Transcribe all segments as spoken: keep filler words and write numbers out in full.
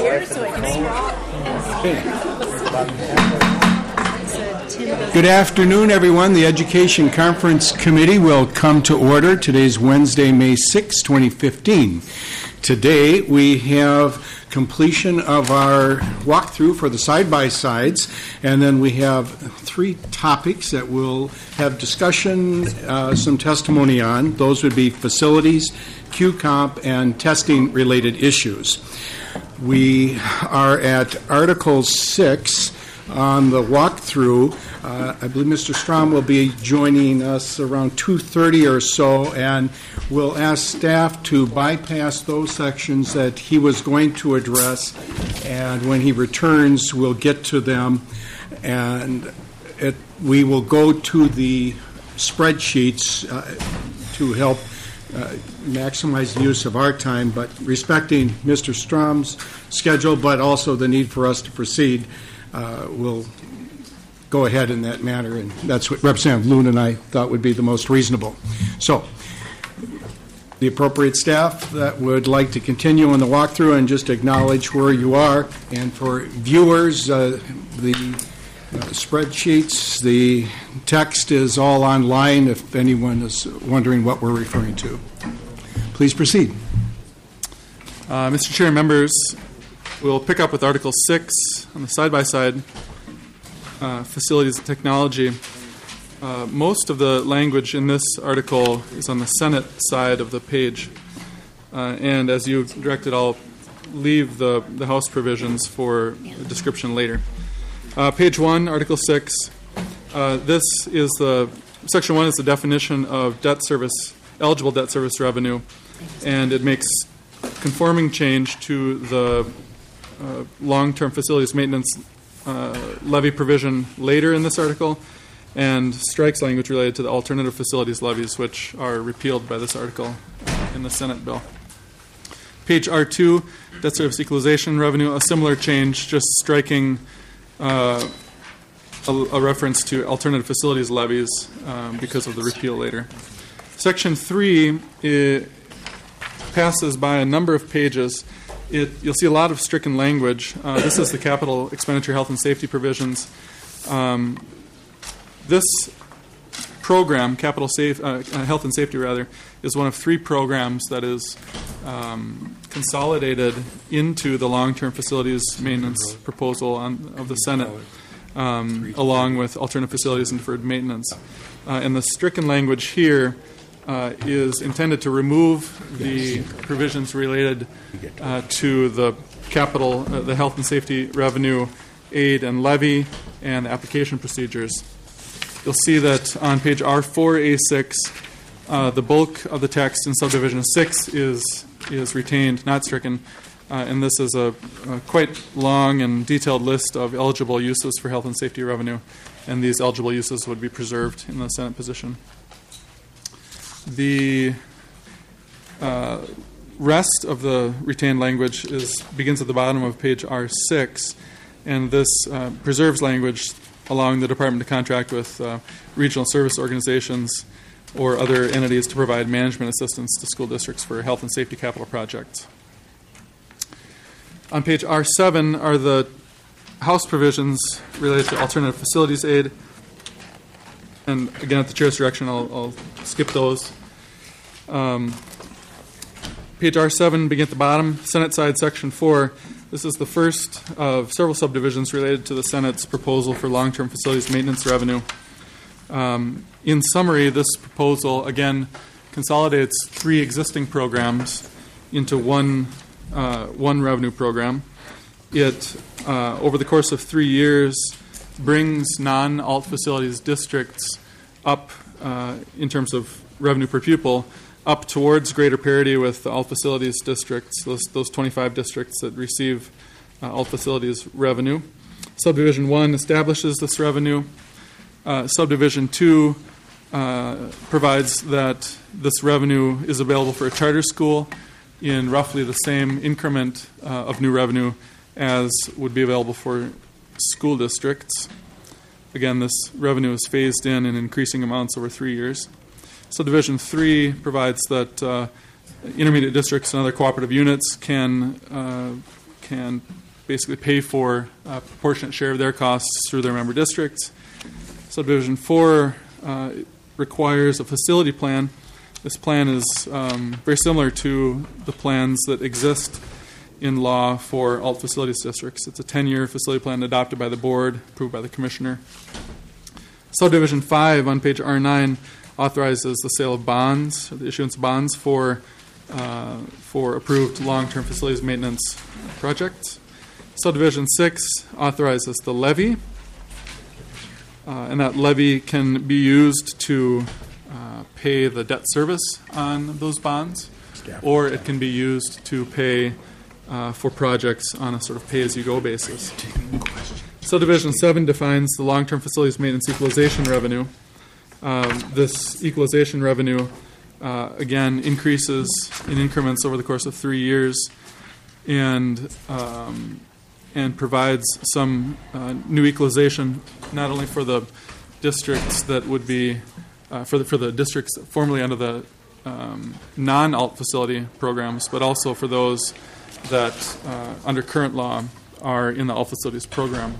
here so I can see. Good afternoon, everyone. The Education Conference Committee will come to order. Today's Wednesday, May sixth, twenty fifteen. Today we have completion of our walkthrough for the side-by-sides, and then we have three topics that we'll have discussion, uh, some testimony on. Those would be facilities, Q COMP, and testing-related issues. We are at Article six on the walkthrough. Uh, I believe Mister Strom will be joining us around two thirty or so, and we'll ask staff to bypass those sections that he was going to address, and when he returns, we'll get to them, and it, we will go to the spreadsheets uh, to help uh, maximize the use of our time, but respecting Mister Strom's schedule, but also the need for us to proceed, uh, we'll go ahead in that manner, and that's what Representative Loon and I thought would be the most reasonable. So, the appropriate staff that would like to continue on the walkthrough and just acknowledge where you are, and for viewers, uh, the uh, spreadsheets, the text is all online if anyone is wondering what we're referring to. Please proceed. Uh, Mister Chair and members, we'll pick up with Article six on the side-by-side. Uh, facilities and technology. Uh, most of the language in this article is on the Senate side of the page. Uh, and as you directed, I'll leave the, the House provisions for description later. Uh, page one, Article six. Uh, this is the, Section one is the definition of debt service, eligible debt service revenue, and it makes conforming change to the uh, long-term facilities maintenance Uh, levy provision later in this article, and strikes language related to the alternative facilities levies, which are repealed by this article in the Senate bill. Page R two, debt service equalization revenue, a similar change, just striking uh, a, a reference to alternative facilities levies um, because of the repeal later. Section three it passes by a number of pages. It, you'll see a lot of stricken language. Uh, this is the capital expenditure health and safety provisions. Um, this program, capital safe, uh, health and safety rather, is one of three programs that is um, consolidated into the long-term facilities maintenance proposal on, of the Senate, um, along with alternative facilities and deferred maintenance. Uh, and the stricken language here Uh, is intended to remove the provisions related uh, to the capital, uh, the health and safety revenue, aid and levy, and application procedures. You'll see that on page R four A six, uh, the bulk of the text in subdivision six is is retained, not stricken, uh, and this is a, a quite long and detailed list of eligible uses for health and safety revenue, and these eligible uses would be preserved in the Senate position. The uh, rest of the retained language is begins at the bottom of page R six, and this uh, preserves language allowing the department to contract with uh, regional service organizations or other entities to provide management assistance to school districts for health and safety capital projects. On page R seven are the House provisions related to alternative facilities aid. And again, at the chair's direction, I'll, I'll skip those. Um, page R seven, begin at the bottom, Senate side, section four. This is the first of several subdivisions related to the Senate's proposal for long-term facilities maintenance revenue. Um, in summary, this proposal, again, consolidates three existing programs into one, uh, one revenue program. It, uh, over the course of three years, brings non-alt facilities districts up uh, in terms of revenue per pupil up towards greater parity with the alt facilities districts, those, those twenty-five districts that receive uh, alt facilities revenue. Subdivision one establishes this revenue. Uh, subdivision two uh, provides that this revenue is available for a charter school in roughly the same increment uh, of new revenue as would be available for school districts. Again, this revenue is phased in in increasing amounts over three years. Subdivision three provides that uh, intermediate districts and other cooperative units can uh, can basically pay for a proportionate share of their costs through their member districts. Subdivision four uh, requires a facility plan. This plan is um, very similar to the plans that exist in law for alt facilities districts. It's a ten-year facility plan adopted by the board, approved by the commissioner. Subdivision five on page R nine authorizes the sale of bonds, or the issuance of bonds for uh, for approved long-term facilities maintenance projects. Subdivision six authorizes the levy, uh, and that levy can be used to uh, pay the debt service on those bonds, or it can be used to pay uh, for projects on a sort of pay-as-you-go basis. Subdivision seven defines the long-term facilities maintenance equalization revenue. Um, this equalization revenue, uh, again, increases in increments over the course of three years, and um, and provides some uh, new equalization, not only for the districts that would be uh, for the for the districts formerly under the um, non-alt facility programs, but also for those that uh, under current law are in the alt facilities program.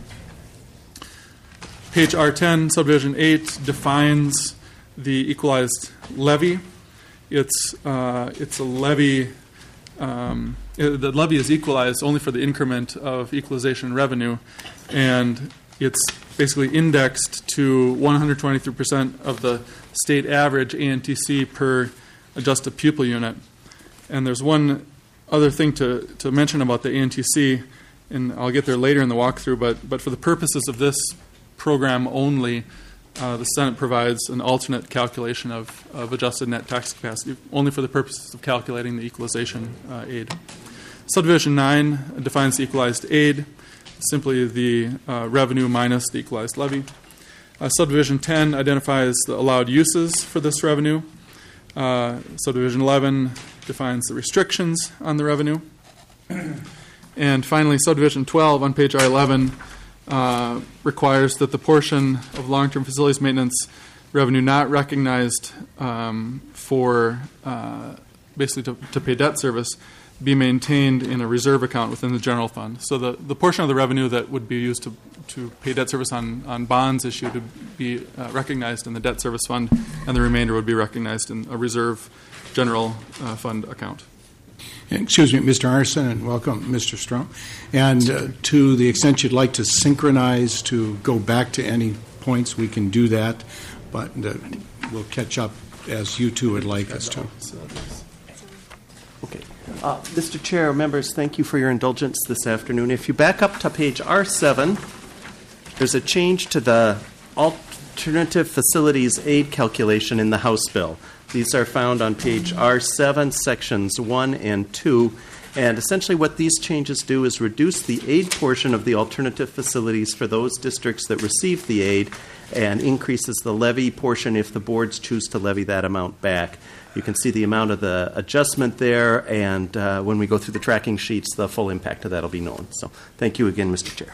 Page R ten, subdivision eight, defines the equalized levy. It's uh, it's a levy. Um, it, the levy is equalized only for the increment of equalization revenue, and it's basically indexed to one hundred twenty-three percent of the state average A N T C per adjusted pupil unit. And there's one other thing to, to mention about the A N T C, and I'll get there later in the walkthrough, but but for the purposes of this program only, uh, the Senate provides an alternate calculation of, of adjusted net tax capacity, only for the purposes of calculating the equalization uh, aid. Subdivision nine defines the equalized aid, simply the uh, revenue minus the equalized levy. Uh, subdivision ten identifies the allowed uses for this revenue. Uh, subdivision eleven defines the restrictions on the revenue. And finally, subdivision twelve on page R eleven uh, requires that the portion of long-term facilities maintenance revenue not recognized um, for uh, basically to, to pay debt service be maintained in a reserve account within the general fund. So the, the portion of the revenue that would be used to, to pay debt service on, on bonds issued would be uh, recognized in the debt service fund, and the remainder would be recognized in a reserve general uh, fund account. Excuse me, Mister Arson, and welcome, Mister Strom. And uh, to the extent you'd like to synchronize, to go back to any points, we can do that, but uh, we'll catch up as you two would like us to. Okay. Uh, Mister Chair, members, thank you for your indulgence this afternoon. If you back up to page R seven, there's a change to the alternative facilities aid calculation in the House bill. These are found on page R seven, sections one and two. And essentially what these changes do is reduce the aid portion of the alternative facilities for those districts that receive the aid and increases the levy portion if the boards choose to levy that amount back. You can see the amount of the adjustment there, and uh, when we go through the tracking sheets, the full impact of that will be known. So thank you again, Mister Chair.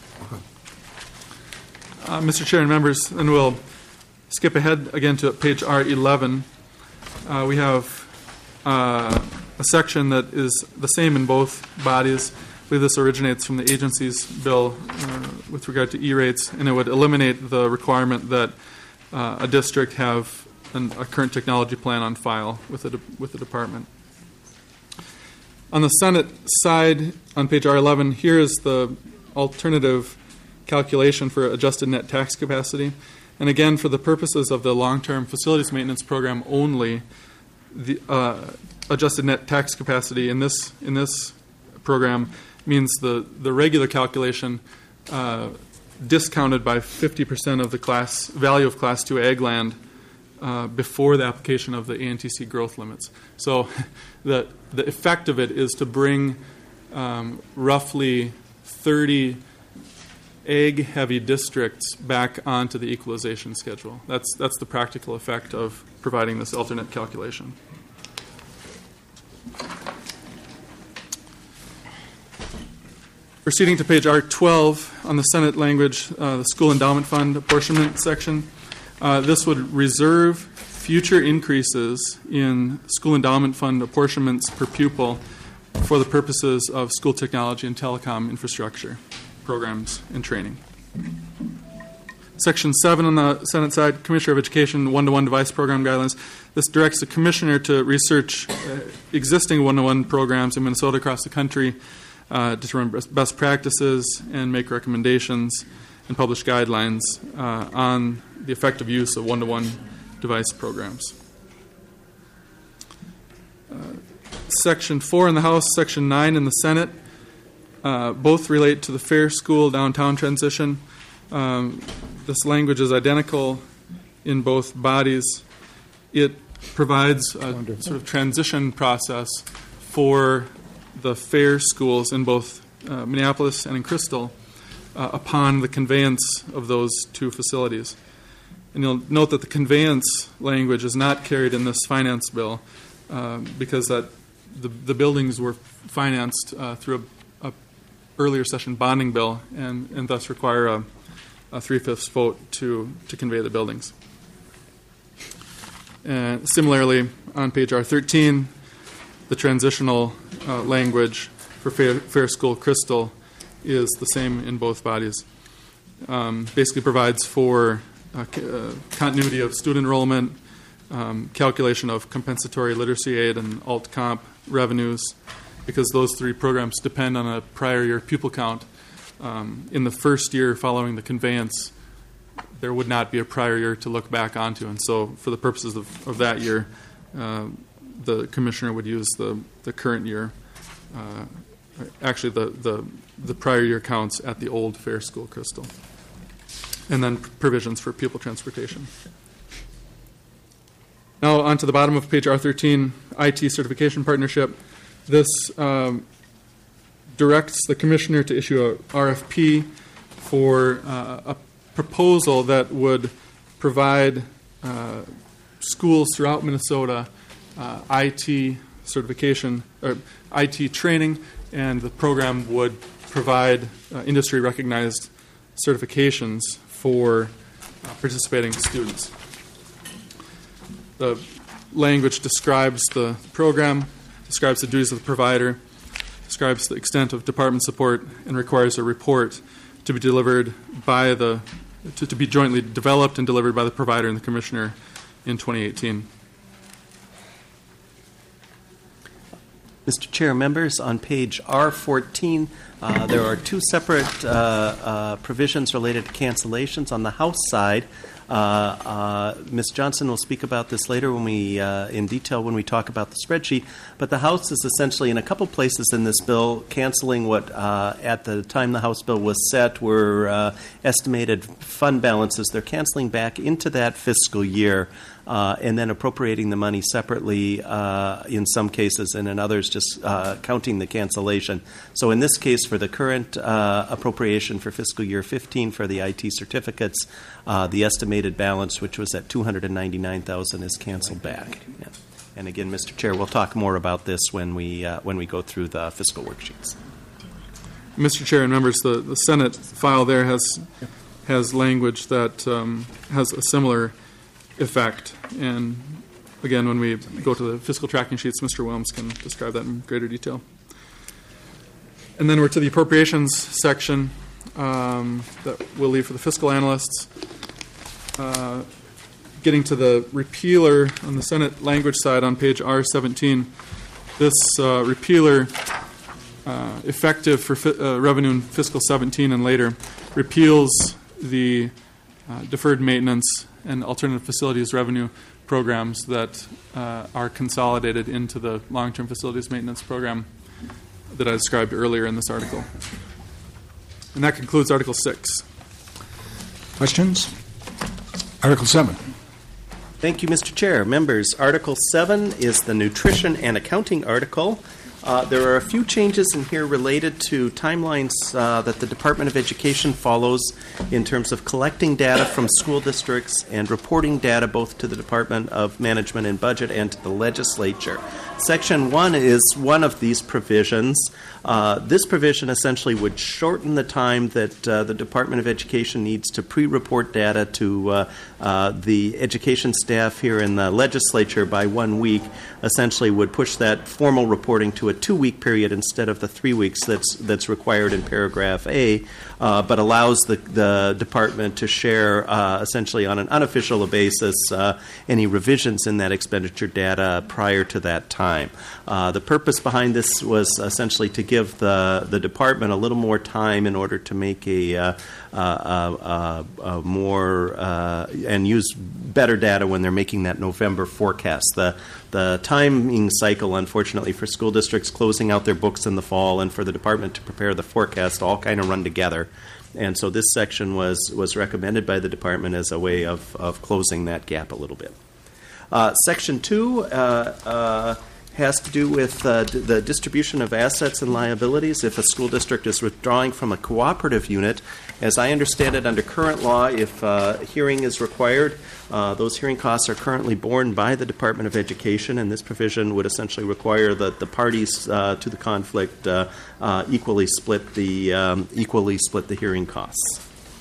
Uh, Mister Chair and members, and we'll skip ahead again to page R eleven. Uh, we have uh, a section that is the same in both bodies. I believe this originates from the agency's bill uh, with regard to E-rates, and it would eliminate the requirement that uh, a district have an, a current technology plan on file with the, de- with the department. On the Senate side, on page R eleven, here is the alternative calculation for adjusted net tax capacity. And again, for the purposes of the long-term facilities maintenance program only, the uh, adjusted net tax capacity in this in this program means the, the regular calculation uh, discounted by fifty percent of the class value of Class two ag land uh, before the application of the A N T C growth limits. So the the effect of it is to bring um, roughly thirty ag-heavy districts back onto the equalization schedule. That's that's the practical effect of providing this alternate calculation. Proceeding to page R twelve on the Senate language, uh, the school endowment fund apportionment section. Uh, this would reserve future increases in school endowment fund apportionments per pupil for the purposes of school technology and telecom infrastructure programs and training. Section seven on the Senate side, Commissioner of Education one-to-one device program guidelines. This directs the Commissioner to research uh, existing one-to-one programs in Minnesota across the country, uh, determine best practices, and make recommendations and publish guidelines uh, on the effective use of one-to-one device programs. Uh, Section four in the House, Section nine in the Senate, uh, both relate to the Fair School downtown transition. Um, this language is identical in both bodies. It provides a Wonderful. sort of transition process for the fair schools in both uh, Minneapolis and in Crystal uh, upon the conveyance of those two facilities. And you'll note that the conveyance language is not carried in this finance bill uh, because that the, the buildings were financed uh, through a, a earlier session bonding bill and, and thus require a a three-fifths vote to, to convey the buildings. And similarly, on page R thirteen, the transitional uh, language for Fair, Fair School Crystal is the same in both bodies. Um, basically provides for uh, c- uh, continuity of student enrollment, um, calculation of compensatory literacy aid and alt comp revenues, because those three programs depend on a prior year pupil count. Um, in the first year following the conveyance, there would not be a prior year to look back onto. And so for the purposes of, of that year, uh, the commissioner would use the, the current year. Uh, actually, the, the, the prior year counts at the old Fair School Crystal. And then provisions for pupil transportation. Now on to the bottom of page R thirteen, I T certification partnership. This um, directs the commissioner to issue a R F P for uh, a proposal that would provide uh, schools throughout Minnesota uh, I T certification or I T training, and the program would provide uh, industry recognized certifications for uh, participating students. The language describes the program, describes the duties of the provider, describes the extent of department support, and requires a report to be delivered by the to, to be jointly developed and delivered by the provider and the commissioner in twenty eighteen. Mister Chair, members, on page R fourteen, uh, there are two separate uh, uh, provisions related to cancellations. On the House side, uh, uh, Miz Johnson will speak about this later when we, uh, in detail, when we talk about the spreadsheet. But the House is essentially, in a couple places in this bill, canceling what, uh, at the time the House bill was set, were uh, estimated fund balances. They're canceling back into that fiscal year. Uh, and then appropriating the money separately uh, in some cases, and in others just uh, counting the cancellation. So in this case, for the current uh, appropriation for fiscal year fifteen for the I T certificates, uh, the estimated balance, which was at two hundred ninety-nine thousand dollars, is canceled back. Yeah. And again, Mister Chair, we'll talk more about this when we uh, when we go through the fiscal worksheets. Mister Chair and members, the, the Senate file there has has language that um, has a similar effect. And again, when we go to the fiscal tracking sheets, Mister Williams can describe that in greater detail. And then we're to the appropriations section um, that we'll leave for the fiscal analysts. Uh, getting to the repealer on the Senate language side on page R seventeen, this uh, repealer, uh, effective for fi- uh, revenue in fiscal seventeen and later, repeals the uh, deferred maintenance and alternative facilities revenue programs that uh, are consolidated into the long-term facilities maintenance program that I described earlier in this article. And that concludes Article six. Questions? Article seven. Thank you, Mister Chair. Members, Article seven is the nutrition and accounting article. Uh, there are a few changes in here related to timelines uh, that the Department of Education follows in terms of collecting data from school districts and reporting data both to the Department of Management and Budget and to the legislature. Section one is one of these provisions. Uh, this provision essentially would shorten the time that uh, the Department of Education needs to pre-report data to uh, uh, the education staff here in the legislature by one week. Essentially would push that formal reporting to a a two-week period instead of the three weeks that's that's required in paragraph A, uh, but allows the, the department to share uh, essentially on an unofficial basis uh, any revisions in that expenditure data prior to that time. Uh, the purpose behind this was essentially to give the, the department a little more time in order to make a, uh, uh, uh, uh, more uh, and use better data when they're making that November forecast. The The timing cycle, unfortunately, for school districts closing out their books in the fall and for the department to prepare the forecast all kind of run together. And so this section was, was recommended by the department as a way of, of closing that gap a little bit. Uh, section two uh, uh, has to do with uh, d- the distribution of assets and liabilities. If a school district is withdrawing from a cooperative unit, as I understand it under current law, if uh, hearing is required, uh, those hearing costs are currently borne by the Department of Education, and this provision would essentially require that the parties uh, to the conflict uh, uh, equally split the um, equally split the hearing costs.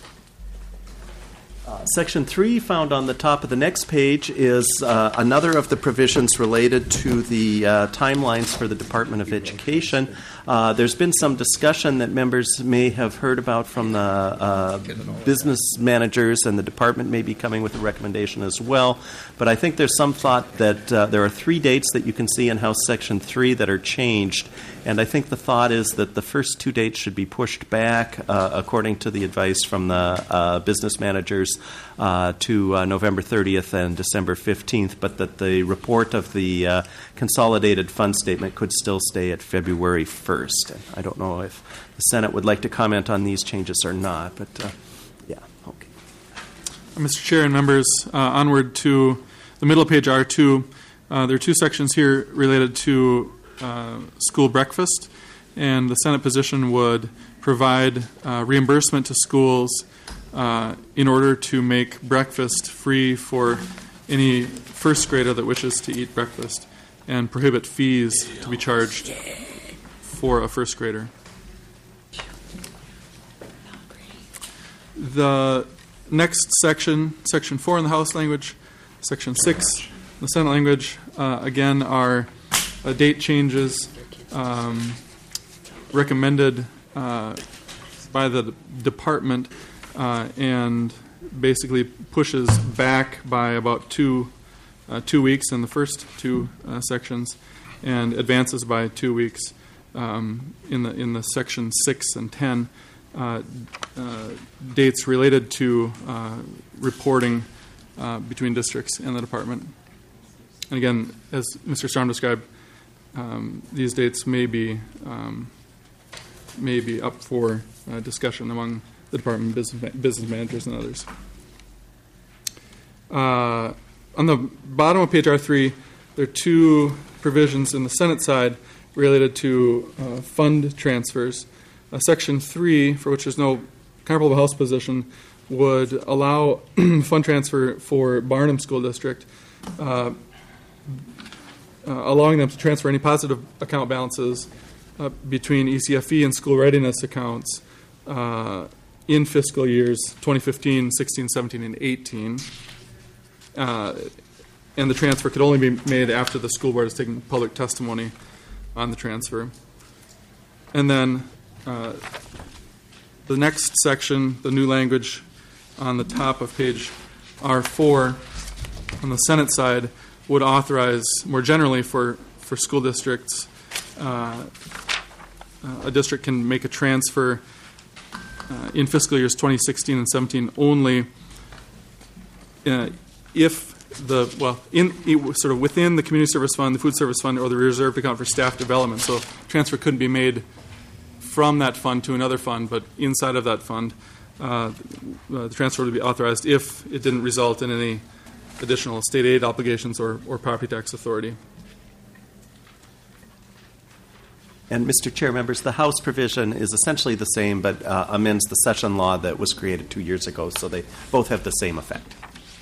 Uh, Section three, found on the top of the next page, is uh, another of the provisions related to the uh, timelines for the Department of Education. Uh, there's been some discussion that members may have heard about from the uh, business managers, and the department may be coming with a recommendation as well. But I think there's some thought that uh, there are three dates that you can see in House Section three that are changed. And I think the thought is that the first two dates should be pushed back, uh, according to the advice from the uh, business managers, uh, to uh, November thirtieth and December fifteenth, but that the report of the uh, consolidated fund statement could still stay at February first. And I don't know if the Senate would like to comment on these changes or not, but uh, yeah, okay. Mister Chair and members, uh, onward to the middle of page R two. Uh, there are two sections here related to Uh, school breakfast, and the Senate position would provide uh, reimbursement to schools uh, in order to make breakfast free for any first grader that wishes to eat breakfast, and prohibit fees to be charged for a first grader. The next section, section four in the House language, section six in the Senate language, uh, again are Uh, date changes um, recommended uh, by the department uh, and basically pushes back by about two uh, two weeks in the first two uh, sections, and advances by two weeks um, in the in the section six and ten uh, uh, dates related to uh, reporting uh, between districts and the department. And again, as Mister Storm described, Um, these dates may be um, may be up for uh, discussion among the department, business, ma- business managers, and others. Uh, on the bottom of page R three, there are two provisions in the Senate side related to uh, fund transfers. Uh, section three, for which there's no comparable House position, would allow fund transfer for Barnum School District, Uh, Uh, allowing them to transfer any positive account balances uh, between E C F E and school readiness accounts uh, in fiscal years twenty fifteen, sixteen, seventeen, and eighteen. Uh, and the transfer could only be made after the school board has taken public testimony on the transfer. And then uh, the next section, the new language on the top of page R four on the Senate side, would authorize more generally for, for school districts, uh, uh, a district can make a transfer uh, in fiscal years twenty sixteen and seventeen only uh, if the, well, in sort of within the community service fund, the food service fund, or the reserved account for staff development. So transfer couldn't be made from that fund to another fund, but inside of that fund, uh, the transfer would be authorized if it didn't result in any additional state aid obligations or, or property tax authority. And Mister Chair, members, the House provision is essentially the same, but uh, amends the session law that was created two years ago, so they both have the same effect.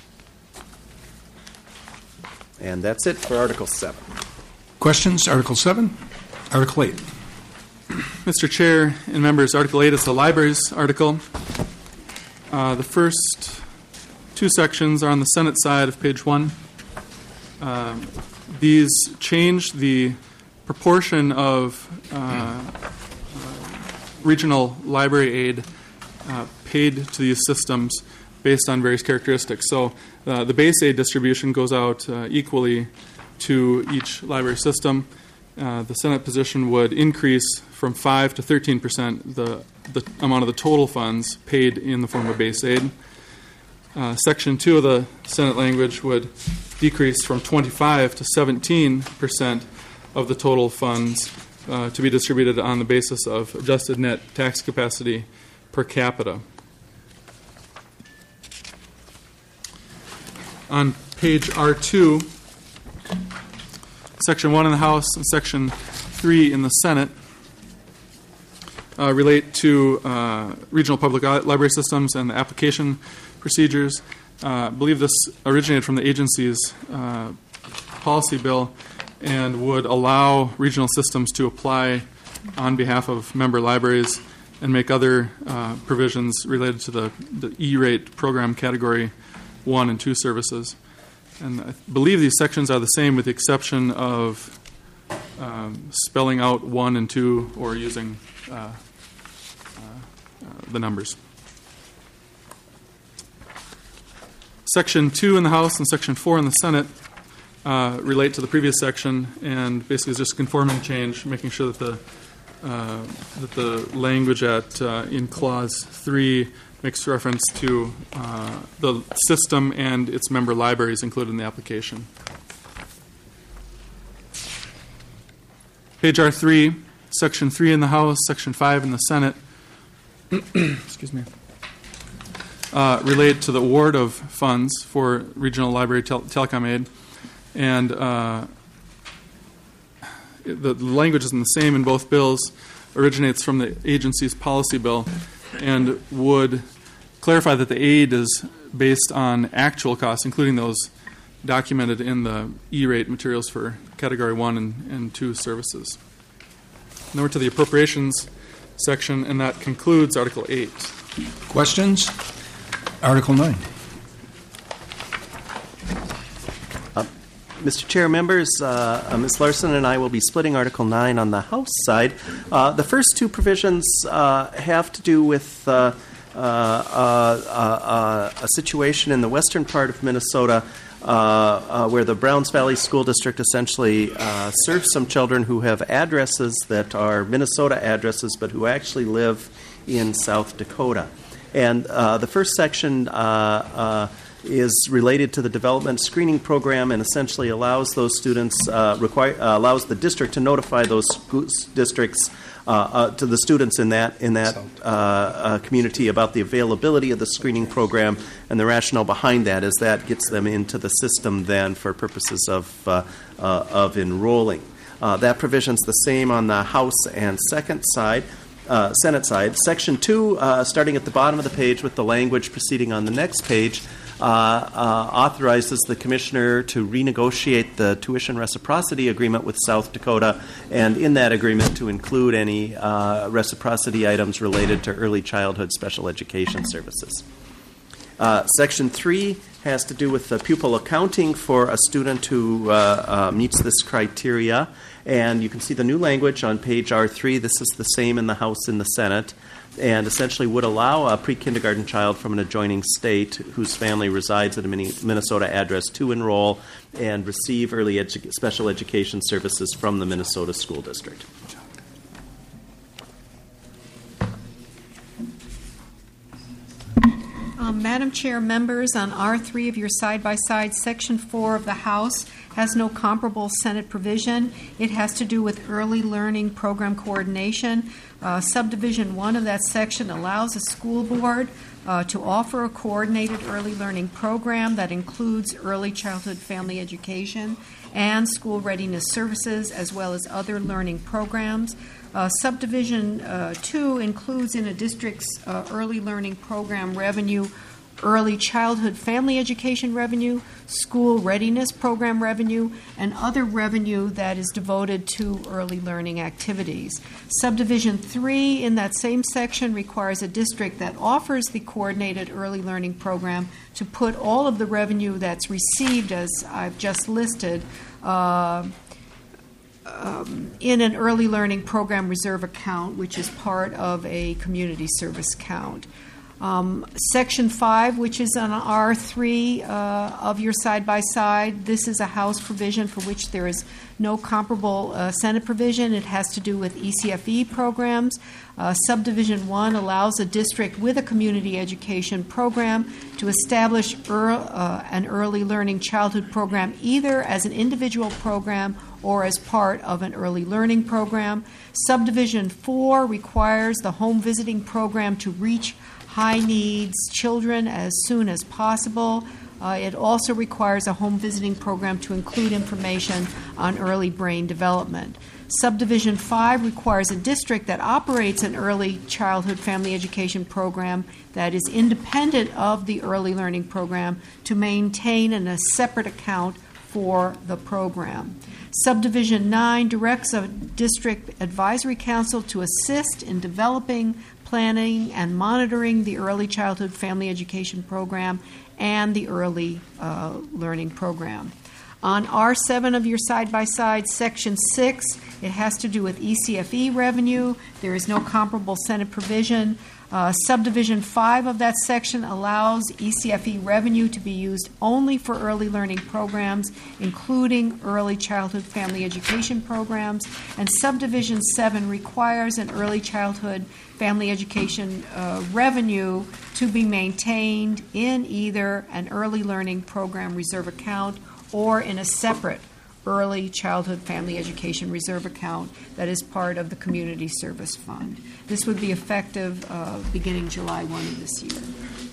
And that's it for Article seven. Questions? Article seven? Article eight. Mister Chair and members, Article eight is the libraries article. Uh, the first two sections are on the Senate side of page one. Um, these change the proportion of uh, uh, regional library aid uh, paid to these systems based on various characteristics. So uh, the base aid distribution goes out uh, equally to each library system. Uh, the Senate position would increase from five to thirteen percent the, the amount of the total funds paid in the form of base aid. Uh, Section two of the Senate language would decrease from twenty-five to seventeen percent of the total funds uh, to be distributed on the basis of adjusted net tax capacity per capita. On page R two, Section one in the House and Section three in the Senate uh, relate to uh, regional public library systems and the application procedures. Uh, I believe this originated from the agency's uh, policy bill and would allow regional systems to apply on behalf of member libraries and make other uh, provisions related to the, the E-rate program category one and two services. And I believe these sections are the same with the exception of um, spelling out one and two or using uh, uh, uh, the numbers. Section two in the House and Section four in the Senate uh, relate to the previous section, and basically is just a conforming change, making sure that the uh, that the language at uh, in Clause three makes reference to uh, the system and its member libraries included in the application. Page R three, Section three in the House, Section five in the Senate. Excuse me. Uh, relate to the award of funds for regional library tel- telecom aid, and uh, the, the language is the same in both bills, originates from the agency's policy bill, and would clarify that the aid is based on actual costs, including those documented in the E-rate materials for Category one and, and two services. Now we're to the appropriations section, and that concludes Article eight. Questions? Article nine. Uh, Mister Chair, members, uh, uh, Miz Larson and I will be splitting Article nine on the House side. Uh, the first two provisions uh, have to do with uh, uh, uh, uh, a situation in the western part of Minnesota uh, uh, where the Browns Valley School District essentially uh, serves some children who have addresses that are Minnesota addresses but who actually live in South Dakota. And uh, the first section uh, uh, is related to the development screening program and essentially allows those students, uh, require, uh, allows the district to notify those sco- districts uh, uh, to the students in that in that uh, uh, community about the availability of the screening program and the rationale behind that, as that gets them into the system then for purposes of uh, uh, of enrolling. Uh, that provision's the same on the House and second side. Uh, Senate side. Section two, uh, starting at the bottom of the page with the language proceeding on the next page, uh, uh, authorizes the commissioner to renegotiate the tuition reciprocity agreement with South Dakota, and in that agreement to include any uh, reciprocity items related to early childhood special education services. Uh, section three has to do with the pupil accounting for a student who uh, uh, meets this criteria. And you can see the new language on page R three. This is the same in the House and the Senate, and essentially would allow a pre-kindergarten child from an adjoining state whose family resides at a Minnesota address to enroll and receive early edu- special education services from the Minnesota School District. Um, Madam Chair, members, on R three of your side-by-side, Section four of the House has no comparable Senate provision. It has to do with early learning program coordination. Uh, subdivision one of that section allows a school board uh, to offer a coordinated early learning program that includes early childhood family education and school readiness services, as well as other learning programs. Uh, subdivision uh, two includes in a district's uh, early learning program revenue early childhood family education revenue, school readiness program revenue, and other revenue that is devoted to early learning activities. Subdivision three in that same section requires a district that offers the coordinated early learning program to put all of the revenue that's received, as I've just listed, uh, um, in an early learning program reserve account, which is part of a community service account. Um, Section five, which is on R three uh, of your side-by-side, this is a House provision for which there is no comparable uh, Senate provision. It has to do with E C F E programs. Uh, Subdivision one allows a district with a community education program to establish ear, uh, an early learning childhood program either as an individual program or as part of an early learning program. Subdivision four requires the home visiting program to reach high needs children as soon as possible. Uh, it also requires a home visiting program to include information on early brain development. Subdivision five requires a district that operates an early childhood family education program that is independent of the early learning program to maintain in a separate account for the program. Subdivision nine directs a district advisory council to assist in developing, planning, and monitoring the early childhood family education program and the early uh, learning program. On R seven of your side-by-side, Section six, it has to do with E C F E revenue. There is no comparable Senate provision. Uh, subdivision five of that section allows E C F E revenue to be used only for early learning programs, including early childhood family education programs. And Subdivision seven requires an early childhood family education uh, revenue to be maintained in either an early learning program reserve account or in a separate early childhood family education reserve account that is part of the Community Service Fund. This would be effective uh, beginning July first of this year.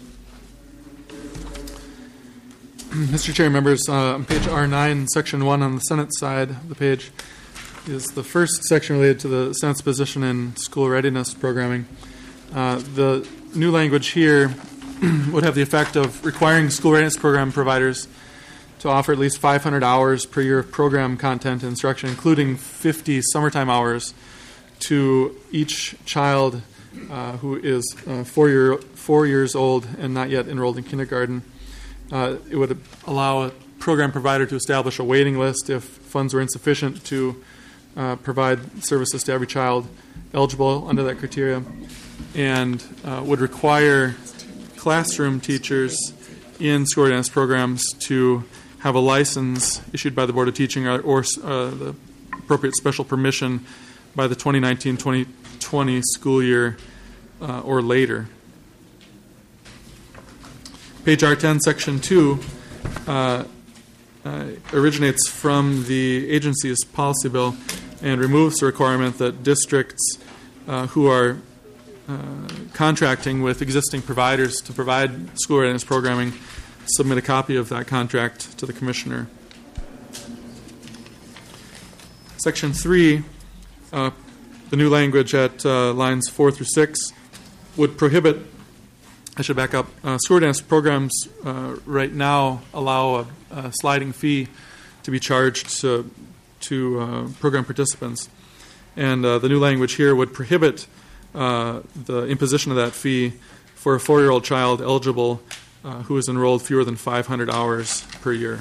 Mister Chair, members, uh, on page R nine, section one on the Senate side of the page is the first section related to the Senate's position in school readiness programming. Uh, the new language here would have the effect of requiring school readiness program providers to offer at least five hundred hours per year of program content and instruction, including fifty summertime hours, to each child uh, who is uh, four, year, four years old and not yet enrolled in kindergarten. Uh, it would allow a program provider to establish a waiting list if funds were insufficient to uh, provide services to every child eligible under that criteria, and uh, would require classroom teachers in school readiness programs to have a license issued by the Board of Teaching or, or uh, the appropriate special permission by the twenty nineteen twenty twenty school year uh, or later. Page R ten, Section two, uh, uh, originates from the agency's policy bill and removes the requirement that districts uh, who are uh, contracting with existing providers to provide school readiness programming submit a copy of that contract to the Commissioner. Section three, uh, the new language at uh, lines four through six, would prohibit, I should back up, uh, school readiness programs uh, right now allow a, a sliding fee to be charged to, to uh, program participants. And uh, the new language here would prohibit uh, the imposition of that fee for a four-year-old child eligible Uh, who is enrolled fewer than five hundred hours per year.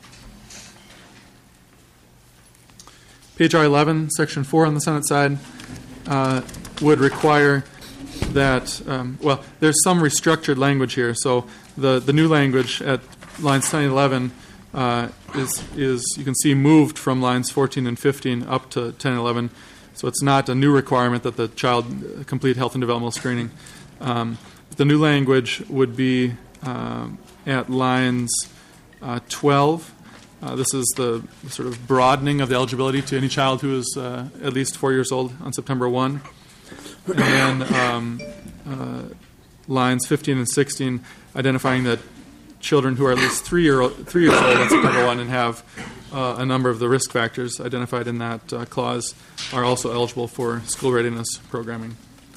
Page R eleven, Section four on the Senate side, uh, would require that, um, well, there's some restructured language here. So the, the new language at lines ten and eleven uh, is, is, you can see, moved from lines fourteen and fifteen up to ten and eleven. So it's not a new requirement that the child complete health and developmental screening. Um, the new language would be Uh, at lines uh, twelve. Uh, this is the sort of broadening of the eligibility to any child who is uh, at least four years old on September first. And then um, uh, lines fifteen and sixteen identifying that children who are at least three, year old, three years old on September first and have uh, a number of the risk factors identified in that uh, clause are also eligible for school readiness programming.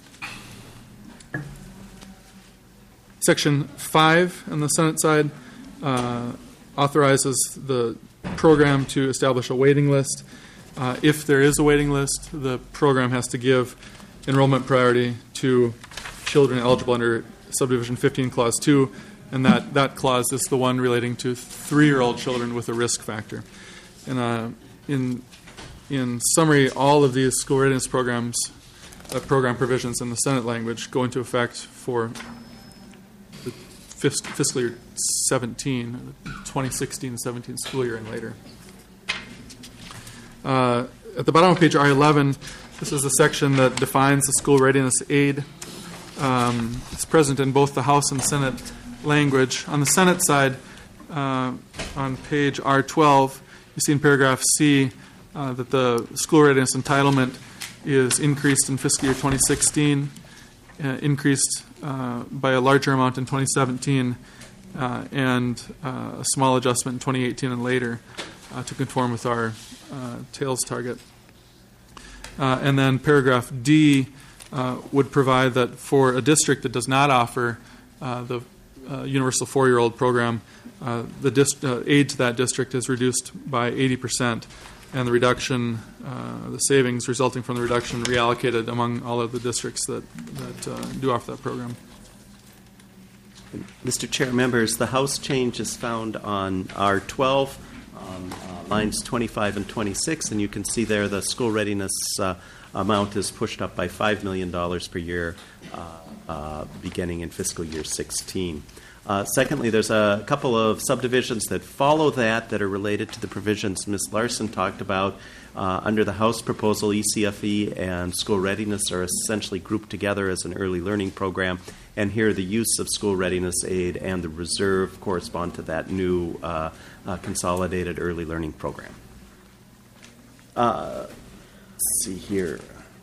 Section five on the Senate side uh, authorizes the program to establish a waiting list. Uh, if there is a waiting list, the program has to give enrollment priority to children eligible under Subdivision fifteen, Clause two, and that, that clause is the one relating to three-year-old children with a risk factor. And uh, in in summary, all of these school readiness programs, uh, program provisions in the Senate language go into effect for the fis- fiscal year seventeen, twenty sixteen seventeen school year and later. Uh, at the bottom of page R eleven, this is the section that defines the school readiness aid. Um, it's present in both the House and Senate language. On the Senate side, uh, on page R twelve, you see in paragraph C uh, that the school readiness entitlement is increased in fiscal year twenty sixteen, uh, increased uh, by a larger amount in twenty seventeen, uh, and uh, a small adjustment in twenty eighteen and later uh, to conform with our uh, TAILS target. Uh, and then paragraph D uh, would provide that for a district that does not offer uh, the uh, universal four-year-old program, uh, the dist- uh, aid to that district is reduced by eighty percent, and the reduction, uh, the savings resulting from the reduction reallocated among all of the districts that, that uh, do offer that program. Mister Chair, members, the House change is found on R twelve, um, uh, lines twenty-five and twenty-six, and you can see there the school readiness uh, amount is pushed up by five million dollars per year uh, uh, beginning in fiscal year sixteen. Uh, secondly, there's a couple of subdivisions that follow that that are related to the provisions Miz Larson talked about. Uh, under the House proposal, E C F E and school readiness are essentially grouped together as an early learning program, and here the use of school readiness aid and the reserve correspond to that new uh, uh, consolidated early learning program. Uh, let's see here.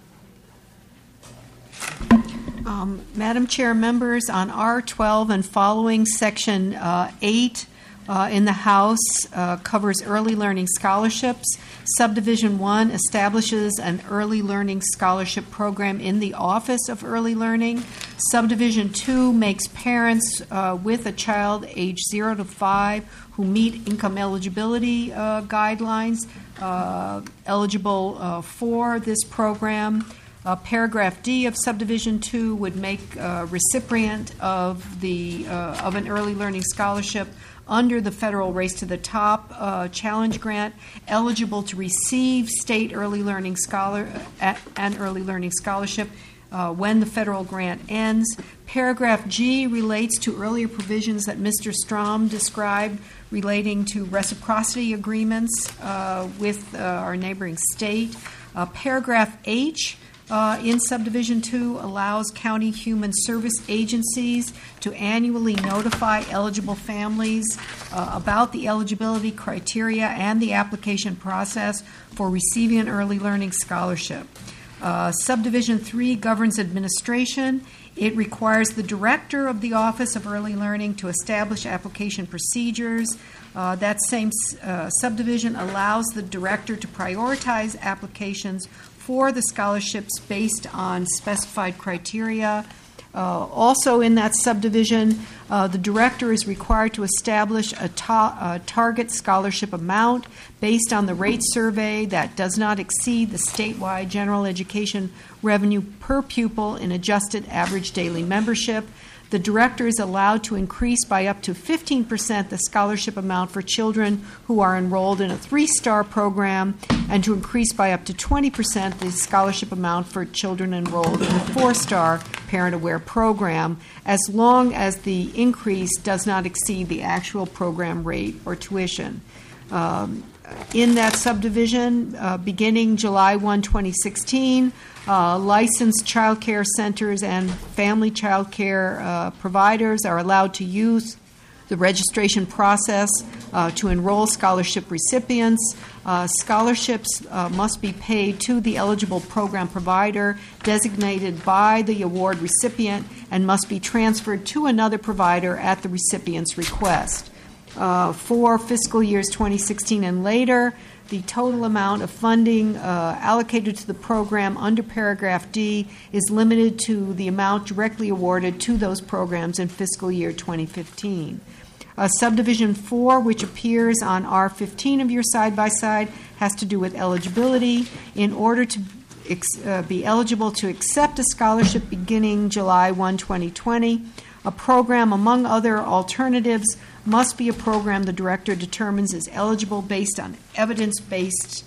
Um, Madam Chair, members, on R twelve and following, Section uh, eight uh, in the House uh, covers early learning scholarships. Subdivision one establishes an early learning scholarship program in the Office of Early Learning. Subdivision two makes parents uh, with a child age zero to five who meet income eligibility uh, guidelines uh, eligible uh, for this program. Uh, paragraph D of subdivision two would make a recipient of the uh, of an early learning scholarship under the federal Race to the Top uh, challenge grant eligible to receive state early learning scholar uh, and early learning scholarship uh, when the federal grant ends. Paragraph G relates to earlier provisions that Mister Strom described relating to reciprocity agreements uh, with uh, our neighboring state. Uh, paragraph H Uh, in Subdivision two allows county human service agencies to annually notify eligible families uh, about the eligibility criteria and the application process for receiving an early learning scholarship. Uh, Subdivision three governs administration. It requires the director of the Office of Early Learning to establish application procedures. Uh, that same uh, subdivision allows the director to prioritize applications for the scholarships based on specified criteria. Uh, also in that subdivision, uh, the director is required to establish a, ta- a target scholarship amount based on the rate survey that does not exceed the statewide general education revenue per pupil in adjusted average daily membership. The director is allowed to increase by up to fifteen percent the scholarship amount for children who are enrolled in a three-star program and to increase by up to twenty percent the scholarship amount for children enrolled in a four-star parent-aware program, as long as the increase does not exceed the actual program rate or tuition. Um, in that subdivision, uh, beginning July first, twenty sixteen, uh, licensed child care centers and family child care uh, providers are allowed to use the registration process uh, to enroll scholarship recipients. Uh, scholarships uh, must be paid to the eligible program provider designated by the award recipient and must be transferred to another provider at the recipient's request. Uh, for fiscal years twenty sixteen and later, the total amount of funding uh, allocated to the program under paragraph D is limited to the amount directly awarded to those programs in fiscal year twenty fifteen. Uh, subdivision four, which appears on R fifteen of your side-by-side, has to do with eligibility. In order to ex- uh, be eligible to accept a scholarship beginning July first, twenty twenty, a program, among other alternatives, must be a program the director determines is eligible based on evidence-based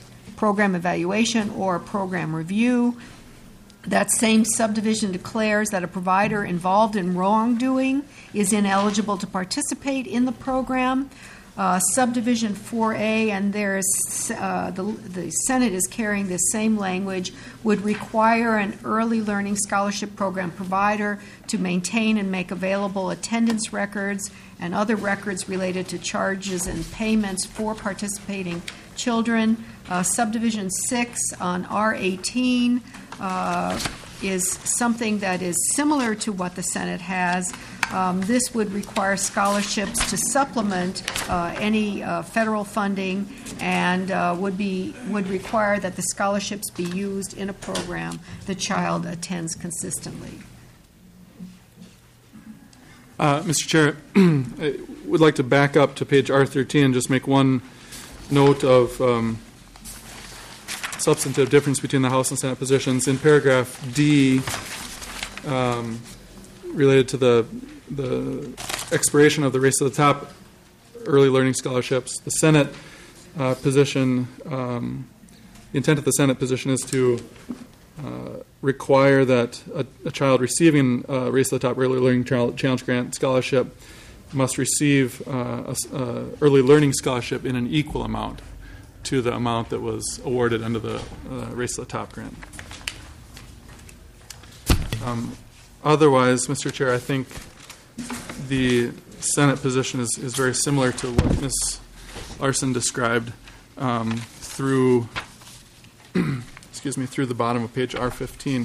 program evaluation or a program review. That same subdivision declares that a provider involved in wrongdoing is ineligible to participate in the program. Uh, subdivision four A, and there's uh, the, the Senate is carrying this same language, would require an early learning scholarship program provider to maintain and make available attendance records and other records related to charges and payments for participating children. Uh, subdivision six on R eighteen uh, is something that is similar to what the Senate has. Um, this would require scholarships to supplement uh, any uh, federal funding, and uh, would be would require that the scholarships be used in a program the child attends consistently. Uh, Mister Chair, I would like to back up to page R thirteen and just make one note of um, substantive difference between the House and Senate positions. In paragraph D, um, related to the the expiration of the Race to the Top early learning scholarships, the Senate uh, position, um, the intent of the Senate position is to uh, require that a, a child receiving a Race to the Top early learning challenge grant scholarship must receive uh, a, a early learning scholarship in an equal amount to the amount that was awarded under the uh, Race to the Top grant. Um, otherwise, Mister Chair, I think the Senate position is, is very similar to what Miz Larson described um, through, excuse me, through the bottom of page R fifteen.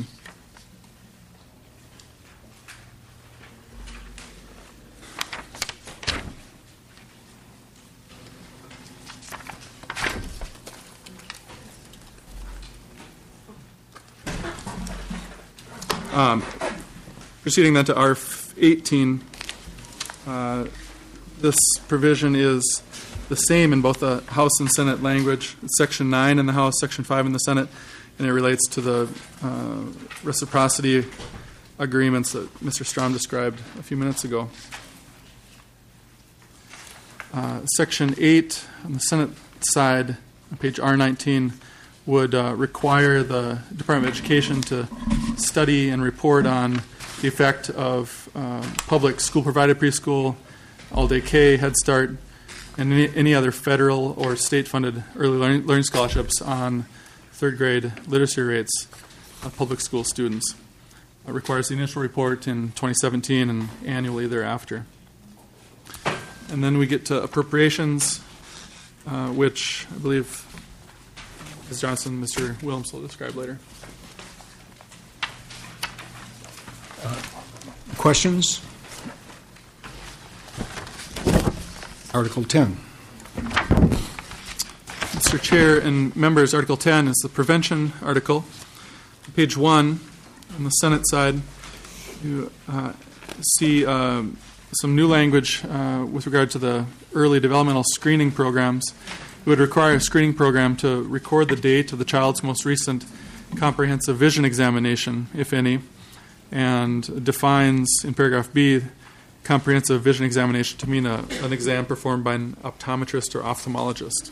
Um, proceeding then to R eighteen, uh, this provision is the same in both the House and Senate language. It's Section nine in the House, Section five in the Senate, and it relates to the uh, reciprocity agreements that Mister Strom described a few minutes ago. Uh, Section eight on the Senate side, on page R nineteen, would uh, require the Department of Education to study and report on the effect of uh, public school-provided preschool, all-day K, Head Start, and any, any other federal or state-funded early learning, learning scholarships on third-grade literacy rates of public school students. It requires the initial report in twenty seventeen and annually thereafter. And then we get to appropriations, uh, which I believe Miz Johnson, Mister Williams will describe later. Questions? Article ten. Mister Chair and members, Article ten is the prevention article. Page one, on the Senate side, you uh, see um, some new language uh, with regard to the early developmental screening programs. It would require a screening program to record the date of the child's most recent comprehensive vision examination, if any, and defines in paragraph B comprehensive vision examination to mean a, an exam performed by an optometrist or ophthalmologist.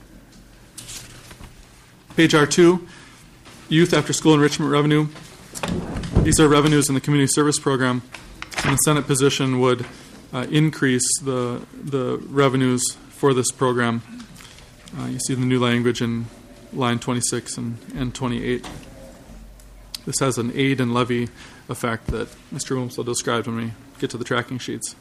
Page R two, youth after school enrichment revenue. These are revenues in the community service program, and the Senate position would uh, increase the the revenues for this program. Uh, you see the new language in line twenty-six and, and twenty-eight. This has an aid and levy effect that Mister Williams will describe when we get to the tracking sheets.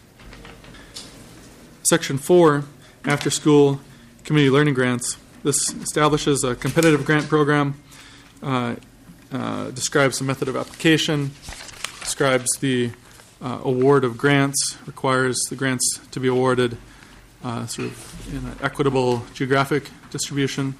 Section four, after school community learning grants. This establishes a competitive grant program, uh, uh, describes the method of application, describes the uh, award of grants, requires the grants to be awarded uh, sort of in an equitable geographic distribution,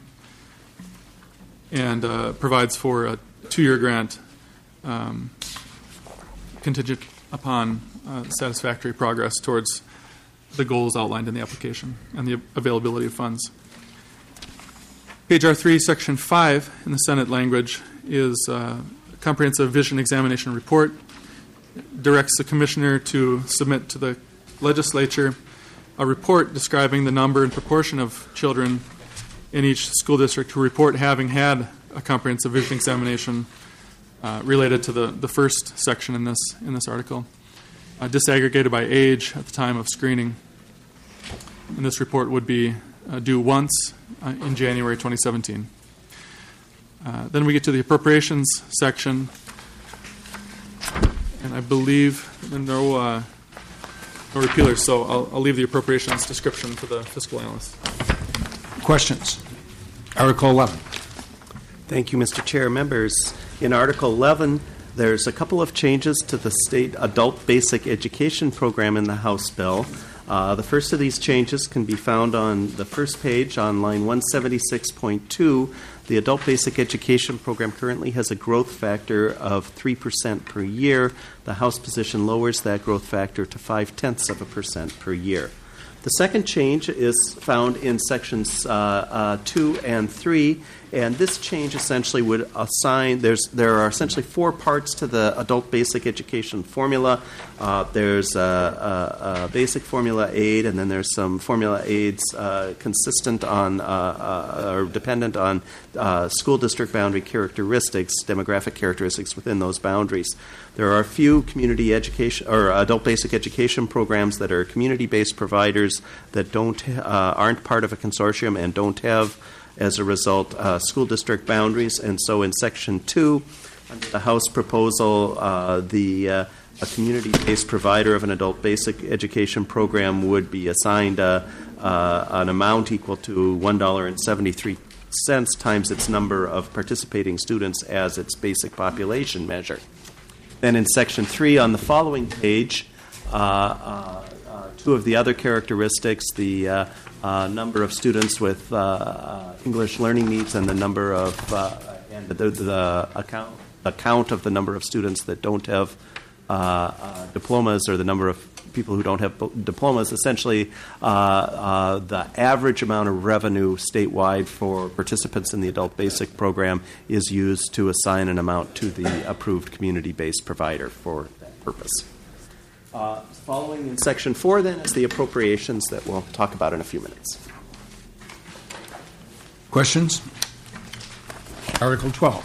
and uh, provides for a two-year grant um, contingent upon uh, satisfactory progress towards the goals outlined in the application and the availability of funds. Page R three, Section five in the Senate language is uh, a comprehensive vision examination report. It directs the commissioner to submit to the legislature a report describing the number and proportion of children in each school district to report having had a comprehensive vision examination uh, related to the, the first section in this in this article, uh, disaggregated by age at the time of screening. And this report would be uh, due once uh, in January twenty seventeen. Uh, then we get to the appropriations section, and I believe there are no, uh, no repealers, so I'll, I'll leave the appropriations description for the fiscal analyst. Questions? Article eleven. Thank you, Mister Chair. Members, in Article eleven, there's a couple of changes to the state adult basic education program in the House bill. Uh, the first of these changes can be found on the first page on line one seventy-six point two. The adult basic education program currently has a growth factor of three percent per year. The House position lowers that growth factor to five-tenths of a percent per year. The second change is found in sections uh, uh, two and three, and this change essentially would assign, there's, there are essentially four parts to the adult basic education formula. Uh, there's a, a, a basic formula aid, and then there's some formula aids uh, consistent on, uh, uh, or dependent on uh, school district boundary characteristics, demographic characteristics within those boundaries. There are a few community education or adult basic education programs that are community-based providers that don't uh, aren't part of a consortium and don't have, as a result, uh, school district boundaries. And so, in Section Two, under the House proposal, uh, the uh, a community-based provider of an adult basic education program would be assigned uh, uh, an amount equal to one dollar and seventy-three cents times its number of participating students as its basic population measure. Then in Section three on the following page, uh, uh, uh, two of the other characteristics, the uh, uh, number of students with uh, uh, English learning needs and the number of, uh, and the, the account, account of the number of students that don't have uh, uh, diplomas, or the number of people who don't have diplomas, essentially uh, uh, the average amount of revenue statewide for participants in the adult basic program is used to assign an amount to the approved community-based provider for that purpose. Uh, following in Section four, then, is the appropriations that we'll talk about in a few minutes. Questions? Article twelve.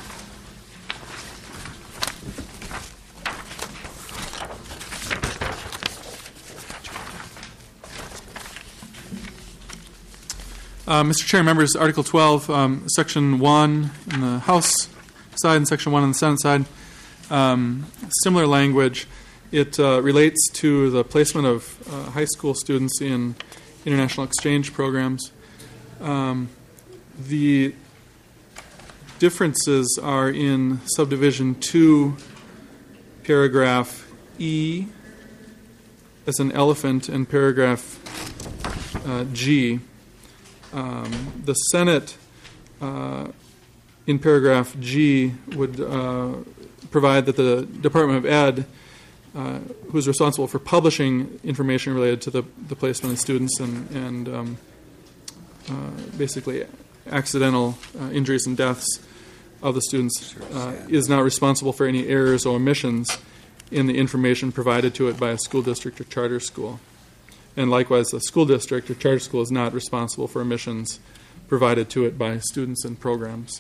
Uh, Mister Chair, members, Article twelve, um, Section one in the House side and Section one on the Senate side, um, similar language. It uh, relates to the placement of uh, high school students in international exchange programs. Um, the differences are in Subdivision two, Paragraph E, as an elephant, and Paragraph uh, G. Um, the Senate, uh, in paragraph G, would uh, provide that the Department of Ed, uh, who is responsible for publishing information related to the, the placement of students and, and um, uh, basically accidental uh, injuries and deaths of the students, uh, is not responsible for any errors or omissions in the information provided to it by a school district or charter school. And likewise, the school district or charter school is not responsible for omissions provided to it by students and programs.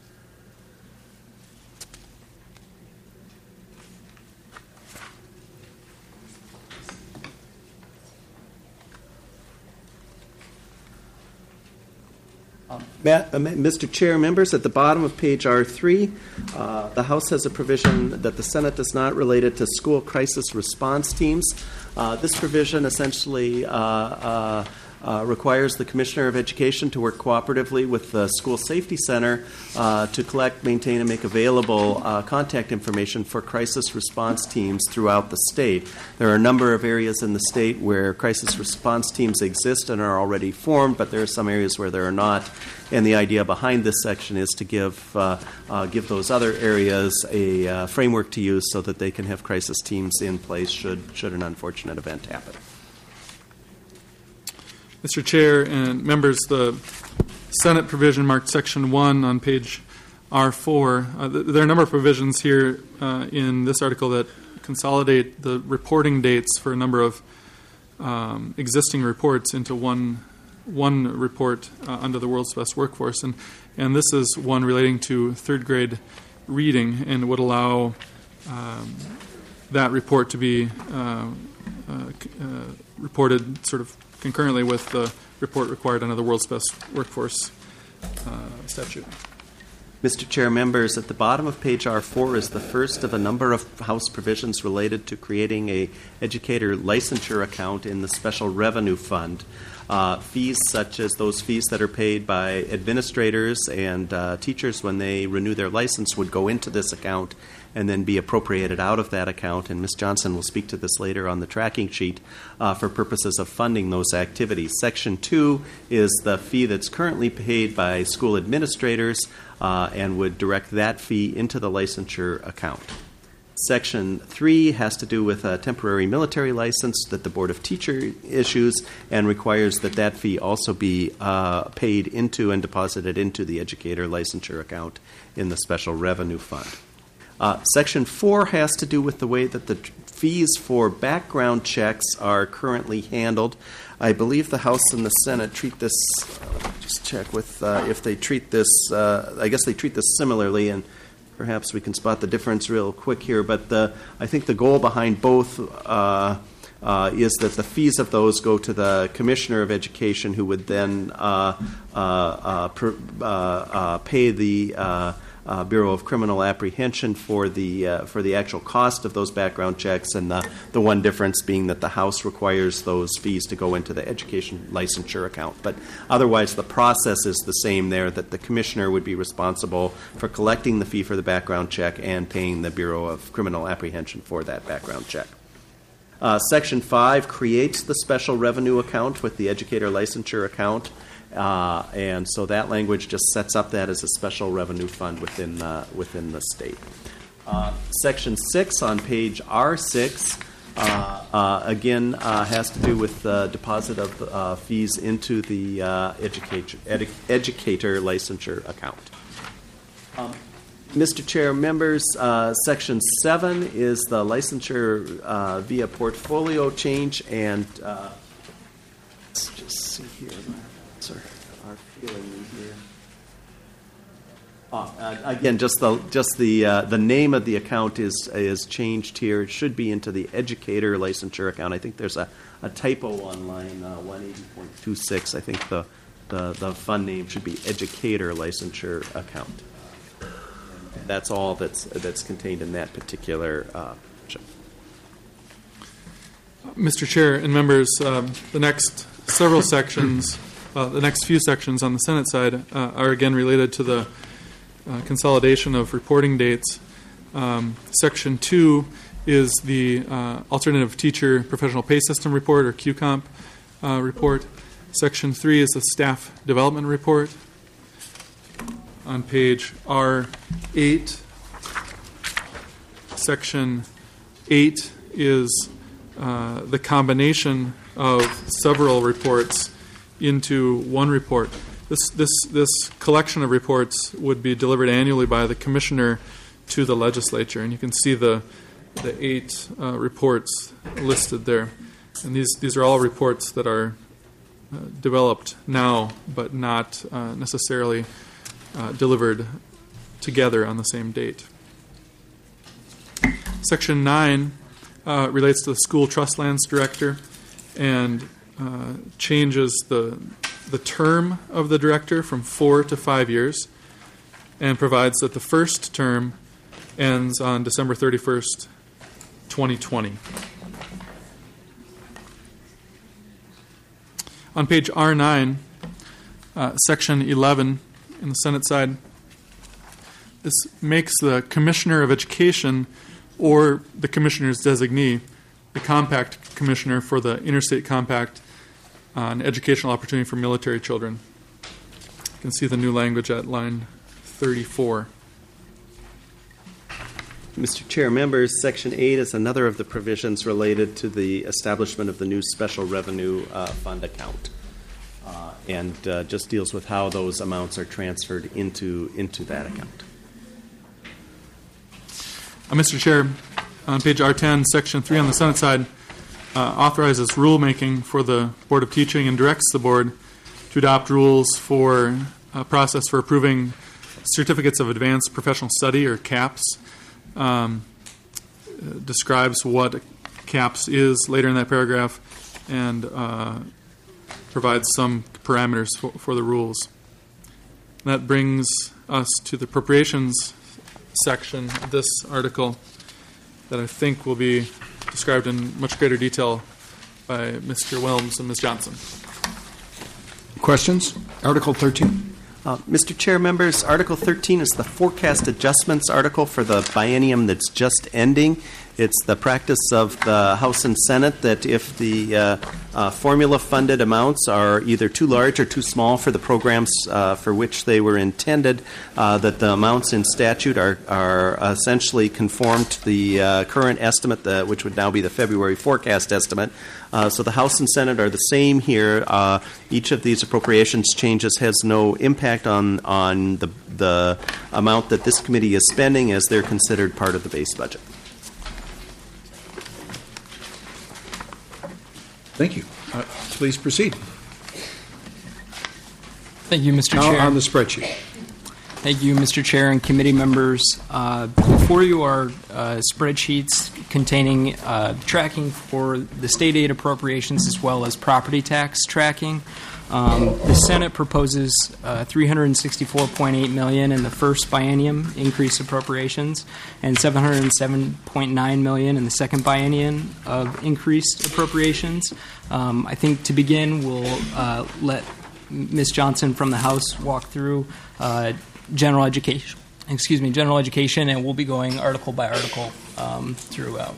Matt, uh, Mister Chair, members, at the bottom of page R three, uh, the House has a provision that the Senate does not relate it to school crisis response teams. Uh, this provision essentially uh, uh, uh, requires the Commissioner of Education to work cooperatively with the School Safety Center uh, to collect, maintain, and make available uh, contact information for crisis response teams throughout the state. There are a number of areas in the state where crisis response teams exist and are already formed, but there are some areas where there are not. And the idea behind this section is to give uh, uh, give those other areas a uh, framework to use so that they can have crisis teams in place should should an unfortunate event happen. Mister Chair and members, the Senate provision marked Section one on page R four. Uh, th- there are a number of provisions here uh, in this article that consolidate the reporting dates for a number of um, existing reports into one one report uh, under the World's Best Workforce, and, and this is one relating to third grade reading and would allow um, that report to be uh, uh, c- uh, reported sort of concurrently with the report required under the World's Best Workforce uh, statute. Mister Chair, members, at the bottom of page R four is the first of a number of House provisions related to creating a educator licensure account in the Special Revenue Fund. Uh, fees such as those fees that are paid by administrators and uh, teachers when they renew their license would go into this account and then be appropriated out of that account. And Miz Johnson will speak to this later on the tracking sheet uh, for purposes of funding those activities. Section two is the fee that's currently paid by school administrators uh, and would direct that fee into the licensure account. Section three has to do with a temporary military license that the Board of Teacher issues and requires that that fee also be uh, paid into and deposited into the educator licensure account in the Special Revenue Fund. Uh, Section four has to do with the way that the t- fees for background checks are currently handled. I believe the House and the Senate treat this, uh, just check with uh, if they treat this, uh, I guess they treat this similarly, and perhaps we can spot the difference real quick here, but the, I think the goal behind both uh, uh, is that the fees of those go to the Commissioner of Education, who would then uh, uh, uh, per, uh, uh, pay the uh, uh, Bureau of Criminal Apprehension for the uh, for the actual cost of those background checks, and the, the one difference being that the House requires those fees to go into the education licensure account. But otherwise, the process is the same there, that the Commissioner would be responsible for collecting the fee for the background check and paying the Bureau of Criminal Apprehension for that background check. Uh, Section five creates the special revenue account with the educator licensure account. Uh, and so that language just sets up that as a special revenue fund within uh, within the state. Uh, section six on page R six uh, uh, again uh, has to do with the deposit of uh, fees into the uh, educator, edu- educator licensure account. Um, Mister Chair, members, uh, Section seven is the licensure uh, via portfolio change, and uh, let's just see here. Our feeling here. Oh, uh, again, just the just the uh, the name of the account is is changed here. It should be into the educator licensure account. I think there's a, a typo on line uh, one eighty point two six. I think the, the the fund name should be educator licensure account. And that's all that's that's contained in that particular. Uh, Mister Chair and members, um, the next several sections. Uh, the next few sections on the Senate side uh, are again related to the uh, consolidation of reporting dates. Um, section two is the uh, Alternative Teacher Professional Pay System Report, or Q COMP uh, report. Section three is the Staff Development Report. On page R eight, section eight is uh, the combination of several reports into one report. This this this collection of reports would be delivered annually by the Commissioner to the legislature, and you can see the the eight uh, reports listed there. And these these are all reports that are uh, developed now, but not uh, necessarily uh, delivered together on the same date. Section nine uh, relates to the School Trust Lands Director, and Uh, changes the the term of the director from four to five years, and provides that the first term ends on December thirty-first, twenty twenty. On page R nine, uh, section eleven in the Senate side, this makes the Commissioner of Education or the Commissioner's designee the compact commissioner for the Interstate Compact on Educational Opportunity for Military Children. You can see the new language at line thirty-four. Mister Chair, members, Section eight is another of the provisions related to the establishment of the new Special Revenue uh, Fund account, uh, and uh, just deals with how those amounts are transferred into, into that account. Uh, Mister Chair, on page R ten, Section three on the Senate side, Uh, authorizes rulemaking for the Board of Teaching and directs the Board to adopt rules for a process for approving certificates of advanced professional study, or CAPS. Um, describes what CAPS is later in that paragraph, and uh, provides some parameters for, for the rules. That brings us to the appropriations section of this article that I think will be described in much greater detail by Mister Wilms and Miz Johnson. Questions? Article thirteen. Uh, Mister Chair, members, Article thirteen is the forecast adjustments article for the biennium that's just ending. It's the practice of the House and Senate that if the uh, uh, formula-funded amounts are either too large or too small for the programs uh, for which they were intended, uh, that the amounts in statute are, are essentially conform to the uh, current estimate, the, which would now be the February forecast estimate. Uh, so the House and Senate are the same here. Uh, each of these appropriations changes has no impact on, on the, the amount that this committee is spending, as they're considered part of the base budget. Thank you. Uh, please proceed. Thank you, Mister Now Chair. on the spreadsheet. Thank you, Mister Chair and committee members. Uh, before you are uh, spreadsheets containing uh, tracking for the state aid appropriations as well as property tax tracking. Um, the Senate proposes uh, three hundred sixty-four point eight million dollars in the first biennium increase appropriations and seven hundred seven point nine million dollars in the second biennium of increased appropriations. Um, I think to begin, we'll uh, let Miz Johnson from the House walk through uh, general education. Excuse me, general education, and we'll be going article by article um, throughout.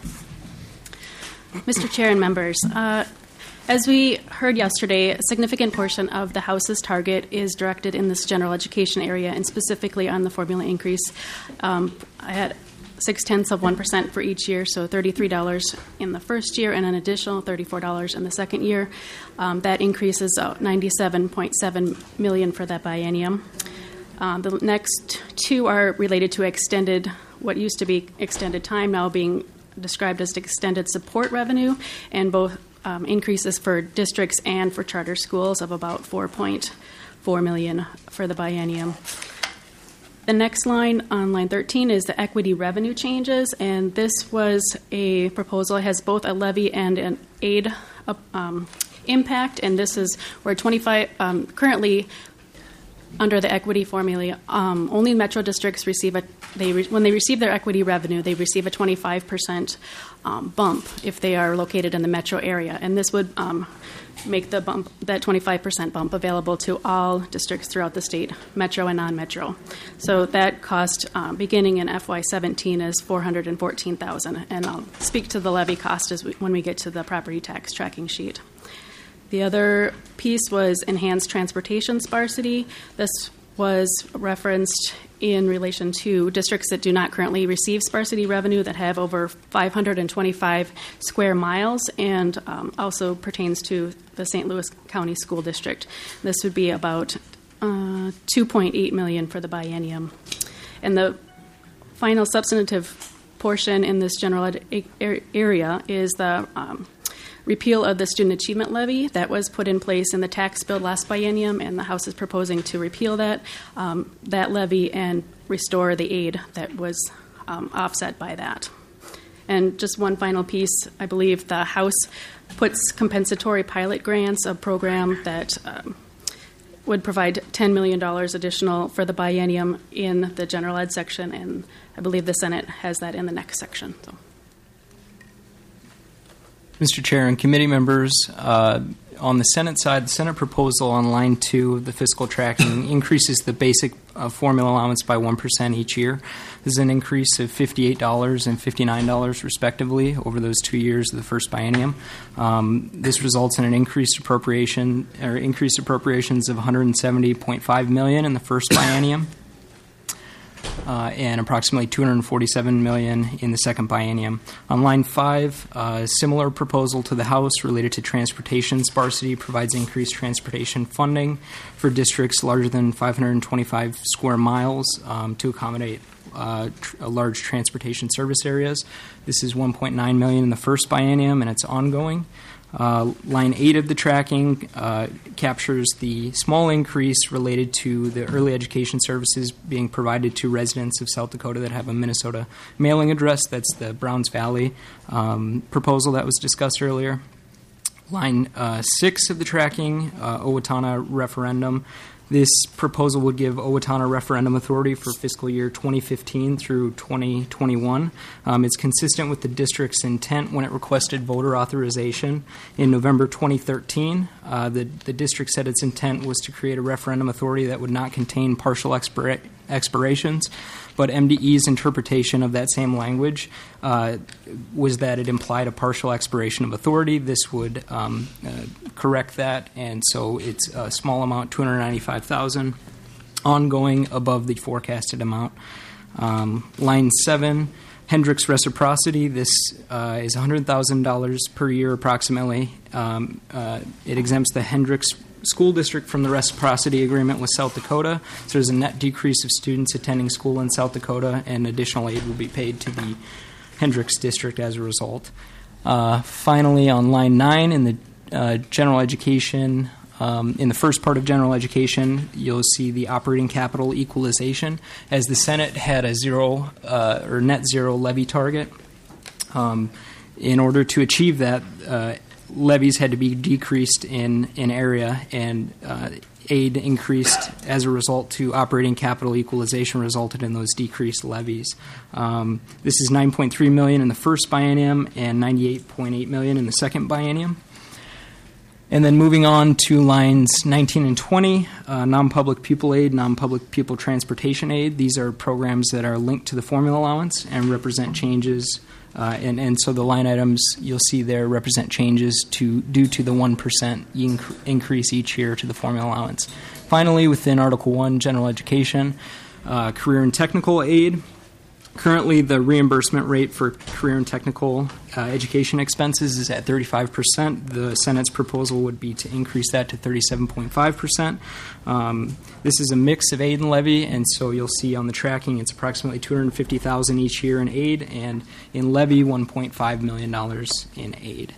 Mister Chair and members, uh, as we heard yesterday, a significant portion of the House's target is directed in this general education area, and specifically on the formula increase. Um, I had six tenths of one percent for each year, so thirty-three dollars in the first year and an additional thirty-four dollars in the second year. Um, that increases uh, ninety-seven point seven million dollars for that biennium. Uh, the next two are related to extended, what used to be extended time, now being described as extended support revenue, and both um, increases for districts and for charter schools of about four point four million dollars for the biennium. The next line on line thirteen is the equity revenue changes, and this was a proposal. It has both a levy and an aid um, impact, and this is where twenty-five um, currently under the equity formula, um, only metro districts receive a they re, when they receive their equity revenue, they receive a twenty-five percent um, bump if they are located in the metro area, and this would um, make the bump, that twenty-five percent bump, available to all districts throughout the state, metro and non-metro. So that cost, um, beginning in F Y seventeen, is four hundred fourteen thousand dollars, and I'll speak to the levy cost as we, when we get to the property tax tracking sheet. The other piece was enhanced transportation sparsity. This was referenced in relation to districts that do not currently receive sparsity revenue, that have over five hundred twenty-five square miles, and um, also pertains to the Saint Louis County School District. This would be about uh, two point eight million dollars for the biennium. And the final substantive portion in this general ed- area is the um, repeal of the student achievement levy that was put in place in the tax bill last biennium, and the House is proposing to repeal that um, that levy and restore the aid that was um, offset by that. And just one final piece, I believe the House puts compensatory pilot grants, a program that um, would provide ten million dollars additional for the biennium, in the general ed section, and I believe the Senate has that in the next section. So. Mister Chair and committee members, uh, on the Senate side, the Senate proposal on line two of the fiscal tracking increases the basic uh, formula allowance by one percent each year. This is an increase of fifty-eight dollars and fifty-nine dollars respectively over those two years of the first biennium. Um, this results in an increased appropriation or increased appropriations of one hundred seventy point five million dollars in the first biennium. Uh, and approximately two hundred forty-seven million dollars in the second biennium. On line five, a uh, similar proposal to the House related to transportation sparsity provides increased transportation funding for districts larger than five hundred twenty-five square miles um, to accommodate uh, tr- large transportation service areas. This is one point nine million dollars in the first biennium, and it's ongoing. Uh, line eight of the tracking uh, captures the small increase related to the early education services being provided to residents of South Dakota that have a Minnesota mailing address. That's the Browns Valley um, proposal that was discussed earlier. Line uh, six of the tracking, uh, Owatonna referendum. This proposal would give Owatonna referendum authority for fiscal year twenty fifteen through twenty twenty-one. Um, it's consistent with the district's intent when it requested voter authorization in November twenty thirteen. Uh, the, the district said its intent was to create a referendum authority that would not contain partial expira- expirations, but M D E's interpretation of that same language uh, was that it implied a partial expiration of authority. This would um, uh, correct that, and so it's a small amount, two hundred ninety-five thousand dollars, ongoing above the forecasted amount. Um, line seven, Hendricks reciprocity. This uh, is one hundred thousand dollars per year approximately. Um, uh, it exempts the Hendricks School District from the reciprocity agreement with South Dakota. So there's a net decrease of students attending school in South Dakota, and additional aid will be paid to the Hendricks District as a result. Uh, finally, on line nine in the uh, general education, um, in the first part of general education, you'll see the operating capital equalization. As the Senate had a zero uh, or net zero levy target, um, in order to achieve that, uh, levies had to be decreased in, in area, and uh, aid increased as a result to operating capital equalization resulted in those decreased levies. Um, this is nine point three million dollars in the first biennium and ninety-eight point eight million dollars in the second biennium. And then moving on to lines nineteen and twenty, uh, non-public pupil aid, non-public pupil transportation aid. These are programs that are linked to the formula allowance and represent changes. Uh, and, and so the line items you'll see there represent changes to due to the one percent inc- increase each year to the formula allowance. Finally, within Article one, General Education, uh, career and technical aid. Currently, the reimbursement rate for career and technical uh, education expenses is at thirty-five percent. The Senate's proposal would be to increase that to thirty-seven point five percent. Um, this is a mix of aid and levy, and so you'll see on the tracking it's approximately two hundred fifty thousand dollars each year in aid, and in levy, one point five million dollars in aid.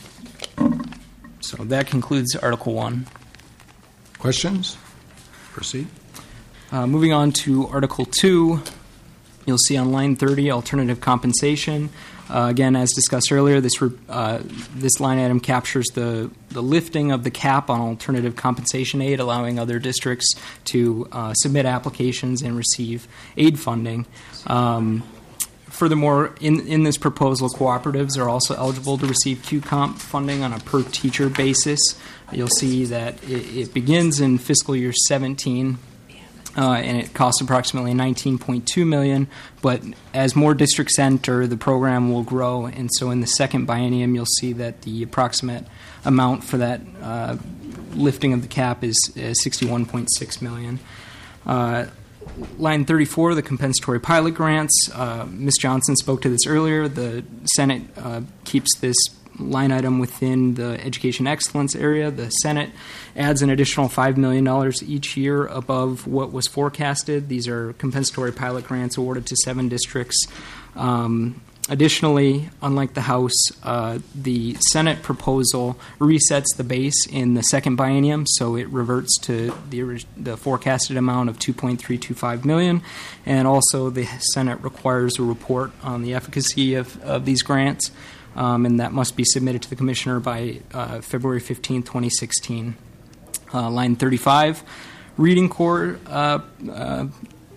So that concludes Article one. Questions? Proceed. Uh, moving on to Article two. You'll see on line thirty, alternative compensation. Uh, again, as discussed earlier, this re- uh, this line item captures the, the lifting of the cap on alternative compensation aid, allowing other districts to uh, submit applications and receive aid funding. Um, furthermore, in, in this proposal, cooperatives are also eligible to receive Q COMP funding on a per-teacher basis. You'll see that it, it begins in fiscal year seventeen. Uh, and it costs approximately nineteen point two million dollars. But as more districts enter, the program will grow. And so in the second biennium, you'll see that the approximate amount for that uh, lifting of the cap is, is sixty-one point six million dollars. Uh, line thirty-four, the compensatory pilot grants. Uh, Miz Johnson spoke to this earlier. The Senate uh, keeps this line item within the education excellence area. The Senate adds an additional five million dollars each year above what was forecasted. These are compensatory pilot grants awarded to seven districts. Um, additionally, unlike the House, uh, the Senate proposal resets the base in the second biennium, so it reverts to the, the forecasted amount of two point three two five million dollars. And also the Senate requires a report on the efficacy of, of these grants. Um, and that must be submitted to the Commissioner by uh, February fifteenth, twenty sixteen. Uh, line thirty-five, Reading Corps uh, uh,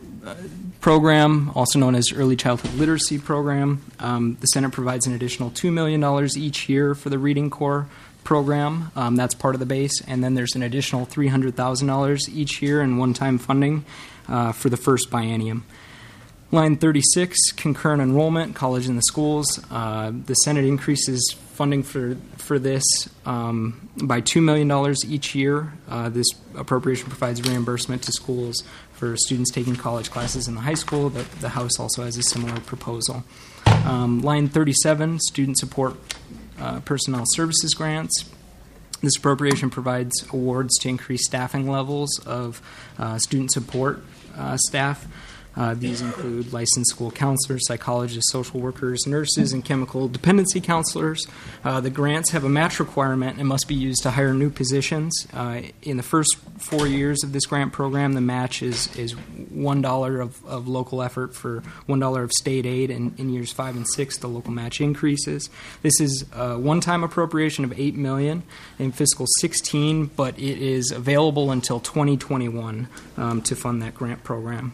program, also known as Early Childhood Literacy Program. Um, the Senate provides an additional two million dollars each year for the Reading Corps program. Um, that's part of the base. And then there's an additional three hundred thousand dollars each year in one-time funding uh, for the first biennium. Line thirty-six, concurrent enrollment, college in the schools. Uh, the Senate increases funding for for this um, by two million dollars each year. Uh, this appropriation provides reimbursement to schools for students taking college classes in the high school. The, the House also has a similar proposal. Um, line thirty-seven, student support uh, personnel services grants. This appropriation provides awards to increase staffing levels of uh, student support uh, staff. Uh, these include licensed school counselors, psychologists, social workers, nurses, and chemical dependency counselors. Uh, the grants have a match requirement and must be used to hire new positions. Uh, in the first four years of this grant program, the match is, is one dollar of, of local effort for one dollar of state aid, and in years five and six, the local match increases. This is a one-time appropriation of eight million dollars in fiscal sixteen, but it is available until twenty twenty-one um, to fund that grant program.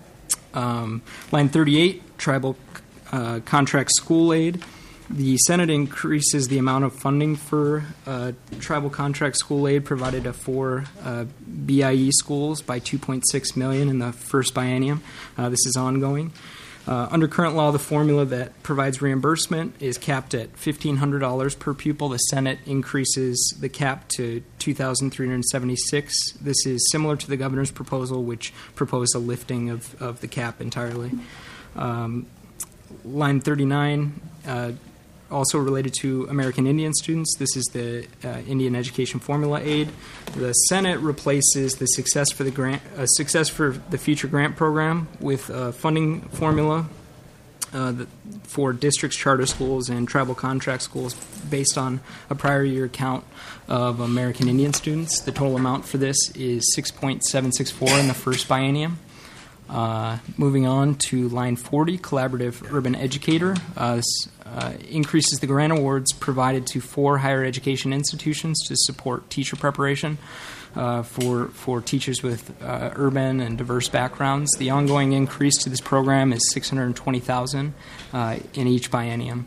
Um, line thirty-eight, tribal uh, contract school aid. The Senate increases the amount of funding for uh, tribal contract school aid provided to four uh, B I E schools by two point six million dollars in the first biennium. Uh, this is ongoing. Uh, under current law, the formula that provides reimbursement is capped at fifteen hundred dollars per pupil. The Senate increases the cap to two thousand three hundred seventy-six dollars. This is similar to the governor's proposal, which proposed a lifting of, of the cap entirely. Um, line thirty-nine, uh, also related to American Indian students. This is the uh, Indian Education Formula Aid. The Senate replaces the Success for the Grant, uh, Success for the Future Grant Program with a funding formula uh, the, for districts, charter schools, and tribal contract schools based on a prior year count of American Indian students. The total amount for this is six point seven six four in the first biennium. Uh, moving on to line forty, Collaborative Urban Educator. Uh, this uh, increases the grant awards provided to four higher education institutions to support teacher preparation uh, for, for teachers with uh, urban and diverse backgrounds. The ongoing increase to this program is six hundred twenty thousand dollars uh, in each biennium.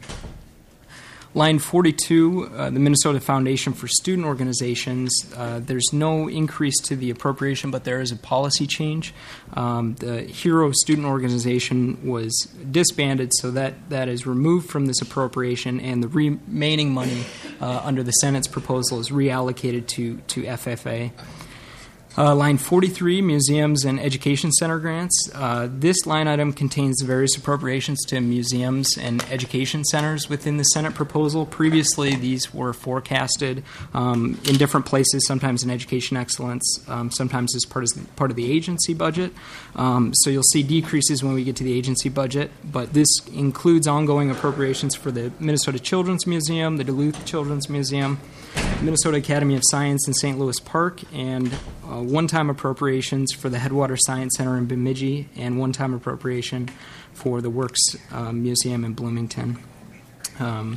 Line forty-two, uh, the Minnesota Foundation for Student Organizations. Uh, there's no increase to the appropriation, but there is a policy change. Um, the Hero Student Organization was disbanded, so that, that is removed from this appropriation, and the remaining money uh, under the Senate's proposal is reallocated to, to F F A. Uh, line forty-three, Museums and Education Center grants. Uh, this line item contains various appropriations to museums and education centers within the Senate proposal. Previously, these were forecasted um, in different places, sometimes in education excellence, um, sometimes as part of, part of the agency budget. Um, so you'll see decreases when we get to the agency budget, but this includes ongoing appropriations for the Minnesota Children's Museum, the Duluth Children's Museum, Minnesota Academy of Science in Saint Louis Park, and uh, one-time appropriations for the Headwater Science Center in Bemidji, and one-time appropriation for the Works uh, Museum in Bloomington. Um,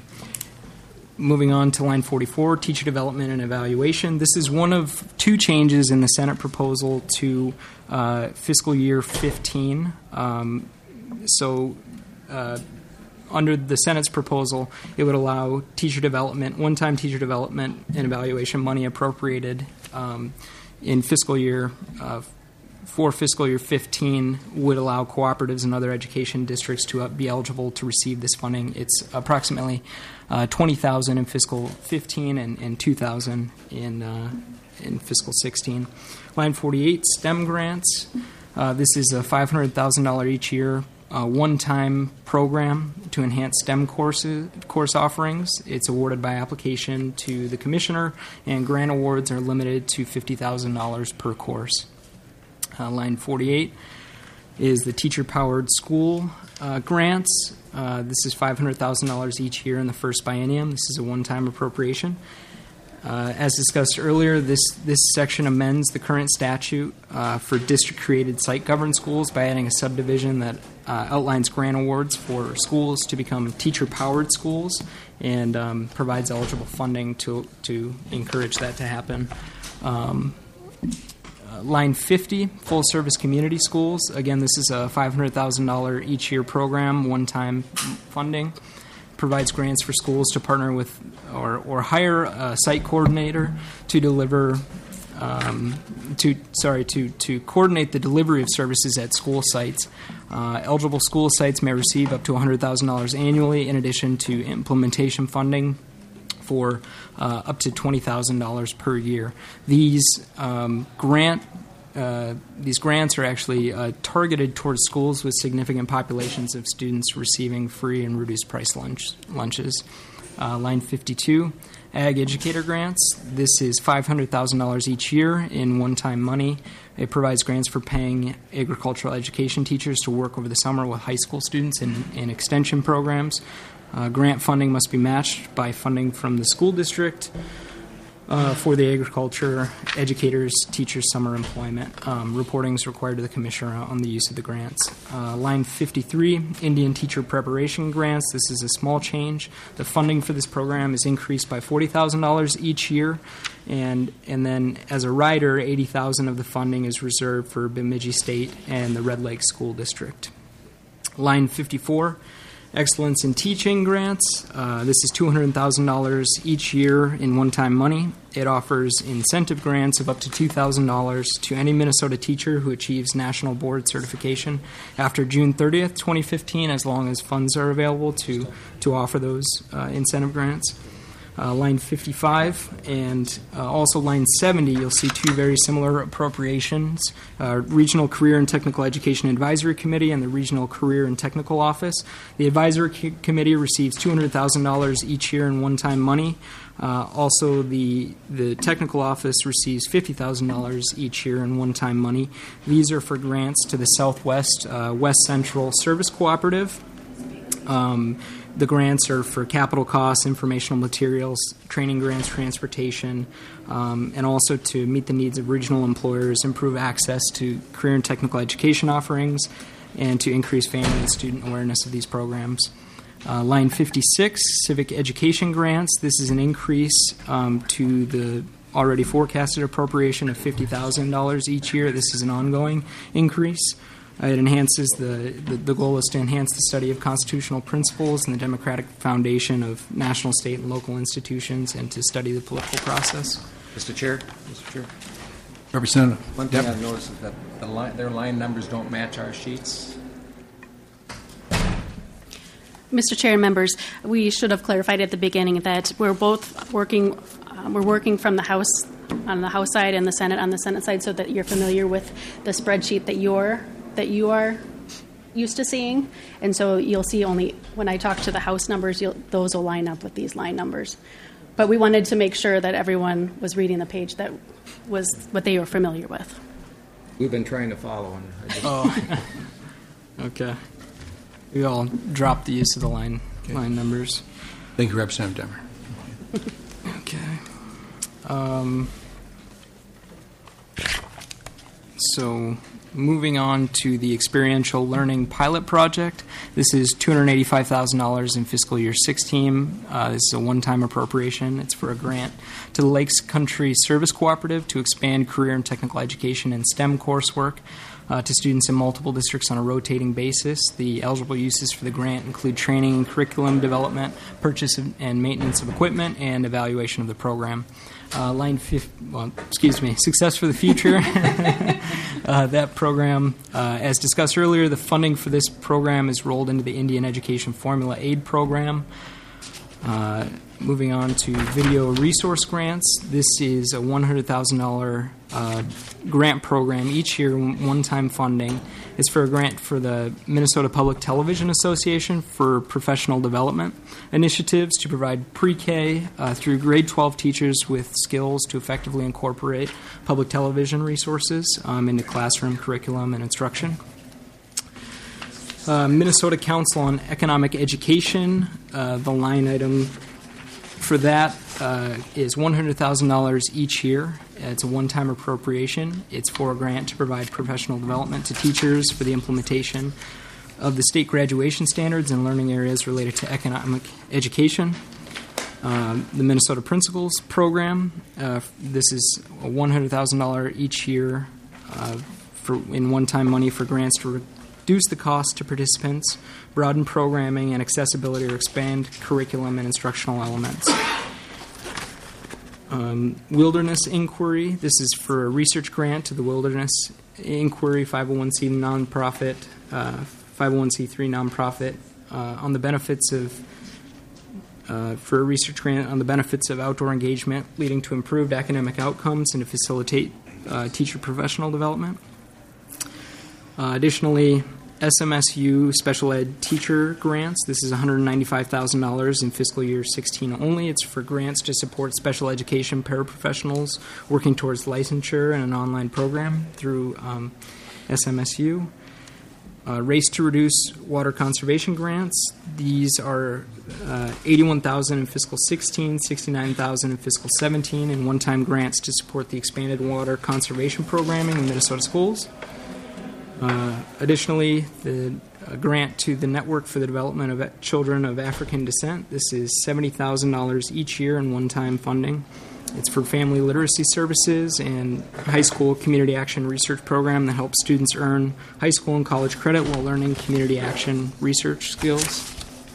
moving on to line forty-four, Teacher Development and Evaluation. This is one of two changes in the Senate proposal to uh, fiscal year fifteen. Um, so uh, under the Senate's proposal, it would allow teacher development, one-time teacher development and evaluation money appropriated um, in fiscal year uh, for fiscal year fifteen would allow cooperatives and other education districts to uh, be eligible to receive this funding. It's approximately uh, twenty thousand dollars in fiscal fifteen and, and two thousand dollars in uh, in fiscal sixteen. Line forty-eight, STEM grants. Uh, this is a five hundred thousand dollars each year Uh, one-time program to enhance STEM courses, course offerings. It's awarded by application to the commissioner, and grant awards are limited to fifty thousand dollars per course. Uh, line forty-eight is the teacher-powered school uh, grants. Uh, this is five hundred thousand dollars each year in the first biennium. This is a one-time appropriation. Uh, as discussed earlier, this, this section amends the current statute uh, for district-created site-governed schools by adding a subdivision that uh, outlines grant awards for schools to become teacher-powered schools and um, provides eligible funding to, to encourage that to happen. Um, uh, line fifty, full-service community schools. Again, this is a five hundred thousand dollars each year program, one-time funding. Provides grants for schools to partner with or, or hire a site coordinator to deliver um, to sorry to to coordinate the delivery of services at school sites. Uh, eligible school sites may receive up to one hundred thousand dollars annually, in addition to implementation funding for uh, up to twenty thousand dollars per year. These um, grant Uh, these grants are actually uh, targeted towards schools with significant populations of students receiving free and reduced price lunch, lunches. Uh, line fifty-two, Ag Educator Grants. This is five hundred thousand dollars each year in one-time money. It provides grants for paying agricultural education teachers to work over the summer with high school students in, in extension programs. Uh, grant funding must be matched by funding from the school district uh, for the agriculture educators, teachers' summer employment. Um, reporting is required to the commissioner on the use of the grants. Uh, line fifty-three, Indian Teacher Preparation Grants. This is a small change. The funding for this program is increased by forty thousand dollars each year. And and then as a rider, eighty thousand dollars of the funding is reserved for Bemidji State and the Red Lake School District. Line fifty-four, Excellence in Teaching Grants. Uh, this is two hundred thousand dollars each year in one-time money. It offers incentive grants of up to two thousand dollars to any Minnesota teacher who achieves national board certification after June thirtieth, twenty fifteen, as long as funds are available to, to offer those uh, incentive grants. Uh, line fifty-five and uh, also line seventy, you'll see two very similar appropriations. Uh, Regional Career and Technical Education Advisory Committee and the Regional Career and Technical Office. The Advisory C- Committee receives two hundred thousand dollars each year in one-time money. Uh, also, the, the Technical Office receives fifty thousand dollars each year in one-time money. These are for grants to the Southwest uh, West Central Service Cooperative. Um, The grants are for capital costs, informational materials, training grants, transportation, um, and also to meet the needs of regional employers, improve access to career and technical education offerings, and to increase family and student awareness of these programs. Uh, line fifty-six, Civic Education Grants. This is an increase um, to the already forecasted appropriation of fifty thousand dollars each year. This is an ongoing increase. Uh, it enhances the, the, the goal is to enhance the study of constitutional principles and the democratic foundation of national, state, and local institutions, and to study the political process. Mister Chair, Mister Chair. Representative. One thing Yep. I've noticed is that the line, their line numbers don't match our sheets. Mister Chair and members, we should have clarified at the beginning that we're both working, uh, we're working from the House on the House side and the Senate on the Senate side, so that you're familiar with the spreadsheet that you're that you are used to seeing. And so you'll see only when I talk to the House numbers, you'll, those will line up with these line numbers. But we wanted to make sure that everyone was reading the page that was what they were familiar with. We've been trying to follow. And I just, Oh, okay. We all dropped the use of the line line numbers. Thank you, Representative Demmer. Okay. Um, so moving on to the Experiential Learning Pilot Project. This is two hundred eighty-five thousand dollars in fiscal year sixteen. Uh, this is a one-time appropriation. It's for a grant to the Lakes Country Service Cooperative to expand career and technical education and STEM coursework uh, to students in multiple districts on a rotating basis. The eligible uses for the grant include training and curriculum development, purchase of, and maintenance of equipment, and evaluation of the program. Uh, line fifty, well, excuse me, Success for the Future. uh, that program, uh, as discussed earlier, the funding for this program is rolled into the Indian Education Formula Aid Program. Uh, moving on to Video Resource Grants. This is a one hundred thousand dollars uh, grant program each year, one-time funding. It's for a grant for the Minnesota Public Television Association for professional development initiatives to provide pre-K uh, through grade twelve teachers with skills to effectively incorporate public television resources um, into classroom curriculum and instruction. Uh, Minnesota Council on Economic Education, uh, the line item for that uh, is one hundred thousand dollars each year. It's a one-time appropriation. It's for a grant to provide professional development to teachers for the implementation of the state graduation standards and learning areas related to economic education. Um, the Minnesota Principals Program, uh, this is a one hundred thousand dollars each year uh, for in one-time money for grants to reduce the cost to participants, broaden programming and accessibility, or expand curriculum and instructional elements. Um, Wilderness Inquiry. This is for a research grant to the Wilderness Inquiry five oh one c nonprofit, uh, five oh one c three nonprofit uh, on the benefits of uh, for a research grant on the benefits of outdoor engagement, leading to improved academic outcomes and to facilitate uh, teacher professional development. Uh, additionally, S M S U special ed teacher grants. This is one hundred ninety-five thousand dollars in fiscal year sixteen only. It's for grants to support special education paraprofessionals working towards licensure in an online program through um, S M S U. Uh, Race to Reduce water conservation grants. These are uh, eighty-one thousand dollars in fiscal sixteen, sixty-nine thousand dollars in fiscal seventeen, and one-time grants to support the expanded water conservation programming in Minnesota schools. Uh, additionally, the a grant to the Network for the Development of Children of African Descent. This is seventy thousand dollars each year in one-time funding. It's for family literacy services and high school community action research program that helps students earn high school and college credit while learning community action research skills.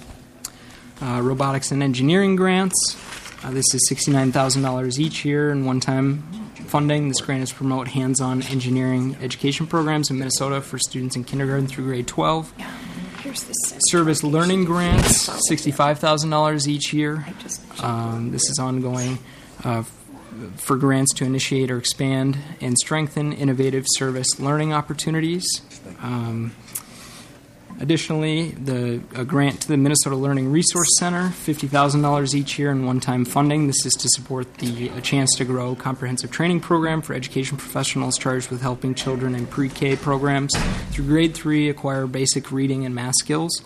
Uh, robotics and engineering grants. Uh, this is sixty-nine thousand dollars each year in one-time funding. This grant is to promote hands-on engineering education programs in Minnesota for students in kindergarten through grade twelve. Service learning grants, sixty-five thousand dollars each year. Um, this is ongoing uh, for grants to initiate or expand and strengthen innovative service learning opportunities. Um, additionally, the a grant to the Minnesota Learning Resource Center, fifty thousand dollars each year in one-time funding. This is to support the A Chance to Grow comprehensive training program for education professionals charged with helping children in pre-K programs through grade three acquire basic reading and math skills.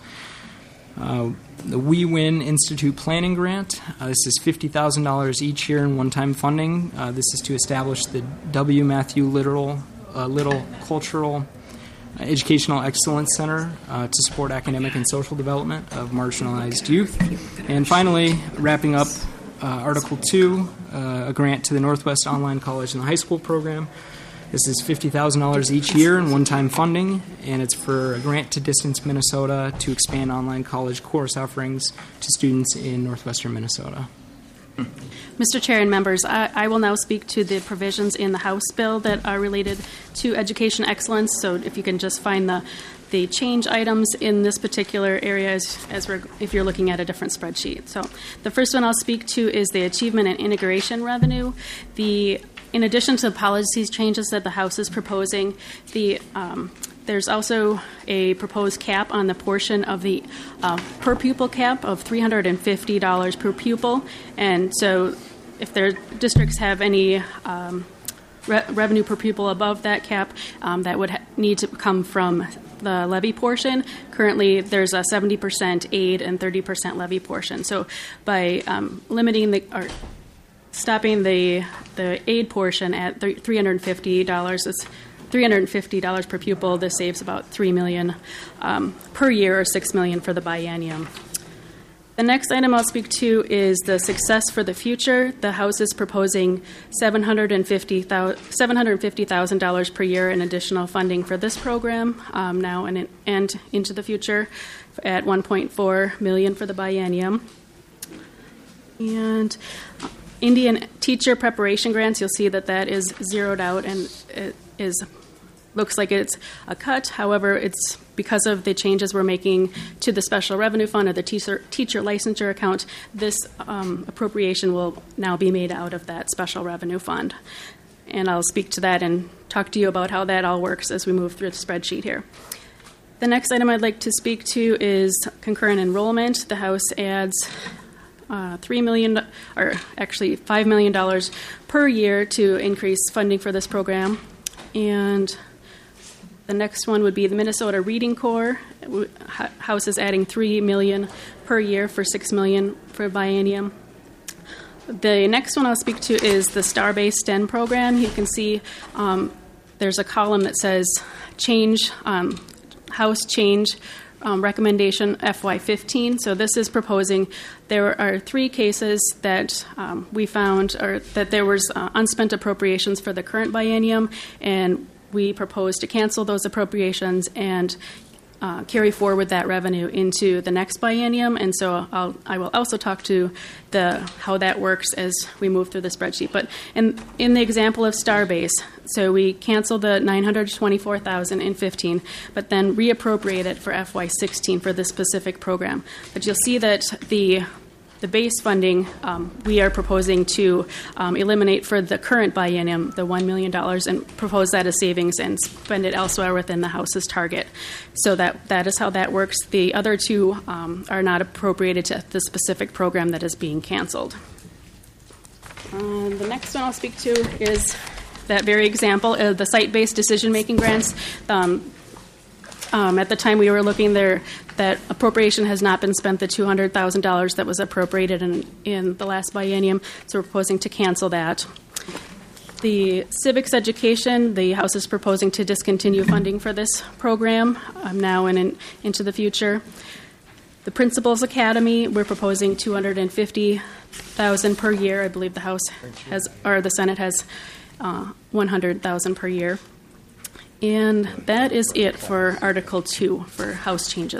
Uh, the We Win Institute Planning Grant. Uh, this is fifty thousand dollars each year in one-time funding. Uh, this is to establish the W. Matthew Little, uh, Little Cultural Educational Excellence Center uh, to support academic and social development of marginalized youth. And finally, wrapping up uh, Article two, uh, a grant to the Northwest Online College and the High School program. This is fifty thousand dollars each year in one-time funding, and it's for a grant to Distance Minnesota to expand online college course offerings to students in northwestern Minnesota. Mister Chair and members, I, I will now speak to the provisions in the House bill that are related to education excellence. So if you can just find the, the change items in this particular area as, as we're, if you're looking at a different spreadsheet. So the first one I'll speak to is the achievement and integration revenue. The In addition to the policy changes that the House is proposing, the um, there's also a proposed cap on the portion of the uh, per pupil cap of three hundred fifty dollars per pupil. And so if their districts have any um, re- revenue per pupil above that cap, um, that would ha- need to come from the levy portion. Currently, there's a seventy percent aid and thirty percent levy portion. So by um, limiting the or stopping the the aid portion at three hundred fifty dollars, it's three hundred fifty dollars per pupil. This saves about three million dollars um, per year, or six million dollars for the biennium. The next item I'll speak to is the Success for the Future. The House is proposing seven hundred fifty thousand dollars per year in additional funding for this program um, now and, and into the future at one point four million dollars for the biennium. And Indian teacher preparation grants, you'll see that that is zeroed out and it is looks like it's a cut. However, it's because of the changes we're making to the special revenue fund or the teacher, teacher licensure account, this um, appropriation will now be made out of that special revenue fund. And I'll speak to that and talk to you about how that all works as we move through the spreadsheet here. The next item I'd like to speak to is concurrent enrollment. The House adds Uh, three million dollars, or actually five million dollars per year to increase funding for this program. And the next one would be the Minnesota Reading Corps. House is adding three million dollars per year for six million dollars for biennium. The next one I'll speak to is the Star-Based STEM program. You can see um, there's a column that says change, um, House change Um, recommendation F Y fifteen. So this is proposing there are three cases that um, we found or that there was uh, unspent appropriations for the current biennium, and we propose to cancel those appropriations and uh, carry forward that revenue into the next biennium. And so I'll, I will also talk to the how that works as we move through the spreadsheet. But in, in the example of Starbase, so we cancel the nine hundred twenty-four thousand dollars in fifteen, but then reappropriate it for F Y sixteen for this specific program. But you'll see that the the base funding, um, we are proposing to um, eliminate for the current biennium the one million dollars and propose that as savings and spend it elsewhere within the House's target. So that, that is how that works. The other two um, are not appropriated to the specific program that is being canceled. Uh, the next one I'll speak to is that very example, uh, the site-based decision-making grants. Um, Um, at the time we were looking there, that appropriation has not been spent, the two hundred thousand dollars that was appropriated in, in the last biennium, so we're proposing to cancel that. The civics education, the House is proposing to discontinue funding for this program um, now and in, into the future. The Principals Academy, we're proposing two hundred fifty thousand dollars per year. I believe the House has, or the Senate has uh, one hundred thousand dollars per year. And that is it for Article two for House changes.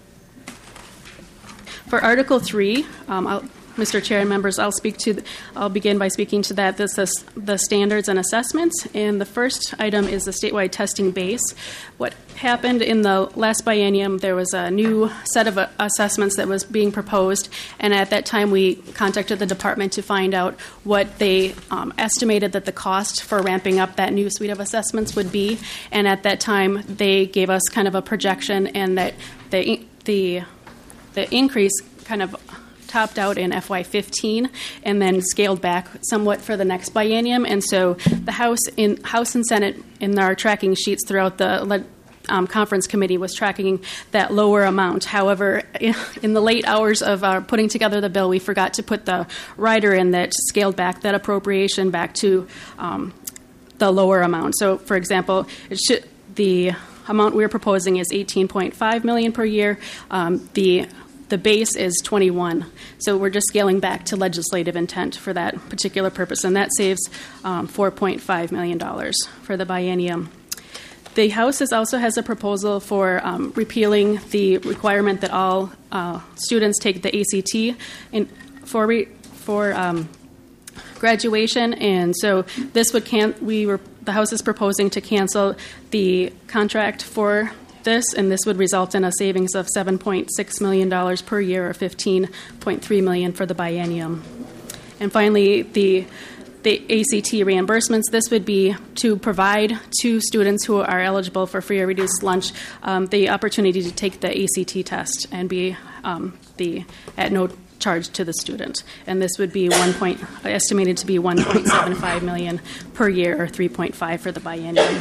For Article three, um, I'll, Mister Chair and members, I'll speak to. The, I'll begin by speaking to that. This is the standards and assessments. And the first item is the statewide testing base. What happened in the last biennium? There was a new set of uh, assessments that was being proposed, and at that time we contacted the department to find out what they um, estimated that the cost for ramping up that new suite of assessments would be. And at that time, they gave us kind of a projection, and that the the the increase kind of topped out in F Y fifteen and then scaled back somewhat for the next biennium. And so the House in House and Senate in our tracking sheets throughout the um, conference committee was tracking that lower amount. However, in the late hours of uh, putting together the bill, we forgot to put the rider in that scaled back that appropriation back to um, the lower amount. So, for example, it should, the amount we're proposing is eighteen point five million dollars per year. Um, the The base is twenty-one, so we're just scaling back to legislative intent for that particular purpose, and that saves um, four point five million dollars for the biennium. The House is also has a proposal for um, repealing the requirement that all uh, students take the A C T in, for re, for um, graduation, and so this would can we were the House is proposing to cancel the contract for this, and this would result in a savings of seven point six million dollars per year, or fifteen point three million dollars for the biennium. And finally, the the A C T reimbursements. This would be to provide to students who are eligible for free or reduced lunch um, the opportunity to take the A C T test and be um, the at no charge to the student. And this would be one point estimated to be one point seven five million dollars per year, or three point five for the biennium.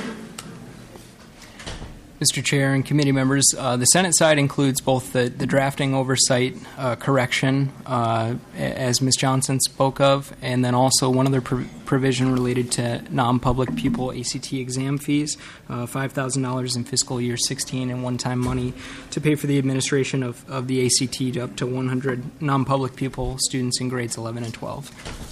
Mister Chair and committee members, uh, the Senate side includes both the, the drafting oversight uh, correction, uh, as Miz Johnson spoke of, and then also one other pro- provision related to non-public pupil A C T exam fees, uh, five thousand dollars in fiscal year sixteen, and one-time money to pay for the administration of, of the A C T to up to one hundred non-public pupil students in grades eleven and twelve.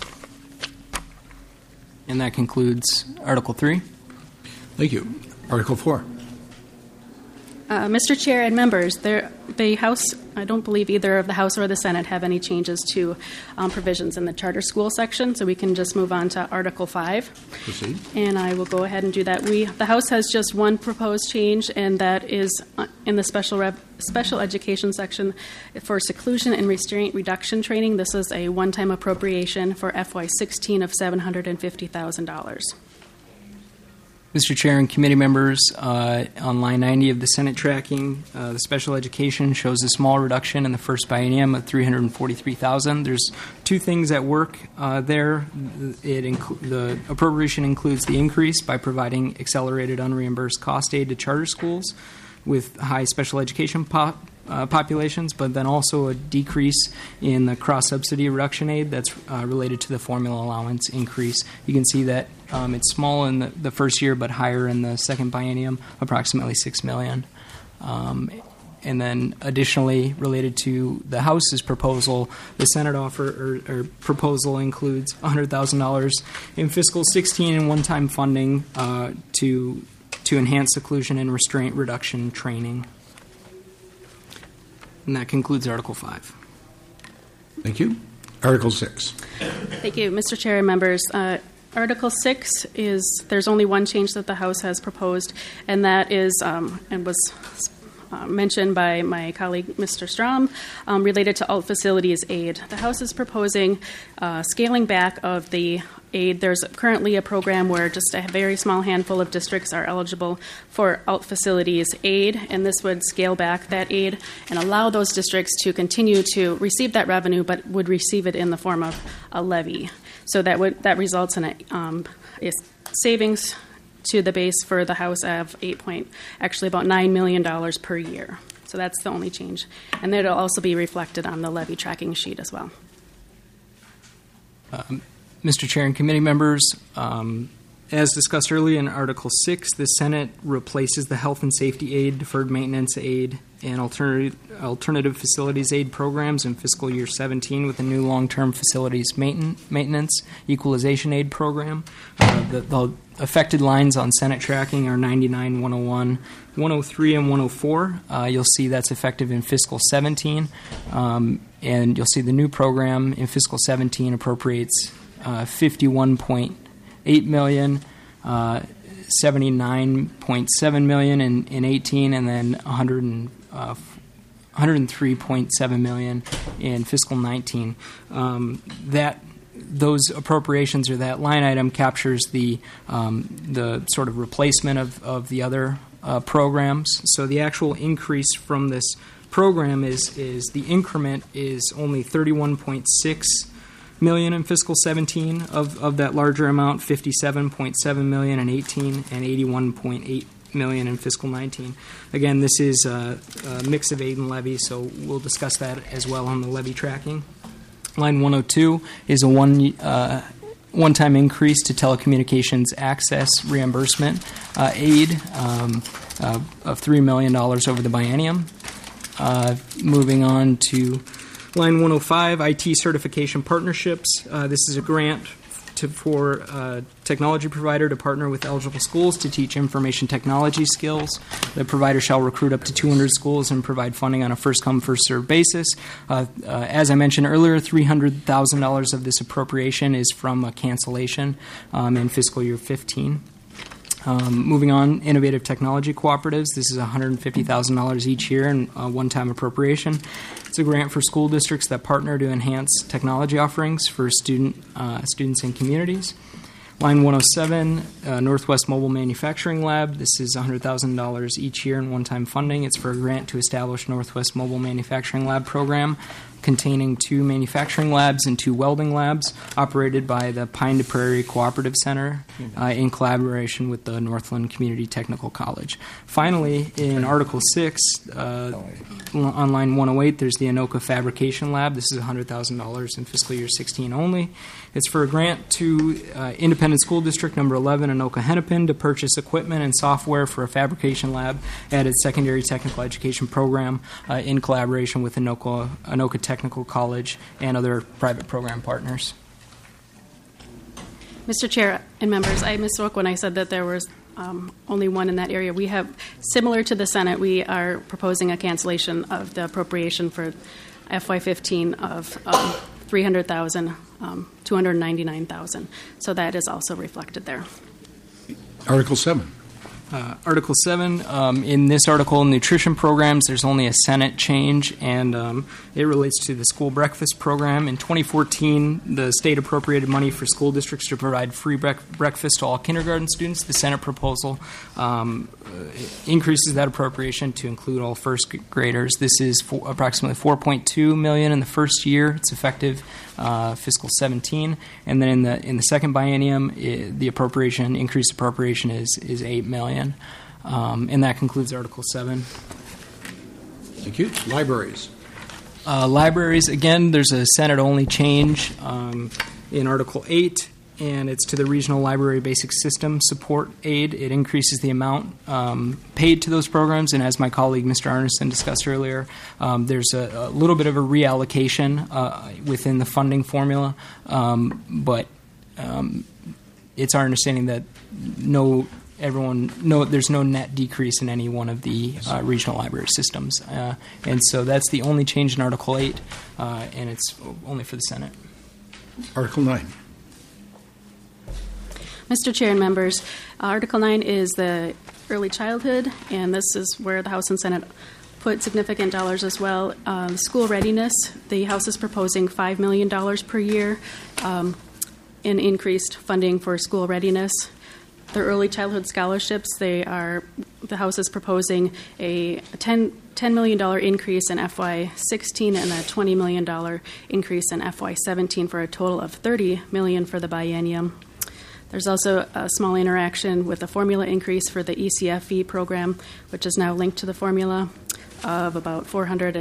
And that concludes Article three. Thank you. Article four. Uh, Mister Chair and members, there, the House, I don't believe either of the House or the Senate have any changes to um, provisions in the charter school section, so we can just move on to Article five. Proceed. And I will go ahead and do that. We, the House has just one proposed change, and that is uh, in the special rev, special education section for seclusion and restraint reduction training. This is a one-time appropriation for F Y sixteen of seven hundred fifty thousand dollars. Mister Chair and committee members, uh, on line ninety of the Senate tracking, uh, the special education shows a small reduction in the first biennium of three hundred forty-three thousand dollars. There's two things at work uh, there. It inc- the appropriation includes the increase by providing accelerated unreimbursed cost aid to charter schools with high special education pop, uh, populations, but then also a decrease in the cross-subsidy reduction aid that's uh, related to the formula allowance increase. You can see that um, it's small in the, the first year, but higher in the second biennium, approximately six million dollars. Um, and then additionally, related to the House's proposal, the Senate offer or, or proposal includes one hundred thousand dollars in fiscal sixteen and one-time funding uh, to to enhance seclusion and restraint reduction training. And that concludes Article five. Thank you. Article six. Thank you, Mister Chair and members. Uh, Article six is, there's only one change that the House has proposed, and that is, um, and was uh, mentioned by my colleague, Mister Strom, um, related to alt facilities aid. The House is proposing uh, scaling back of the aid. There's currently a program where just a very small handful of districts are eligible for alt facilities aid, and this would scale back that aid and allow those districts to continue to receive that revenue, but would receive it in the form of a levy. So that would that results in a, um, a savings to the base for the House of eight point, actually about nine million dollars per year. So that's the only change, and it'll also be reflected on the levy tracking sheet as well. Um, Mister Chair and committee members, um, as discussed earlier in Article six, the Senate replaces the Health and Safety Aid, Deferred Maintenance Aid, and Alternative, alternative Facilities Aid programs in fiscal year seventeen with a new long-term Facilities mainten- Maintenance Equalization Aid program. Uh, the, the affected lines on Senate tracking are ninety-nine, one oh one, one oh three, and one oh four. Uh, you'll see that's effective in fiscal seventeen, um, and you'll see the new program in fiscal seventeen appropriates Uh, fifty-one point eight million, uh, seventy-nine point seven million in, in eighteen, and then one hundred and, uh, one hundred three point seven million in fiscal nineteen. Um, that those appropriations or that line item captures the um, the sort of replacement of, of the other uh, programs. So the actual increase from this program is is the increment is only thirty-one point six million in fiscal seventeen of, of that larger amount, fifty-seven point seven million in eighteen, and eighty-one point eight million in fiscal nineteen. Again, this is a, a mix of aid and levy, so we'll discuss that as well on the levy tracking. Line one oh two is a one uh, one-time increase to telecommunications access reimbursement uh, aid um, uh, of three million dollars over the biennium. Uh, moving on to Line one oh five, I T certification partnerships. Uh, this is a grant to, for a technology provider to partner with eligible schools to teach information technology skills. The provider shall recruit up to two hundred schools and provide funding on a first-come, first-served basis. Uh, uh, as I mentioned earlier, three hundred thousand dollars of this appropriation is from a cancellation um, in fiscal year fifteen. Um, moving on, innovative technology cooperatives. This is one hundred fifty thousand dollars each year in a one-time appropriation. It's a grant for school districts that partner to enhance technology offerings for student uh, students and communities. Line one oh seven, uh, Northwest Mobile Manufacturing Lab. This is one hundred thousand dollars each year in one-time funding. It's for a grant to establish Northwest Mobile Manufacturing Lab program containing two manufacturing labs and two welding labs operated by the Pine to Prairie Cooperative Center uh, in collaboration with the Northland Community Technical College. Finally, in Article six, uh, on line one oh eight, there's the Anoka Fabrication Lab. This is one hundred thousand dollars in fiscal year sixteen only. It's for a grant to uh, Independent School District number eleven, Anoka Hennepin, to purchase equipment and software for a fabrication lab at its secondary technical education program uh, in collaboration with Anoka, Anoka Technical College and other private program partners. Mister Chair and members, I misspoke when I said that there was um, only one in that area. We have, similar to the Senate, we are proposing a cancellation of the appropriation for F Y fifteen of um, three hundred thousand dollars, um, two hundred ninety-nine thousand dollars. So that is also reflected there. Article seven. Uh, Article seven, um, in this article, nutrition programs, there's only a Senate change, and um, it relates to the school breakfast program. In twenty fourteen, the state appropriated money for school districts to provide free brec- breakfast to all kindergarten students. The Senate proposal um, increases that appropriation to include all first graders. This is for approximately four point two million dollars in the first year. It's effective uh, fiscal seventeen, and then in the in the second biennium, it, the appropriation increased appropriation is is eight million dollars. Um, and that concludes Article seven. Thank you. Libraries. Uh, libraries, again, there's a Senate-only change um, in Article eight, and it's to the Regional Library Basic System Support Aid. It increases the amount um, paid to those programs, and as my colleague Mister Arneson discussed earlier, um, there's a, a little bit of a reallocation uh, within the funding formula, um, but um, it's our understanding that no Everyone, no, there's no net decrease in any one of the uh, regional library systems, uh, and so that's the only change in Article eight, uh, and it's only for the Senate. Article nine. Mister Chair and members, Article nine is the early childhood, and this is where the House and Senate put significant dollars as well. Um, school readiness, the House is proposing five million dollars per year um, in increased funding for school readiness. The early childhood scholarships, they are, the House is proposing a ten, ten million dollars increase in F Y sixteen and a twenty million dollars increase in F Y seventeen for a total of thirty million dollars for the biennium. There's also a small interaction with the formula increase for the E C F E program, which is now linked to the formula, of about four hundred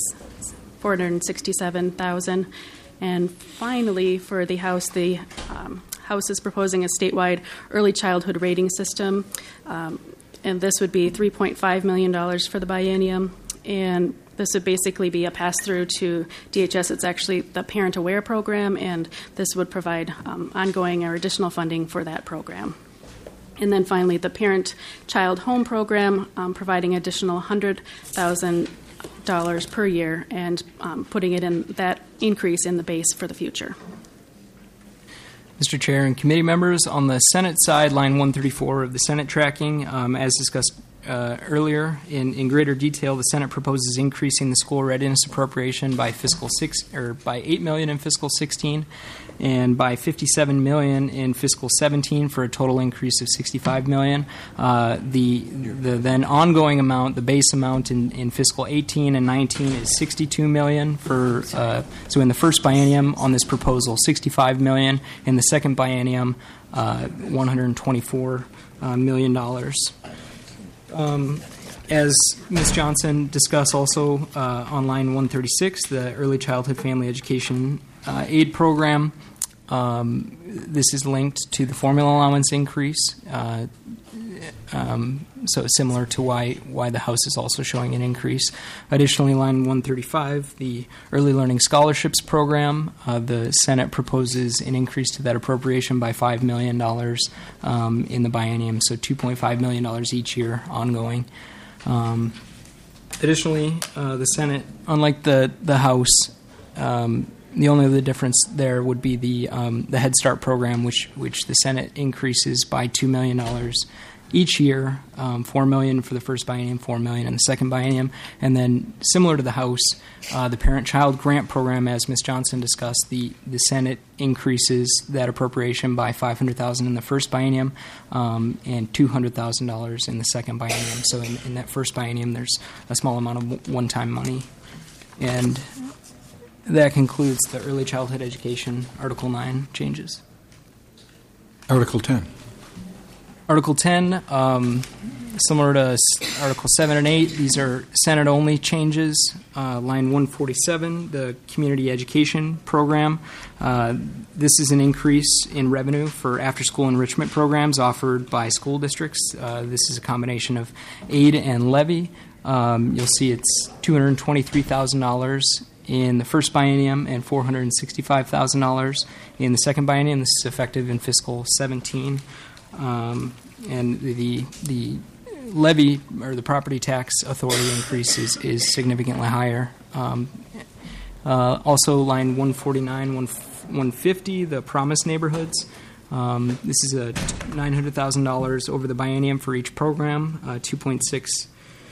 sixty-seven thousand dollars. And finally, for the House, the um, House is proposing a statewide early childhood rating system, um, and this would be three point five million dollars for the biennium. And this would basically be a pass-through to D H S. It's actually the Parent Aware program, and this would provide um, ongoing or additional funding for that program. And then finally, the Parent-Child Home program, um, providing additional one hundred thousand dollars per year and um, putting it in that increase in the base for the future. Mister Chair and committee members, on the Senate side, line one thirty-four of the Senate tracking, um, as discussed uh, earlier in, in greater detail, the Senate proposes increasing the school readiness appropriation by fiscal six or by eight million dollars in fiscal sixteen and by fifty-seven million dollars in fiscal seventeen for a total increase of sixty-five million dollars. Uh, the the then ongoing amount, the base amount in, in fiscal eighteen and nineteen is sixty-two million dollars for uh, so in the first biennium on this proposal, sixty-five million dollars. In the second biennium, uh, one hundred twenty-four uh, million dollars. Um, As Miz Johnson discussed also uh, on line one thirty-six, the Early Childhood Family Education uh, Aid Program, um, this is linked to the formula allowance increase, uh, um, so similar to why why the House is also showing an increase. Additionally, line one thirty-five, the Early Learning Scholarships Program, uh, the Senate proposes an increase to that appropriation by five million dollars um, in the biennium, so two point five million dollars each year ongoing. Um, additionally, uh, the Senate, unlike the the House, um, the only other difference there would be the um, the Head Start program, which which the Senate increases by two million dollars each year, um, four million dollars for the first biennium, four million dollars in the second biennium, and then similar to the House, uh, the Parent-Child Grant Program, as Miz Johnson discussed, the, the Senate increases that appropriation by five hundred thousand dollars in the first biennium um, and two hundred thousand dollars in the second biennium. So in, in that first biennium, there's a small amount of one-time money. And that concludes the Early Childhood Education Article nine changes. Article ten. Article ten, um, similar to s- Article seven and eight, these are Senate-only changes. Uh, line one forty-seven, the Community Education Program. Uh, this is an increase in revenue for after-school enrichment programs offered by school districts. Uh, this is a combination of aid and levy. Um, you'll see it's two hundred twenty-three thousand dollars in the first biennium and four hundred sixty-five thousand dollars in the second biennium. This is effective in fiscal seventeen. Um, and the the levy or the property tax authority increase is, is significantly higher. Um, uh, also, line one forty-nine, one fifty, the Promise Neighborhoods. Um, this is a nine hundred thousand dollars over the biennium for each program, uh, two point six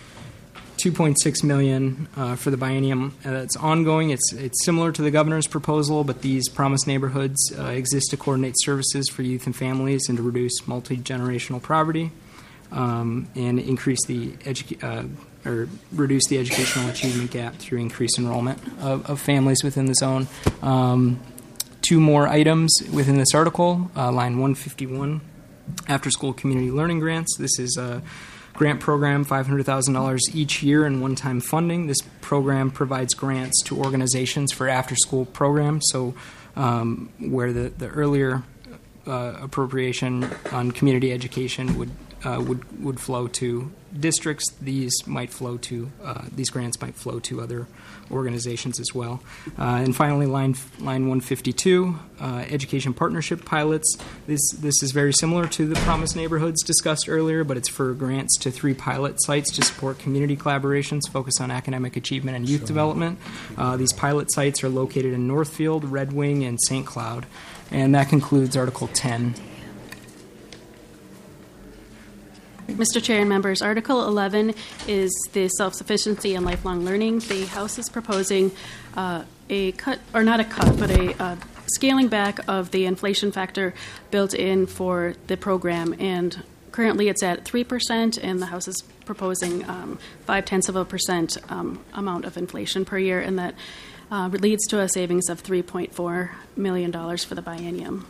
two point six million dollars uh, for the biennium. Uh, it's ongoing. It's it's similar to the governor's proposal, but these Promise Neighborhoods uh, exist to coordinate services for youth and families and to reduce multi-generational poverty um, and increase the edu- uh, or reduce the educational achievement gap through increased enrollment of, of families within the zone. Um, two more items within this article. Uh, line one fifty-one, after-school community learning grants. This is a grant program, five hundred thousand dollars each year in one-time funding. This program provides grants to organizations for after-school programs, so um, where the, the earlier uh, appropriation on community education would uh, would would flow to districts, these might flow to uh, these grants might flow to other organizations as well. Uh, and finally, line line one fifty-two, uh, education partnership pilots. This this is very similar to the Promise Neighborhoods discussed earlier, but it's for grants to three pilot sites to support community collaborations focused on academic achievement and youth sure. development. Uh, these pilot sites are located in Northfield, Red Wing, and Saint Cloud. And that concludes Article ten. Mister Chair and members, Article eleven is the self-sufficiency and lifelong learning. The House is proposing uh, a cut, or not a cut, but a uh, scaling back of the inflation factor built in for the program. And currently it's at three percent, and the House is proposing um, five-tenths of a percent um, amount of inflation per year, and that uh, leads to a savings of three point four million dollars for the biennium.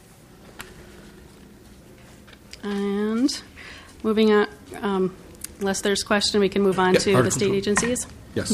And moving on, um, unless there's question, we can move on Yeah, to the Article state two. agencies. Yes.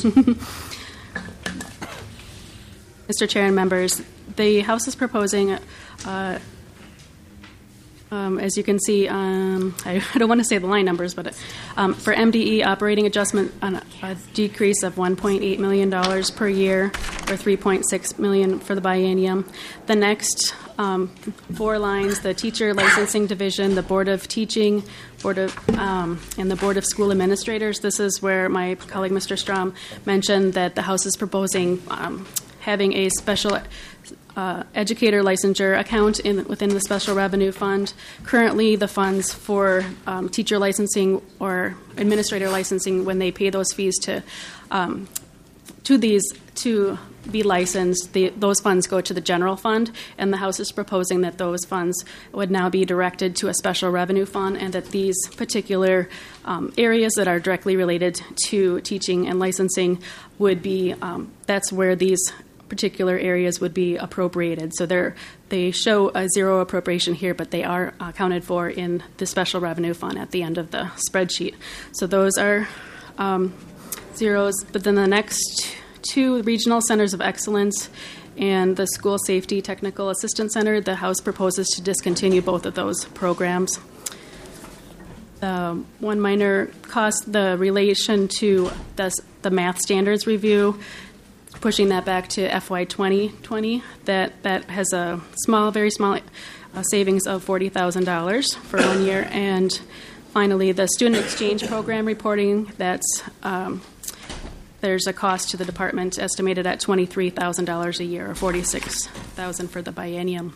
Mister Chair and members, the House is proposing, uh, um, as you can see, um, I, I don't want to say the line numbers, but um, for M D E operating adjustment on a, a decrease of one point eight million dollars per year, or three point six million dollars for the biennium. The next um, four lines: the Teacher Licensing Division, the Board of Teaching, Board of um, and the Board of School Administrators. This is where my colleague Mister Strom mentioned that the House is proposing um, having a special uh, educator licensure account in, within the Special Revenue Fund. Currently, the funds for um, teacher licensing or administrator licensing, when they pay those fees to um, to these to be licensed, the, those funds go to the general fund, and the House is proposing that those funds would now be directed to a special revenue fund, and that these particular um, areas that are directly related to teaching and licensing would be, um, that's where these particular areas would be appropriated. So they're, they show a zero appropriation here, but they are accounted for in the special revenue fund at the end of the spreadsheet. So those are um, zeros, but then the next two regional centers of excellence and the School Safety Technical Assistance Center, the House proposes to discontinue both of those programs. Uh, one minor cost, the relation to the, the math standards review, pushing that back to F Y twenty twenty, that, that has a small, very small uh, savings of forty thousand dollars for one year. And finally, the student exchange program reporting, that's um, there's a cost to the department estimated at twenty-three thousand dollars a year, or forty-six thousand dollars for the biennium.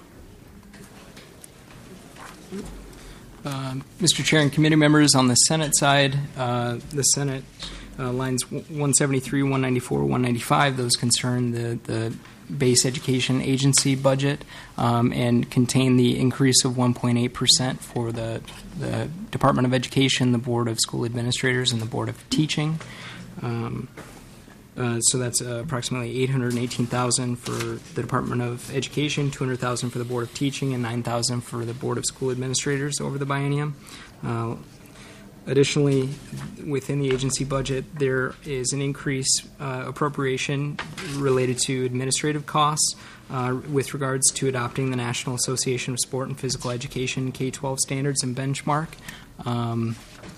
Um, Mister Chair and committee members, on the Senate side, uh, the Senate uh, lines one seventy-three, one ninety-four, one ninety-five, those concern the, the base education agency budget um, and contain the increase of one point eight percent for the, the Department of Education, the Board of School Administrators, and the Board of Teaching. Um, uh, so that's uh, approximately eight hundred eighteen thousand dollars for the Department of Education, two hundred thousand dollars for the Board of Teaching, and nine thousand dollars for the Board of School Administrators over the biennium. Uh, additionally, within the agency budget, there is an increase uh, appropriation related to administrative costs uh, with regards to adopting the National Association of Sport and Physical Education K twelve standards and benchmark. Um,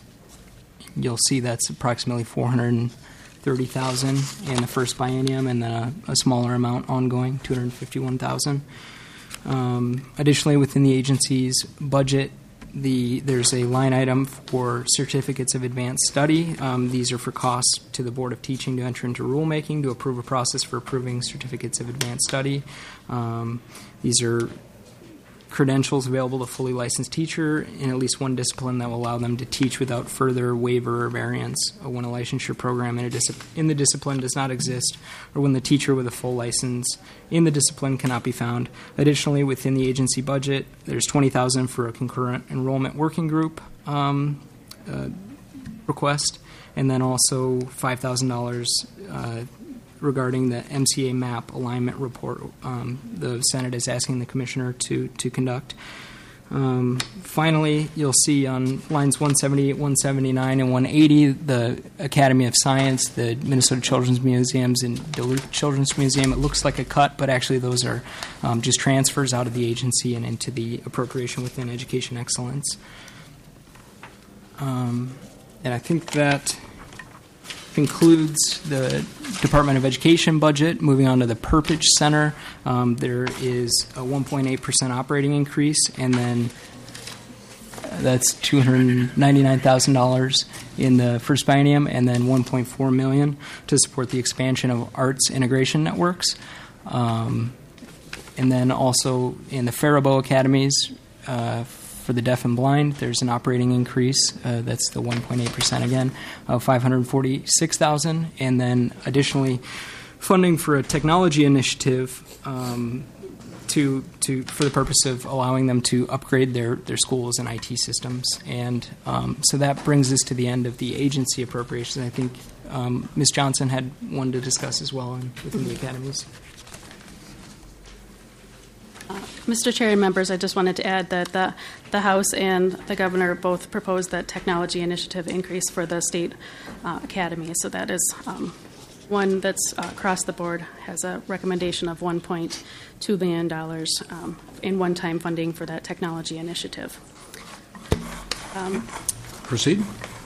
You'll see that's approximately four hundred thirty thousand dollars in the first biennium, and then a, a smaller amount ongoing, two hundred fifty-one thousand dollars. Um, additionally, within the agency's budget, the there's a line item for certificates of advanced study. Um, these are for costs to the Board of Teaching to enter into rulemaking to approve a process for approving certificates of advanced study. Um, these are credentials available to a fully licensed teacher in at least one discipline that will allow them to teach without further waiver or variance when a licensure program in, a dis- in the discipline does not exist, or when the teacher with a full license in the discipline cannot be found. Additionally, within the agency budget, there's twenty thousand dollars for a concurrent enrollment working group um, uh, request, and then also five thousand dollars uh, regarding the M C A MAP alignment report um, the Senate is asking the Commissioner to, to conduct. Um, finally, you'll see on lines one seventy-eight, one seventy-nine, and one eighty, the Academy of Science, the Minnesota Children's Museums, and Duluth Children's Museum. It looks like a cut, but actually those are um, just transfers out of the agency and into the appropriation within Education Excellence. Um, and I think that concludes the Department of Education budget. Moving on to the Perpich Center, um, there is a one point eight percent operating increase, and then that's two hundred ninety-nine thousand dollars in the first biennium, and then one point four million dollars to support the expansion of arts integration networks. Um, and then also in the Faribault Academies, uh, for the deaf and blind, there's an operating increase. Uh, that's the one point eight percent again, of five hundred forty-six thousand dollars. And then additionally, funding for a technology initiative um, to to for the purpose of allowing them to upgrade their, their schools and I T systems. And um, so that brings us to the end of the agency appropriations. I think um, Miz Johnson had one to discuss as well in, within the academies. Uh, Mister Chair and members, I just wanted to add that the, the House and the Governor both proposed that technology initiative increase for the state uh, academy. So that is um, one that's uh, across the board, has a recommendation of one point two billion dollars um, in one-time funding for that technology initiative. Um, Proceed.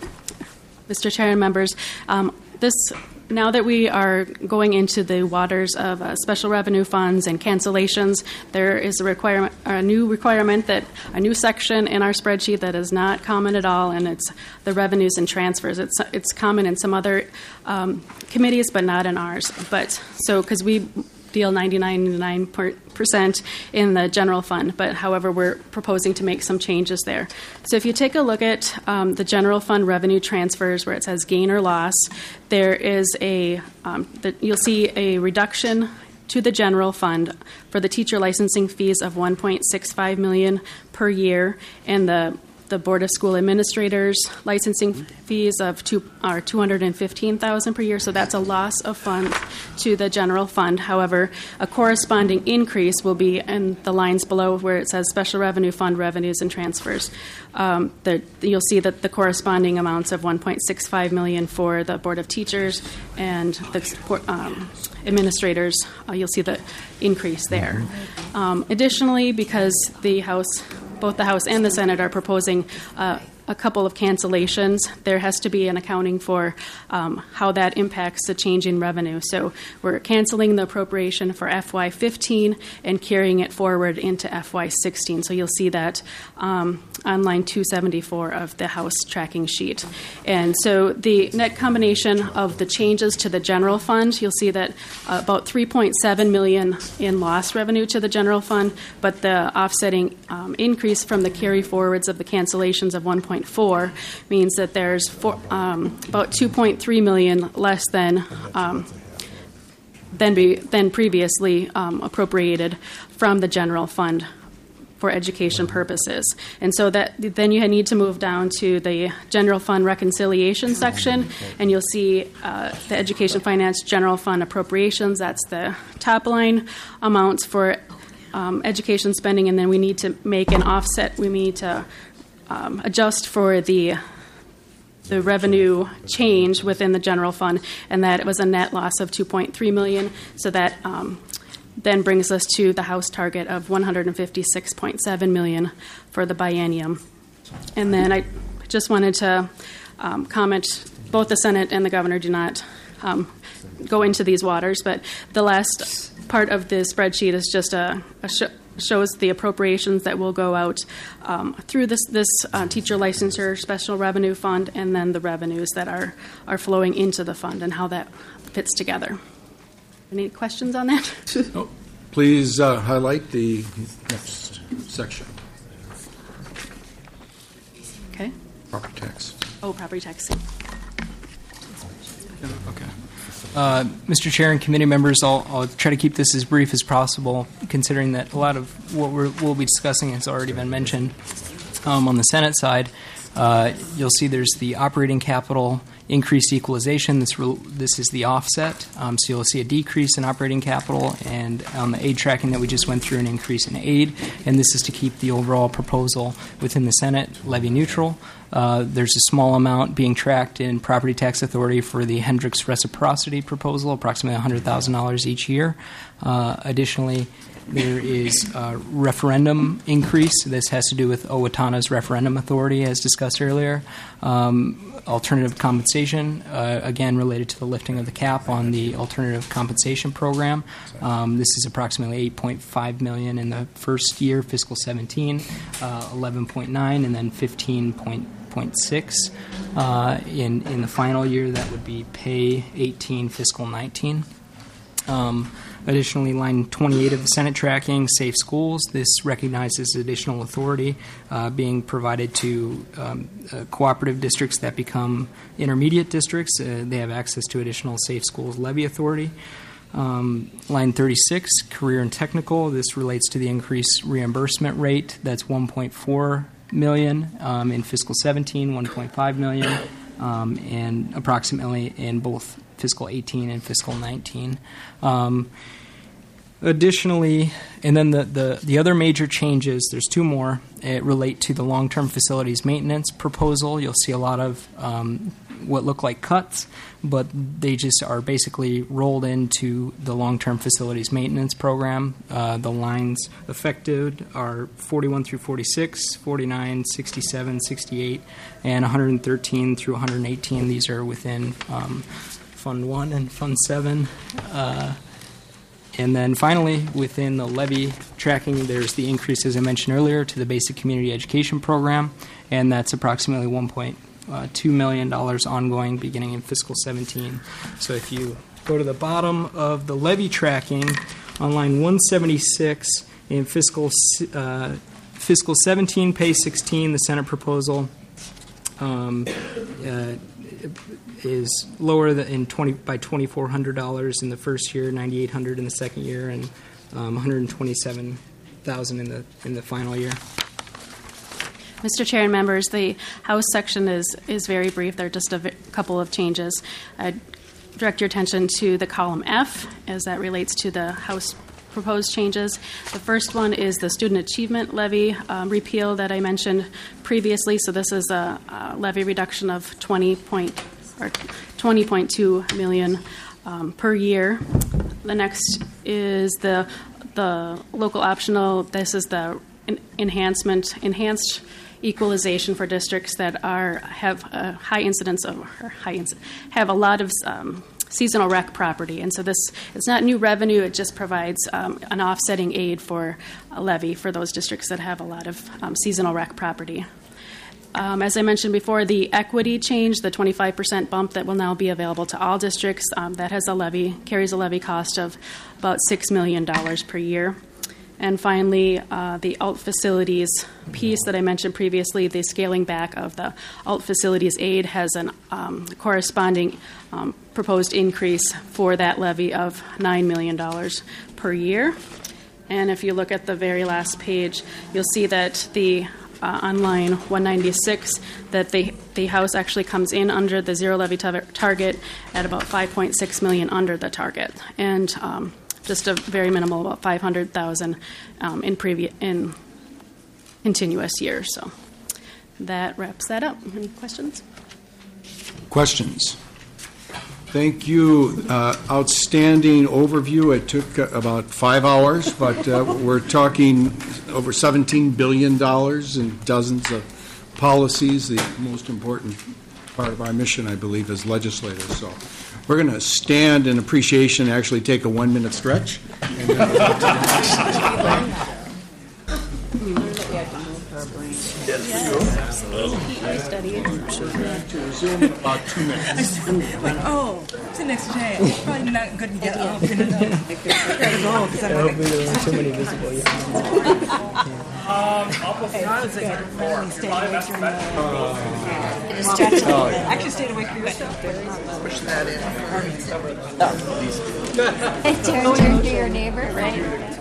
Mister Chair and members, um, this now that we are going into the waters of uh, special revenue funds and cancellations, there is a requirement, a new requirement that a new section in our spreadsheet that is not common at all, and it's the revenues and transfers. It's it's common in some other um, committees, but not in ours. But so because we deal ninety-nine point nine percent in the general fund, but however, we're proposing to make some changes there. So if you take a look at um, the general fund revenue transfers where it says gain or loss, there is a, um, the, you'll see a reduction to the general fund for the teacher licensing fees of one point six five million dollars per year, and the the Board of School Administrators licensing fees of two are two hundred fifteen thousand dollars per year. So that's a loss of funds to the general fund. However, a corresponding increase will be in the lines below where it says special revenue fund revenues and transfers. Um, the, you'll see that the corresponding amounts of one point six five million dollars for the Board of Teachers and the um, administrators, uh, you'll see the increase there. Um, additionally, because the House both the House and the Senate are proposing uh, a couple of cancellations, there has to be an accounting for um, how that impacts the change in revenue. So we're canceling the appropriation for F Y fifteen and carrying it forward into F Y sixteen. So you'll see that um, on line two seventy-four of the House tracking sheet. And so the net combination of the changes to the general fund, you'll see that uh, about three point seven million dollars in lost revenue to the general fund, but the offsetting um, increase from the carry forwards of the cancellations of one point four means that there's four, um, about two point three million dollars less than um, than, be, than previously um, appropriated from the general fund for education purposes. And so that then you need to move down to the general fund reconciliation section, and you'll see uh, the education finance general fund appropriations. That's the top line amounts for um, education spending, and then we need to make an offset. We need to um, adjust for the the revenue change within the general fund, and that it was a net loss of two point three million dollars. So that um, then brings us to the House target of one hundred fifty-six point seven million dollars for the biennium. And then I just wanted to um, comment, both the Senate and the Governor do not um, go into these waters, but the last part of the spreadsheet is just a, a sh- shows the appropriations that will go out um, through this this uh, teacher licensure special revenue fund, and then the revenues that are, are flowing into the fund and how that fits together. Any questions on that? Oh, please uh, highlight the next section. Okay. Property tax. Oh, property tax. Okay. Uh, Mister Chair and committee members, I'll, I'll try to keep this as brief as possible, considering that a lot of what we're, we'll be discussing has already been mentioned. Um, on the Senate side, uh, you'll see there's the operating capital increased equalization. This re- this is the offset. Um, so you'll see a decrease in operating capital, and on the aid tracking that we just went through, an increase in aid. And this is to keep the overall proposal within the Senate levy neutral. Uh, there's a small amount being tracked in property tax authority for the Hendricks reciprocity proposal, approximately one hundred thousand dollars each year. Uh, additionally, there is a referendum increase. This has to do with Owatonna's referendum authority, as discussed earlier. Um, alternative compensation, uh, again, related to the lifting of the cap on the alternative compensation program. Um, this is approximately eight point five million dollars in the first year, fiscal seventeen, uh, eleven point nine, and then fifteen point six uh, in, in the final year. That would be pay eighteen, fiscal nineteen. Um, Additionally, line twenty-eight of the Senate tracking, Safe Schools, this recognizes additional authority uh, being provided to um, uh, cooperative districts that become intermediate districts. Uh, they have access to additional Safe Schools levy authority. Um, line thirty-six, Career and Technical, this relates to the increased reimbursement rate. That's one point four million dollars um, in fiscal seventeen, one point five million dollars, um, and approximately in both fiscal eighteen and fiscal nineteen. Um, additionally, and then the, the, the other major changes, there's two more, it relate to the long-term facilities maintenance proposal. You'll see a lot of um, what look like cuts, but they just are basically rolled into the long-term facilities maintenance program. Uh, the lines affected are forty-one through forty-six, forty-nine, sixty-seven, sixty-eight, and one hundred thirteen through one hundred eighteen. These are within um, Fund one and Fund seven. Uh, and then finally, within the levy tracking, there's the increase, as I mentioned earlier, to the basic community education program, and that's approximately one point two million dollars ongoing beginning in fiscal seventeen. So if you go to the bottom of the levy tracking on line one seventy-six in fiscal uh, fiscal seventeen, page sixteen, the Senate proposal um, uh, is lower than in twenty by twenty-four hundred dollars in the first year, ninety-eight hundred dollars in the second year, and um, one hundred twenty-seven thousand dollars in the in the final year. Mister Chair and members, the House section is, is very brief. There are just a v- couple of changes. I'd direct your attention to the column F, as that relates to the House proposed changes. The first one is the student achievement levy um, repeal that I mentioned previously. So this is a, a levy reduction of twenty point or twenty point two million um, per year. The next is the the local optional. This is the en- enhancement enhanced. equalization for districts that are have a high incidence of or high inc- have a lot of um, seasonal rec property, and so this it's not new revenue. It just provides um, an offsetting aid for a levy for those districts that have a lot of um, seasonal rec property. Um, as I mentioned before, the equity change, the twenty-five percent bump that will now be available to all districts, um, that has a levy carries a levy cost of about six million dollars per year. And finally, uh, the alt facilities piece that I mentioned previously, the scaling back of the alt facilities aid has a um, corresponding um, proposed increase for that levy of nine million dollars per year. And if you look at the very last page, you'll see that the uh, on line one ninety-six, that the, the House actually comes in under the zero levy tar- target at about five point six million dollars under the target. And um, just a very minimal, about five hundred thousand um, in previous in continuous years. So that wraps that up. Any questions? Questions? Thank you. Uh, outstanding overview. It took uh, about five hours, but uh, we're talking over seventeen billion dollars and dozens of policies, the most important part of our mission, I believe, as legislators. So we're going to stand in appreciation and actually take a one-minute stretch. And then we'll get to the next. To resume in about two minutes. Oh, it's the next day. It's probably not good to get up. You know? Gotta go because I'm Hopefully there weren't too many visible yet. Um, I was like, really stayed awake during the. I actually stayed awake for your stuff. Push that in. It's your turn to your neighbor, right?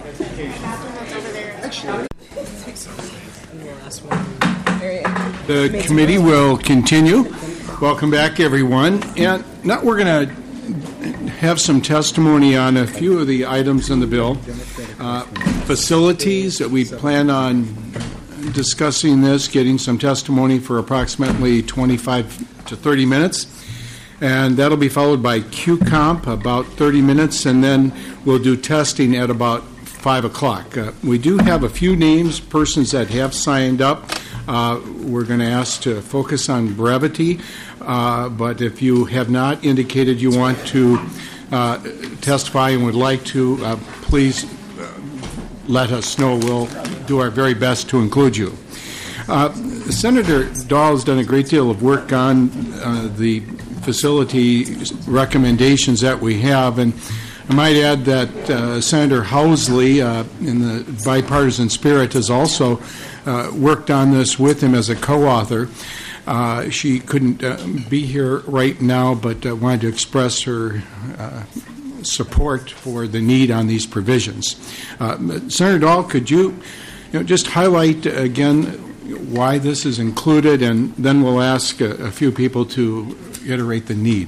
The committee will continue. Welcome back, everyone. And now we're going to have some testimony on a few of the items in the bill. Uh, facilities, that we plan on discussing this, getting some testimony for approximately twenty-five to thirty minutes. And that'll be followed by Q COMP, about thirty minutes, and then we'll do testing at about five o'clock. Uh, we do have a few names, persons that have signed up. Uh, we're going to ask to focus on brevity, uh, but if you have not indicated you want to uh, testify and would like to, uh, please uh, let us know. We'll do our very best to include you. Uh, Senator Dahl has done a great deal of work on uh, the facility recommendations that we have, and I might add that uh, Senator Housley, uh, in the bipartisan spirit, has also uh, worked on this with him as a co-author. Uh, she couldn't uh, be here right now, but uh, wanted to express her uh, support for the need on these provisions. Uh, Senator Dahl, could you, you know, just highlight again why this is included, and then we'll ask a, a few people to iterate the need.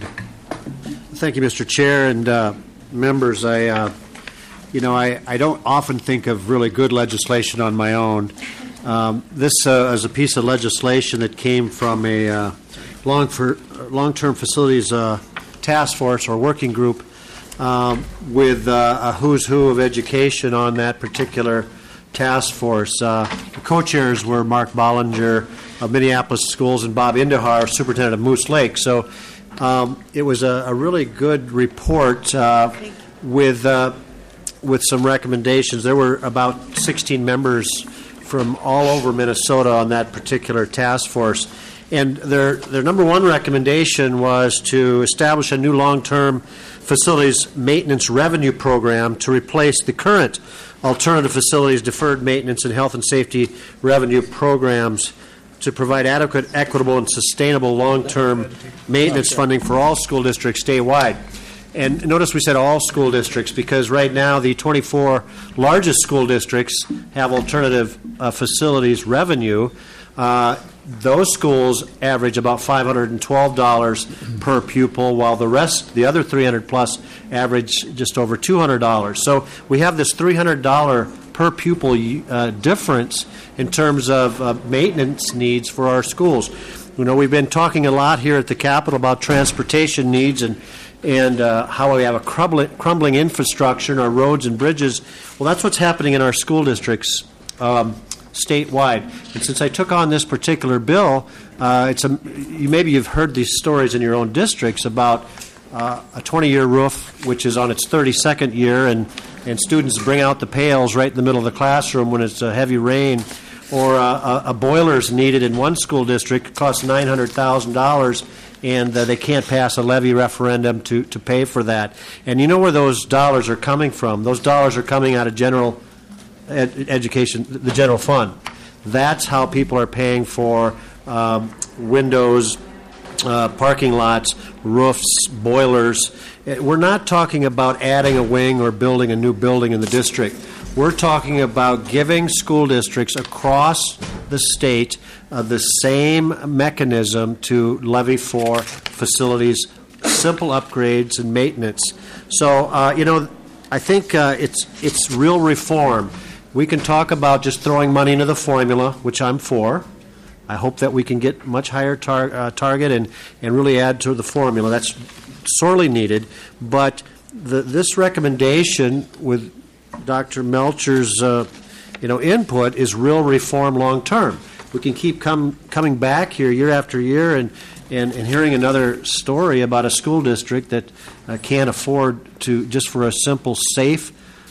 Thank you, Mister Chair, and uh, members. I, uh, you know, I, I don't often think of really good legislation on my own. Um, this uh, is a piece of legislation that came from a uh, long for, long-term facilities uh, task force or working group um, with uh, a who's who of education on that particular task force. Uh, the co-chairs were Mark Bollinger of Minneapolis Schools and Bob Indahar, superintendent of Moose Lake. So um, it was a, a really good report uh, with uh, with some recommendations. There were about sixteen members from all over Minnesota on that particular task force. And their their number one recommendation was to establish a new long-term facilities maintenance revenue program to replace the current alternative facilities deferred maintenance and health and safety revenue programs to provide adequate, equitable, and sustainable long-term maintenance funding for all school districts statewide. And notice we said all school districts because right now the twenty-four largest school districts have alternative uh, facilities revenue. Uh, those schools average about five hundred twelve dollars per pupil, while the rest, the other three hundred plus, average just over two hundred dollars. So we have this three hundred dollars per pupil uh, difference in terms of uh, maintenance needs for our schools. You know, we've been talking a lot here at the Capitol about transportation needs and and uh, how we have a crumbling, crumbling infrastructure in our roads and bridges. Well, that's what's happening in our school districts um, statewide. And since I took on this particular bill, uh, it's a, you, maybe you've heard these stories in your own districts about uh, a twenty-year roof, which is on its thirty-second year, and, and students bring out the pails right in the middle of the classroom when it's a heavy rain. Or uh, a, a boiler's needed in one school district, costs nine hundred thousand dollars, and uh, they can't pass a levy referendum to, to pay for that. And you know where those dollars are coming from? Those dollars are coming out of general ed- education, the general fund. That's how people are paying for um, windows, uh, parking lots, roofs, boilers. We're not talking about adding a wing or building a new building in the district. We're talking about giving school districts across the state uh, the same mechanism to levy for facilities, simple upgrades and maintenance. So, uh, you know, I think uh, it's it's real reform. We can talk about just throwing money into the formula, which I'm for. I hope that we can get much higher tar- uh, target and, and really add to the formula. That's sorely needed. But the, this recommendation with Doctor Melcher's, uh, you know, input is real reform long term. We can keep come, coming back here year after year and, and, and hearing another story about a school district that uh, can't afford to, just for a simple, safe,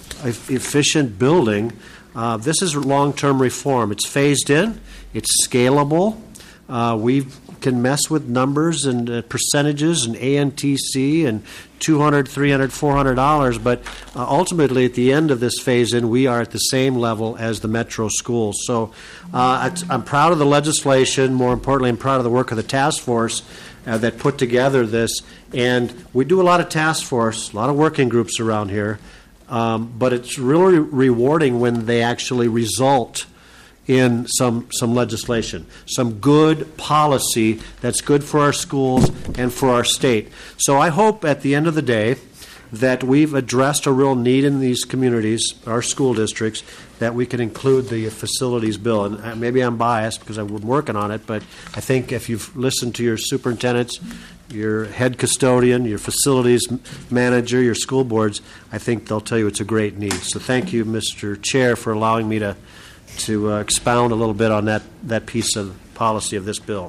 efficient building. Uh, this is long term reform. It's phased in. It's scalable. Uh, we can mess with numbers and uh, percentages and A N T C and two hundred, three hundred, four hundred dollars, but uh, ultimately at the end of this phase-in, we are at the same level as the metro schools. So uh, I'm proud of the legislation. More importantly, I'm proud of the work of the task force uh, that put together this. And we do a lot of task force, a lot of working groups around here, um, but it's really rewarding when they actually result in some some legislation, some good policy that's good for our schools and for our state. So I hope at the end of the day that we've addressed a real need in these communities, our school districts, that we can include the facilities bill. And maybe I'm biased because I've been working on it, but I think if you've listened to your superintendents, your head custodian, your facilities manager, your school boards, I think they'll tell you it's a great need. So thank you, Mister Chair, for allowing me to to uh, expound a little bit on that, that piece of policy of this bill.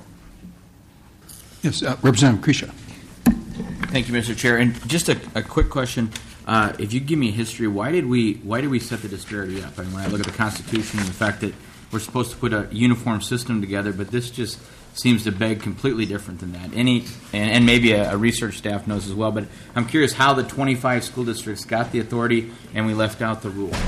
Yes, uh, Representative Krisha. Thank you, Mister Chair. And just a, a quick question: uh, if you give me a history, why did we why did we set the disparity up? I mean, when I look at the Constitution and the fact that we're supposed to put a uniform system together, but this just seems to beg completely different than that. Any and, and maybe a, a research staff knows as well, but I'm curious how the twenty-five school districts got the authority and we left out the rule.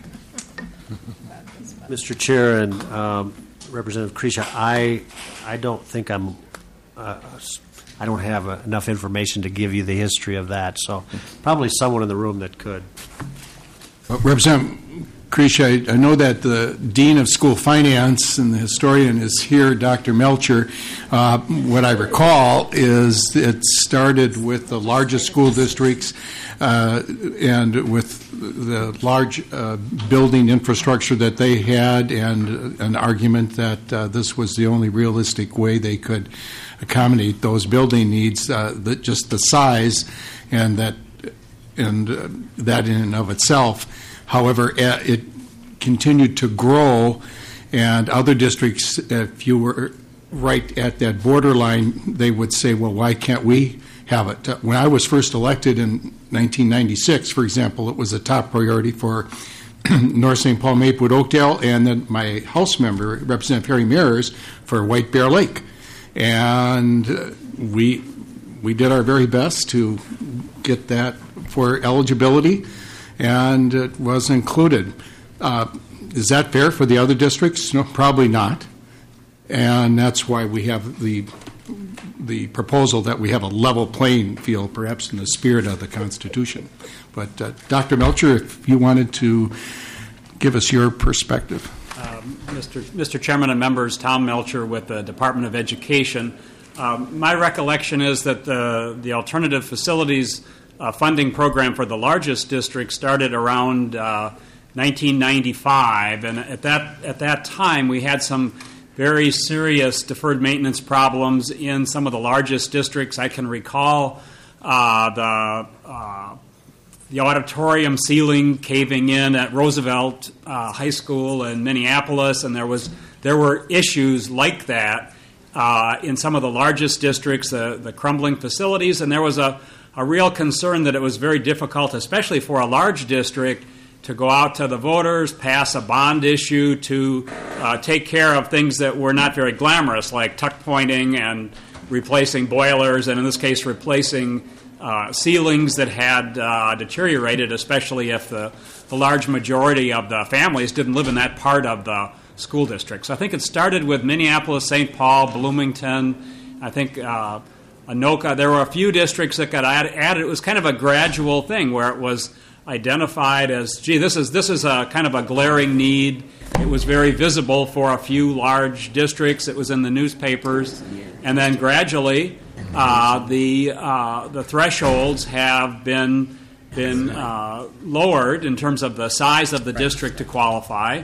Mister Chair and um, Representative Krisha, I I don't think I'm uh, I don't have uh, enough information to give you the history of that. So probably someone in the room that could. Uh, Representative Krisha, I, I know that the Dean of School Finance and the historian is here, Doctor Melcher. Uh, what I recall is it started with the largest school districts uh, and with the large uh, building infrastructure that they had, and an argument that uh, this was the only realistic way they could accommodate those building needs, uh, that just the size, and that and uh, that in and of itself. However, uh, it continued to grow, and other districts, if you were right at that borderline, they would say, well, why can't we have it? When I was first elected in nineteen ninety-six, for example, it was a top priority for North Saint Paul, Maplewood, Oakdale, and then my House member, Representative Harry Mears, for White Bear Lake. And uh, we we did our very best to get that for eligibility, and it was included. Uh, is that fair for the other districts? No, probably not. And that's why we have the the proposal that we have a level playing field, perhaps in the spirit of the Constitution. But uh, Doctor Melcher, if you wanted to give us your perspective. Um, Mister Mister Chairman and members, Tom Melcher with the Department of Education. Um, my recollection is that the, the alternative facilities uh, funding program for the largest district started around uh, nineteen ninety-five, and at that at that time we had some very serious deferred maintenance problems in some of the largest districts. I can recall uh, the uh, the auditorium ceiling caving in at Roosevelt uh, High School in Minneapolis, and there was there were issues like that uh, in some of the largest districts, the, the crumbling facilities, and there was a, a real concern that it was very difficult, especially for a large district, to go out to the voters, pass a bond issue, to uh, take care of things that were not very glamorous, like tuck pointing and replacing boilers, and in this case, replacing uh, ceilings that had uh, deteriorated, especially if the, the large majority of the families didn't live in that part of the school district. So I think it started with Minneapolis, Saint Paul, Bloomington, I think uh, Anoka. There were a few districts that got added. It was kind of a gradual thing where it was identified as, gee, this is this is a kind of a glaring need. It was very visible for a few large districts. It was in the newspapers, and then gradually, uh, the uh, the thresholds have been been uh, lowered in terms of the size of the district to qualify,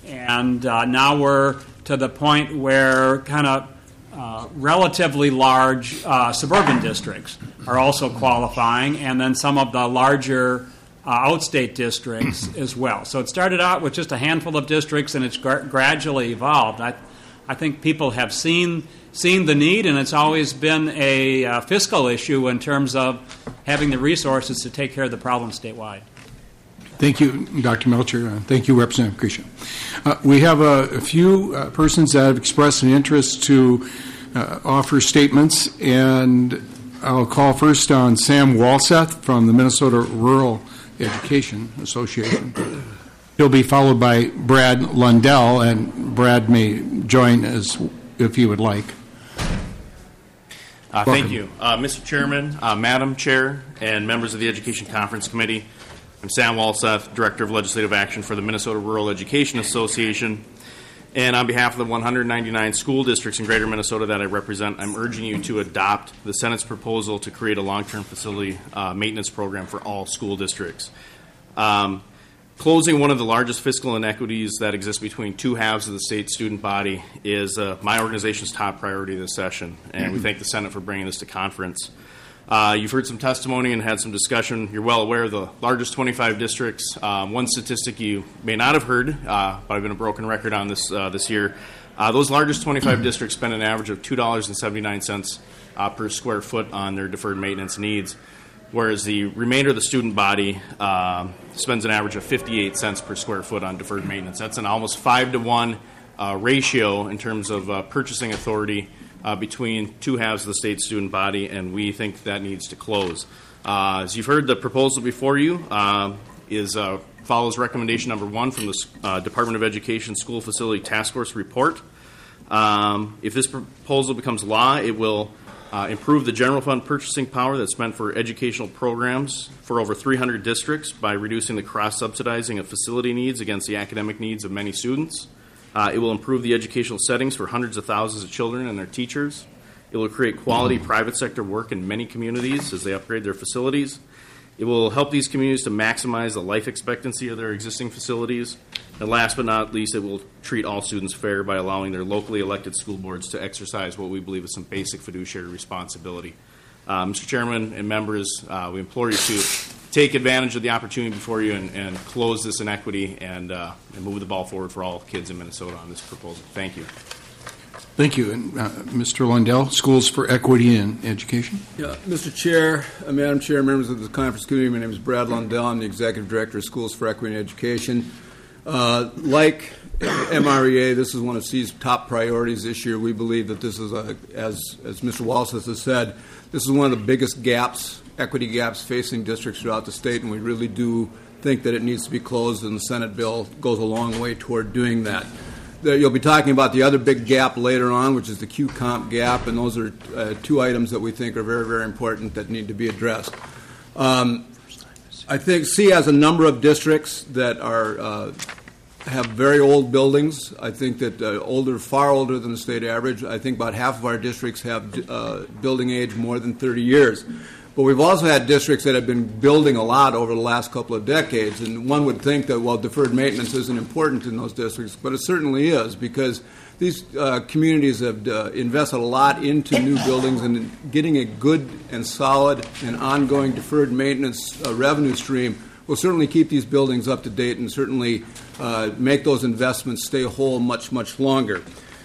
and uh, now we're to the point where kind of uh, relatively large uh, suburban districts are also qualifying, and then some of the larger Uh, outstate districts as well. So it started out with just a handful of districts, and it's gra- gradually evolved. I, I think people have seen seen the need, and it's always been a uh, fiscal issue in terms of having the resources to take care of the problem statewide. Thank you, Doctor Melcher. Uh, thank you, Representative Krisha. Uh, we have a, a few uh, persons that have expressed an interest to uh, offer statements, and I'll call first on Sam Walseth from the Minnesota Rural Education Association. He'll be followed by Brad Lundell, and Brad may join as if he would like. Uh, thank you. Uh, Mister Chairman, uh, Madam Chair, and members of the Education Conference Committee. I'm Sam Walseth, Director of Legislative Action for the Minnesota Rural Education Association. And on behalf of the one hundred ninety-nine school districts in greater Minnesota that I represent, I'm urging you to adopt the Senate's proposal to create a long-term facility uh, maintenance program for all school districts. Um, closing one of the largest fiscal inequities that exist between two halves of the state student body is uh, my organization's top priority this session, and we thank the Senate for bringing this to conference. Uh, you've heard some testimony and had some discussion. You're well aware of the largest twenty-five districts. Um, one statistic you may not have heard, uh, but I've been a broken record on this uh, this year. Uh, those largest twenty-five districts spend an average of two dollars and seventy-nine cents uh, per square foot on their deferred maintenance needs, whereas the remainder of the student body uh, spends an average of fifty-eight cents per square foot on deferred maintenance. That's an almost five to one uh, ratio in terms of uh, purchasing authority uh, between two halves of the state student body, and we think that needs to close. Uh, as you've heard, the proposal before you uh, is uh, follows recommendation number one from the uh, Department of Education School Facility Task Force report. Um, if this proposal becomes law, it will uh, improve the general fund purchasing power that's meant for educational programs for over three hundred districts by reducing the cross-subsidizing of facility needs against the academic needs of many students. Uh, it will improve the educational settings for hundreds of thousands of children and their teachers. It will create quality private sector work in many communities as they upgrade their facilities. It will help these communities to maximize the life expectancy of their existing facilities. And last but not least, it will treat all students fair by allowing their locally elected school boards to exercise what we believe is some basic fiduciary responsibility. Uh, Mister Chairman and members, uh, we implore you to take advantage of the opportunity before you and, and close this inequity and, uh, and move the ball forward for all kids in Minnesota on this proposal. Thank you. Thank you. And uh, Mister Lundell, Schools for Equity in Education. Yeah, Mister Chair, uh, Madam Chair, members of the conference committee, my name is Brad Lundell. I'm the Executive Director of Schools for Equity in Education. Uh, like M R E A, this is one of C E's top priorities this year. We believe that this is, a, as, as Mister Walseth has said, this is one of the biggest gaps, equity gaps facing districts throughout the state, and we really do think that it needs to be closed, and the Senate bill goes a long way toward doing that. You'll be talking about the other big gap later on, which is the Q comp gap, and those are uh, two items that we think are very, very important that need to be addressed. Um, I think C has a number of districts that are uh, have very old buildings. I think that uh, older, far older than the state average. I think about half of our districts have uh, building age more than thirty years. But we've also had districts that have been building a lot over the last couple of decades, and one would think that, well, deferred maintenance isn't important in those districts, but it certainly is, because these uh, communities have uh, invested a lot into new buildings, and getting a good and solid and ongoing deferred maintenance uh, revenue stream will certainly keep these buildings up to date and certainly uh, make those investments stay whole much, much longer.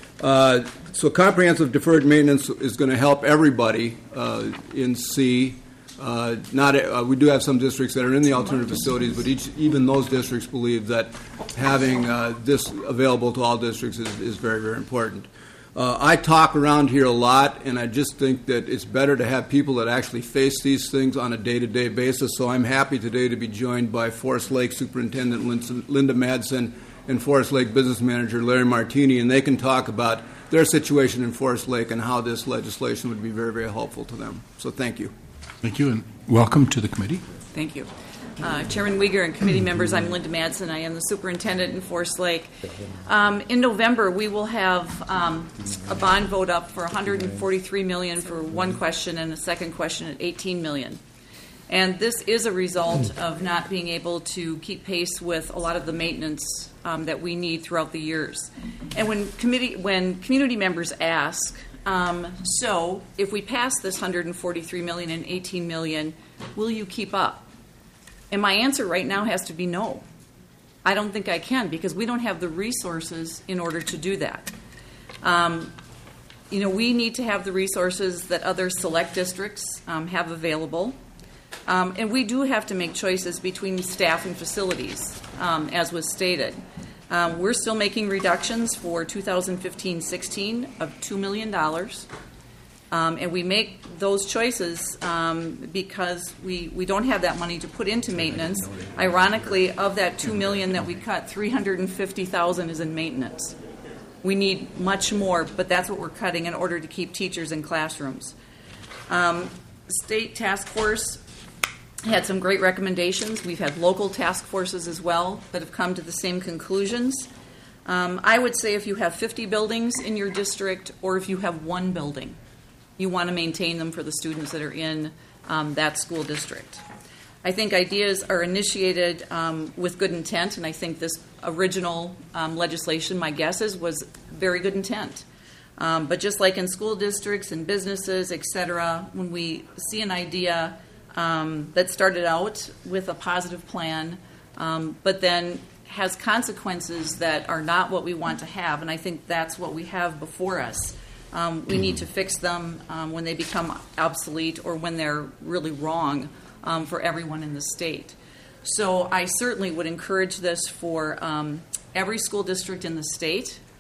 Uh, so comprehensive deferred maintenance is going to help everybody uh, in C. Uh, not uh, we do have some districts that are in the alternative facilities, but each, even those districts believe that having uh, this available to all districts is, is very, very important. Uh, I talk around here a lot, and I just think that it's better to have people that actually face these things on a day-to-day basis. So I'm happy today to be joined by Forest Lake Superintendent Linda Madsen and Forest Lake Business Manager Larry Martini, and they can talk about their situation in Forest Lake and how this legislation would be very, very helpful to them. So thank you. Thank you, and welcome to the committee. Thank you. Uh, Chairman Uyghur and committee members, I'm Linda Madsen. I am the superintendent in Forest Lake. Um, in November, we will have um, a bond vote up for one hundred forty-three million dollars for one question and a second question at eighteen million dollars. And this is a result of not being able to keep pace with a lot of the maintenance um, that we need throughout the years. And when committee, when community members ask, um, so if we pass this one hundred forty-three million dollars and eighteen million dollars, will you keep up? And my answer right now has to be no. I don't think I can, because we don't have the resources in order to do that. Um, you know, we need to have the resources that other select districts um, have available. Um, and we do have to make choices between staff and facilities, um, as was stated. Um, we're still making reductions for two thousand fifteen sixteen of two million dollars. Um, and we make those choices um, because we, we don't have that money to put into maintenance. Ironically, of that two million dollars that we cut, three hundred fifty thousand dollars is in maintenance. We need much more, but that's what we're cutting in order to keep teachers in classrooms. Um, state task force had some great recommendations. We've had local task forces as well that have come to the same conclusions. Um, I would say if you have fifty buildings in your district, or if you have one building, you want to maintain them for the students that are in um, that school district. I think ideas are initiated um, with good intent, and I think this original um, legislation, my guess is, was very good intent. Um, but just like in school districts and businesses, et cetera, when we see an idea um, that started out with a positive plan, um, but then has consequences that are not what we want to have, and I think that's what we have before us. Um, we need to fix them um, when they become obsolete or when they're really wrong um, for everyone in the state. So I certainly would encourage this for um, every school district in the state.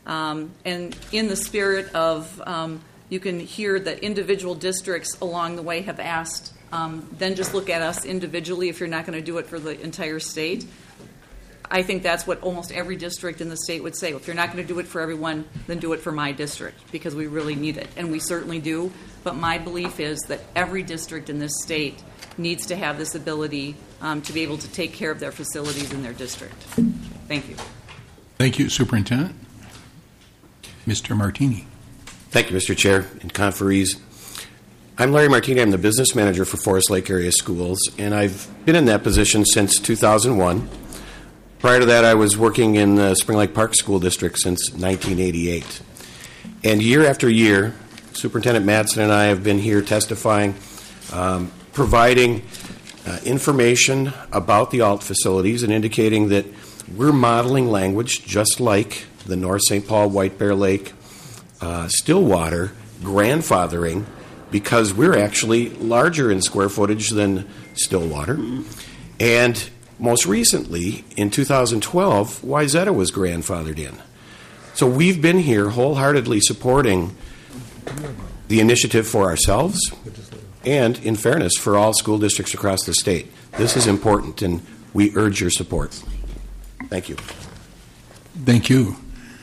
Um, and in the spirit of, um, you can hear that individual districts along the way have asked, um, then just look at us individually if you're not going to do it for the entire state. I think that's what almost every district in the state would say. If you're not going to do it for everyone, then do it for my district, because we really need it. And we certainly do. But my belief is that every district in this state needs to have this ability um, to be able to take care of their facilities in their district. Thank you. Thank you, Superintendent. Mister Martini. Thank you, Mister Chair and conferees. I'm Larry Martini. I'm the business manager for Forest Lake Area Schools, and I've been in that position since two thousand one. Prior to that, I was working in the Spring Lake Park School District since nineteen eighty-eight. And year after year, Superintendent Madsen and I have been here testifying, um, providing uh, information about the A L T facilities and indicating that we're modeling language just like the North Saint Paul, White Bear Lake, uh, Stillwater grandfathering, because we're actually larger in square footage than Stillwater. And most recently, in two thousand twelve, Wayzata was grandfathered in. So we've been here wholeheartedly supporting the initiative for ourselves and, in fairness, for all school districts across the state. This is important, and we urge your support. Thank you. Thank you.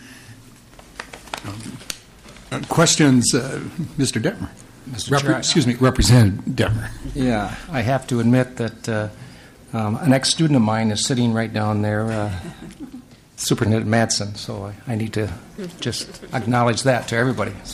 Um, uh, questions, uh, Mister Detmer? Mister Rep- Chair, excuse me, Representative Detmer. Yeah, I have to admit that uh, um, an ex-student of mine is sitting right down there, uh, Superintendent Madsen, so I, I need to just acknowledge that to everybody. So,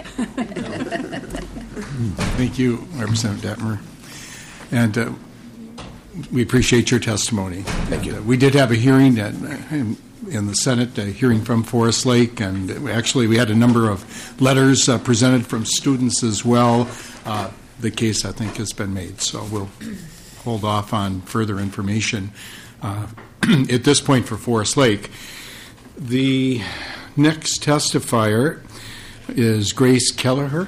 Thank you, Representative Detmer. And uh, we appreciate your testimony. Thank you. Uh, we did have a hearing at, in, in the Senate, a hearing from Forest Lake, and we actually we had a number of letters uh, presented from students as well. Uh, the case, I think, has been made, so we'll hold off on further information uh, at this point for Forest Lake. The next testifier is Grace Kelleher.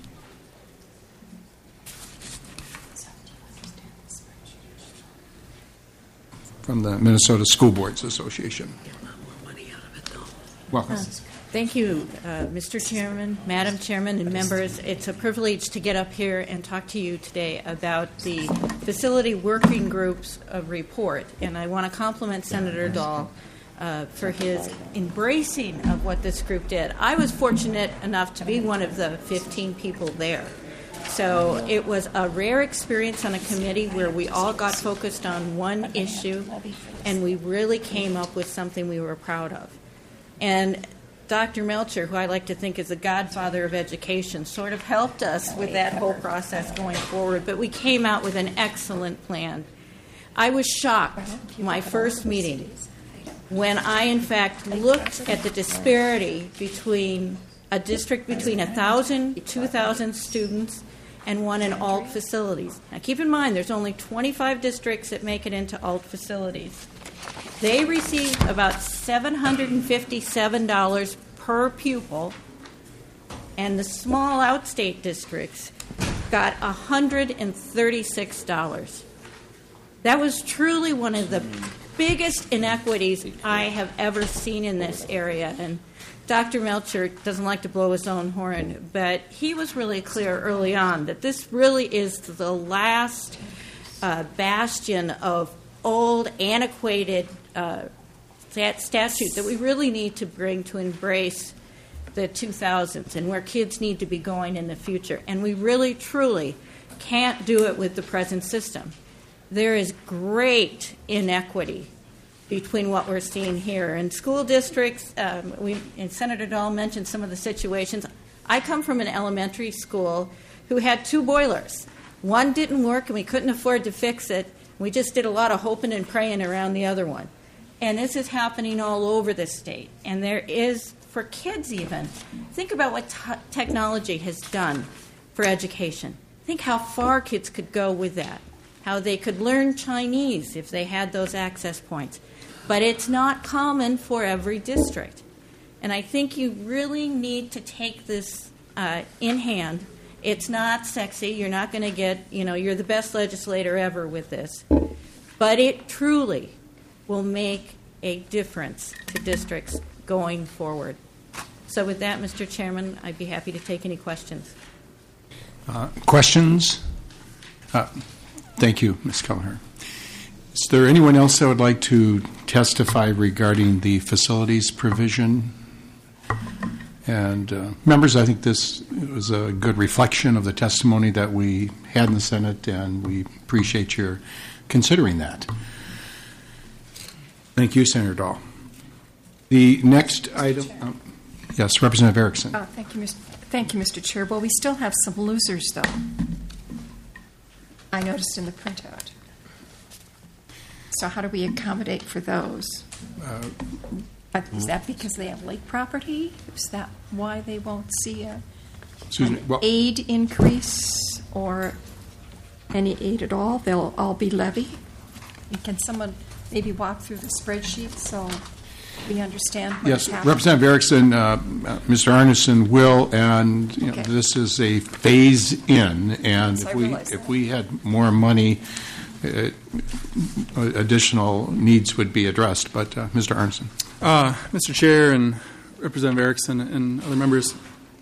From the Minnesota School Boards Association. Welcome. Uh, thank you, uh, Mister Chairman, Madam Chairman, and members. It's a privilege to get up here and talk to you today about the Facility Working Group's uh, report. And I want to compliment Senator Dahl uh, for his embracing of what this group did. I was fortunate enough to be one of the fifteen people there. So it was a rare experience on a committee where we all got focused on one issue, and we really came up with something we were proud of. And Doctor Melcher, who I like to think is the godfather of education, sort of helped us with that whole process going forward. But we came out with an excellent plan. I was shocked my first meeting when I, in fact, looked at the disparity between a district between one thousand, two thousand students and one in A L T facilities. Now, keep in mind, there's only twenty-five districts that make it into A L T facilities. They received about seven hundred fifty-seven dollars per pupil, and the small outstate districts got one hundred thirty-six dollars. That was truly one of the biggest inequities I have ever seen in this area. And Doctor Melcher doesn't like to blow his own horn, but he was really clear early on that this really is the last uh, bastion of old, antiquated uh, statute that we really need to bring to embrace the two thousands and where kids need to be going in the future. And we really, truly can't do it with the present system. There is great inequity between what we're seeing here. And school districts, um, we, and Senator Dahl mentioned some of the situations. I come from an elementary school who had two boilers. One didn't work, and we couldn't afford to fix it. We just did a lot of hoping and praying around the other one. And this is happening all over the state. And there is, for kids even, think about what t- technology has done for education. Think how far kids could go with that, how they could learn Chinese if they had those access points. But it's not common for every district. And I think you really need to take this uh, in hand. It's not sexy. You're not going to get, you know, you're the best legislator ever with this. But it truly will make a difference to districts going forward. So with that, Mister Chairman, I'd be happy to take any questions. Uh, questions? Uh, thank you, Miz Kelleher. Is there anyone else that would like to testify regarding the facilities provision? And uh, members, I think this was a good reflection of the testimony that we had in the Senate, and we appreciate your considering that. Thank you, Senator Dahl. The next item, um, yes, Representative Erickson. Oh, thank you, Mister Thank you, Mister Chair. Well, we still have some losers, though. I noticed in the printout. So how do we accommodate for those? Uh, Uh, Is that because they have lake property? Is that why they won't see a, Excuse me, an well- aid increase or any aid at all? They'll all be levy? And can someone maybe walk through the spreadsheet so we understand what Yes, is happening? Representative Erickson, uh, Mister Arneson will, and you know, Okay. this is a phase-in, and Yes, I if we realize if we had more money, uh, additional needs would be addressed. But uh, Mister Arneson. Uh, Mister Chair and Representative Erickson and other members,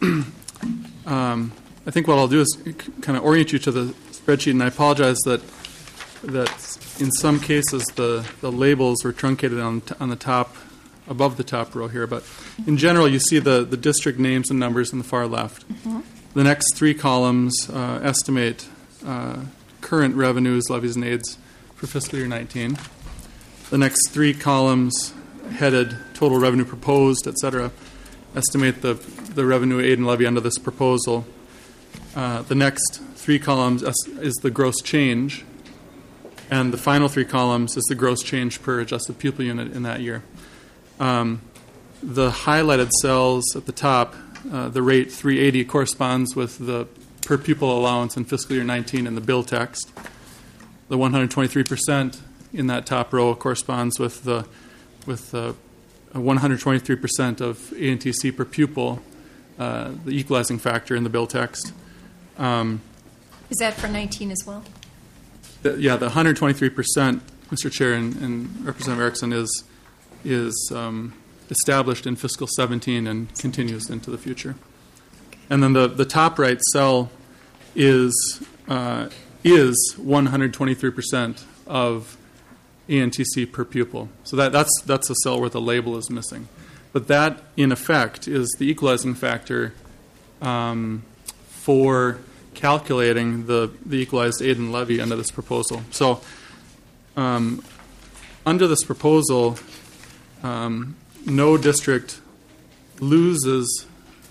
um, I think what I'll do is kind of orient you to the spreadsheet, and I apologize that that in some cases the, the labels were truncated on t- on the top, above the top row here, but in general you see the, the district names and numbers on the far left. Mm-hmm. The next three columns uh, estimate uh, current revenues, levies, and aids for fiscal year nineteen. The next three columns headed total revenue proposed, et cetera, estimate the, the revenue, aid, and levy under this proposal. Uh, the next three columns is the gross change, and the final three columns is the gross change per adjusted pupil unit in that year. Um, the highlighted cells at the top, uh, the rate three eighty corresponds with the per pupil allowance in fiscal year nineteen in the bill text. The one hundred twenty-three percent in that top row corresponds with the with uh, one hundred twenty-three percent of A N T C per pupil, uh, the equalizing factor in the bill text. Um, Is that for nineteen as well? the, yeah, the one hundred twenty-three percent, Mister Chair and, and Representative Erickson, is is um, established in fiscal seventeen and continues into the future. And then the, the top right cell is uh, is one hundred twenty-three percent of A N T C per pupil. So that, that's that's a cell where the label is missing. But that, in effect, is the equalizing factor um, for calculating the, the equalized aid and levy under this proposal. So um, under this proposal, um, no district loses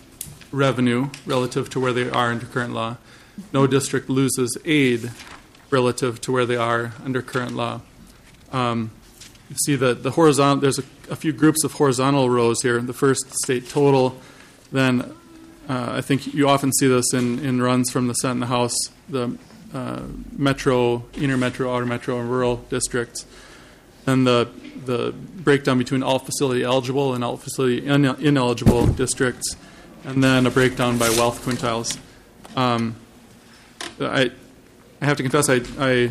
revenue relative to where they are under current law. No district loses aid relative to where they are under current law. Um, you see that the horizontal, there's a, a few groups of horizontal rows here. The first, state total. Then uh, I think you often see this in, in runs from the Senate and the House, the uh, metro, inner metro, outer metro, and rural districts. Then the the breakdown between all facility eligible and all facility in, ineligible districts, and then a breakdown by wealth quintiles. Um, I I have to confess, I, I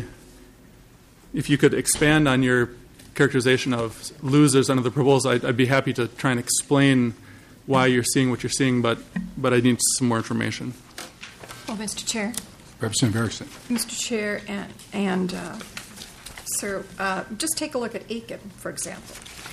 if you could expand on your characterization of losers under the proposal, I'd, I'd be happy to try and explain why you're seeing what you're seeing, but but I need some more information. Well, Mister Chair. Representative Erickson. Mister Chair and, and uh, Sir, uh, just take a look at Aiken, for example.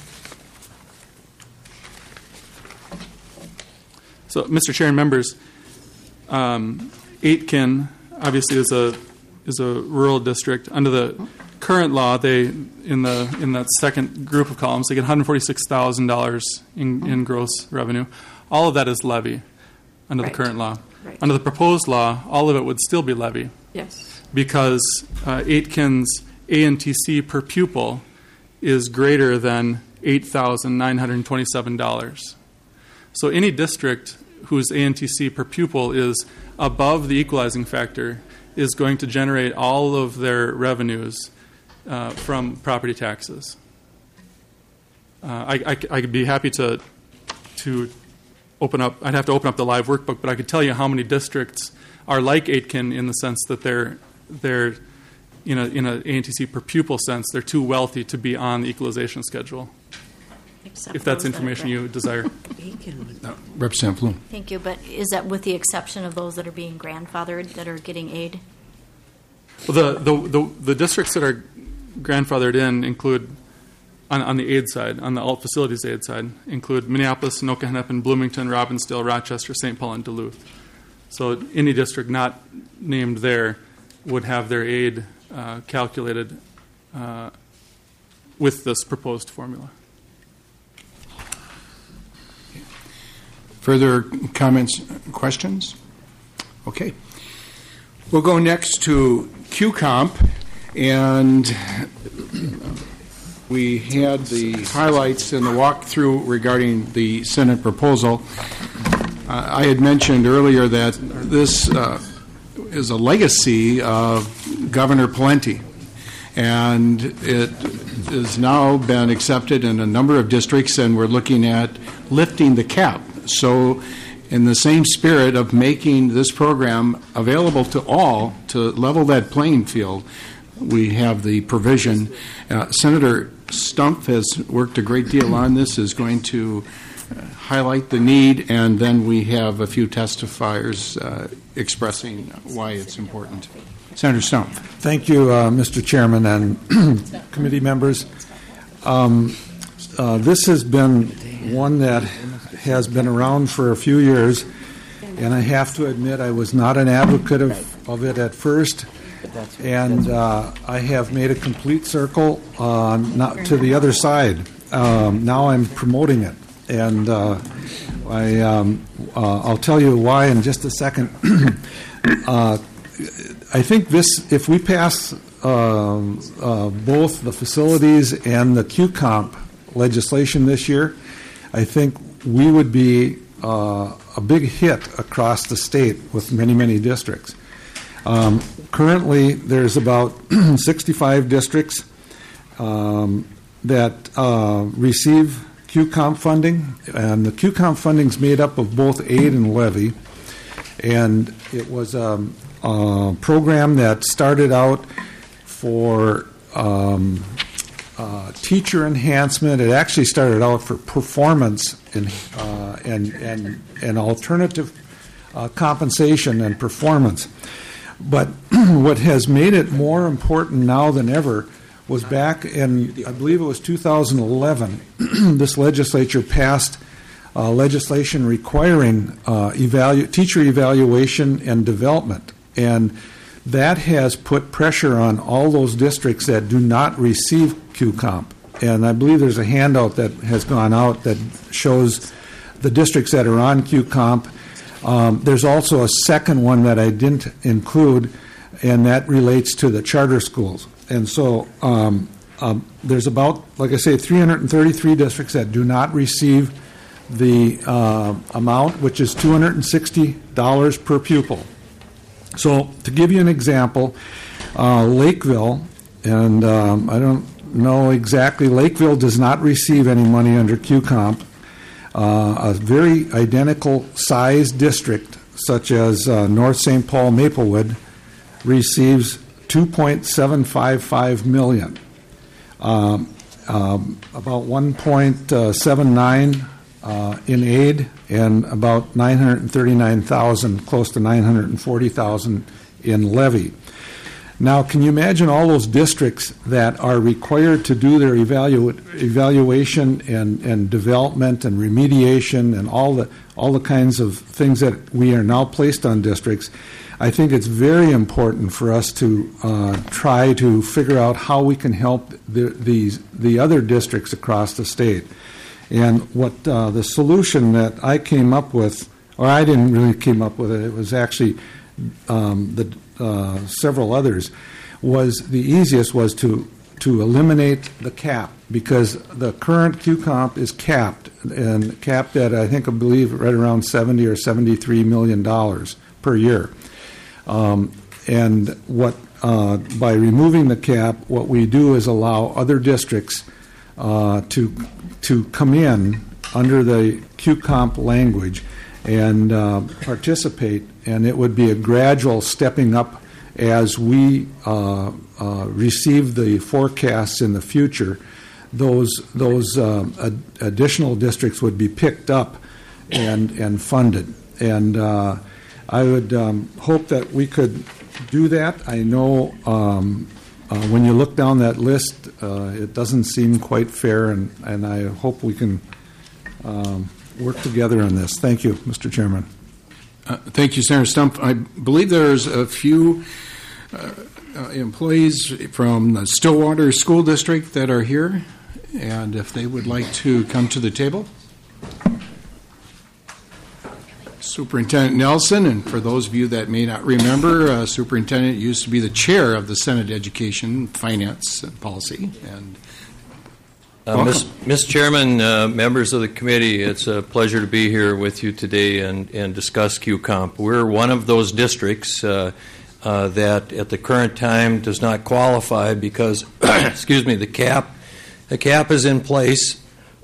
So, Mister Chair and members, um, Aitkin obviously is a is a rural district. Under the current law, they in the in that second group of columns, they get one hundred forty-six thousand dollars in, in gross revenue. All of that is levy under Right. the current law. Right. Under the proposed law, all of it would still be levy. Yes. Because uh, Aitkin's A N T C per pupil is greater than eight thousand nine hundred twenty-seven dollars. So any district whose A N T C per pupil is above the equalizing factor is going to generate all of their revenues uh, from property taxes. Uh, I, I, I could be happy to to open up. I'd have to open up the live workbook, but I could tell you how many districts are like Aitkin in the sense that they're they're in a in a A N T C per pupil sense, they're too wealthy to be on the equalization schedule. if that's information you desire. No, Representative Bloom. Thank you, but is that with the exception of those that are being grandfathered that are getting aid? Well, the, the, the, the districts that are grandfathered in include, on, on the aid side, on the alt facilities aid side, include Minneapolis, Anoka Hennepin, Bloomington, Robbinsdale, Rochester, Saint Paul, and Duluth. So any district not named there would have their aid uh, calculated uh, with this proposed formula. Further comments, questions? Okay. We'll go next to Q COMP, and we had the highlights in the walkthrough regarding the Senate proposal. Uh, I had mentioned earlier that this uh, is a legacy of Governor Pawlenty, and it has now been accepted in a number of districts, and we're looking at lifting the cap. So in the same spirit of making this program available to all to level that playing field, we have the provision. Uh, Senator Stumpf has worked a great deal on this, is going to uh, highlight the need, and then we have a few testifiers uh, expressing why it's important. Senator Stumpf. Thank you, uh, Mister Chairman and committee members. Um, uh, this has been one that has been around for a few years, and I have to admit I was not an advocate of, of it at first, and uh, I have made a complete circle uh, not to the other side. Um, now I'm promoting it, and uh, I, um, uh, I'll tell you why in just a second. uh, I think this, if we pass uh, uh, both the facilities and the Q COMP legislation this year, I think we would be uh, a big hit across the state with many, many districts. Um, currently, there's about sixty-five districts um, that uh, receive Q COMP funding, and the Q COMP funding is made up of both aid and levy. And it was a, a program that started out for um, Uh, teacher enhancement. It actually started out for performance in, uh, and, and, and alternative uh, compensation and performance. But what has made it more important now than ever was back in, I believe it was two thousand eleven, this legislature passed uh, legislation requiring uh, evalu- teacher evaluation and development. And that has put pressure on all those districts that do not receive Q COMP. And I believe there's a handout that has gone out that shows the districts that are on Q COMP. Um, there's also a second one that I didn't include, and that relates to the charter schools. And so um, um, there's about, like I say, three hundred thirty-three districts that do not receive the uh, amount, which is two hundred sixty dollars per pupil. So to give you an example, uh, Lakeville, and um, I don't know exactly, Lakeville does not receive any money under Q COMP. Uh, a very identical size district, such as uh, North Saint Paul Maplewood, receives two point seven five five million dollars. Um, um, about one point seven nine uh, in aid, and about nine hundred thirty-nine thousand, close to nine hundred forty thousand in levy. Now, can you imagine all those districts that are required to do their evalu- evaluation and, and development and remediation and all the all the kinds of things that we are now placed on districts? I think it's very important for us to uh, try to figure out how we can help the, these the other districts across the state. And what uh, the solution that I came up with, or I didn't really came up with it, it was actually um, the uh, several others, was the easiest was to to eliminate the cap, because the current Q COMP is capped, and capped at, I think, I believe, right around seventy or seventy-three million dollars per year. Um, and what uh, by removing the cap, what we do is allow other districts uh, to to come in under the Q COMP language and uh, participate, and it would be a gradual stepping up as we uh, uh, receive the forecasts in the future those those um, ad- additional districts would be picked up and and funded. And uh, I would um, hope that we could do that. I know um, uh, when you look down that list, uh, it doesn't seem quite fair, and, and I hope we can um, work together on this. Thank you, Mister Chairman. Uh, thank you, Senator Stump. I believe there's a few uh, uh, employees from the Stillwater School District that are here, and if they would like to come to the table. Superintendent Nelson, and for those of you that may not remember, uh, Superintendent used to be the chair of the Senate Education, Finance, and Policy. And uh, Mister Chairman, uh, members of the committee, it's a pleasure to be here with you today and, and discuss Q COMP. We're one of those districts uh, uh, that at the current time does not qualify because, excuse me, the cap, the cap is in place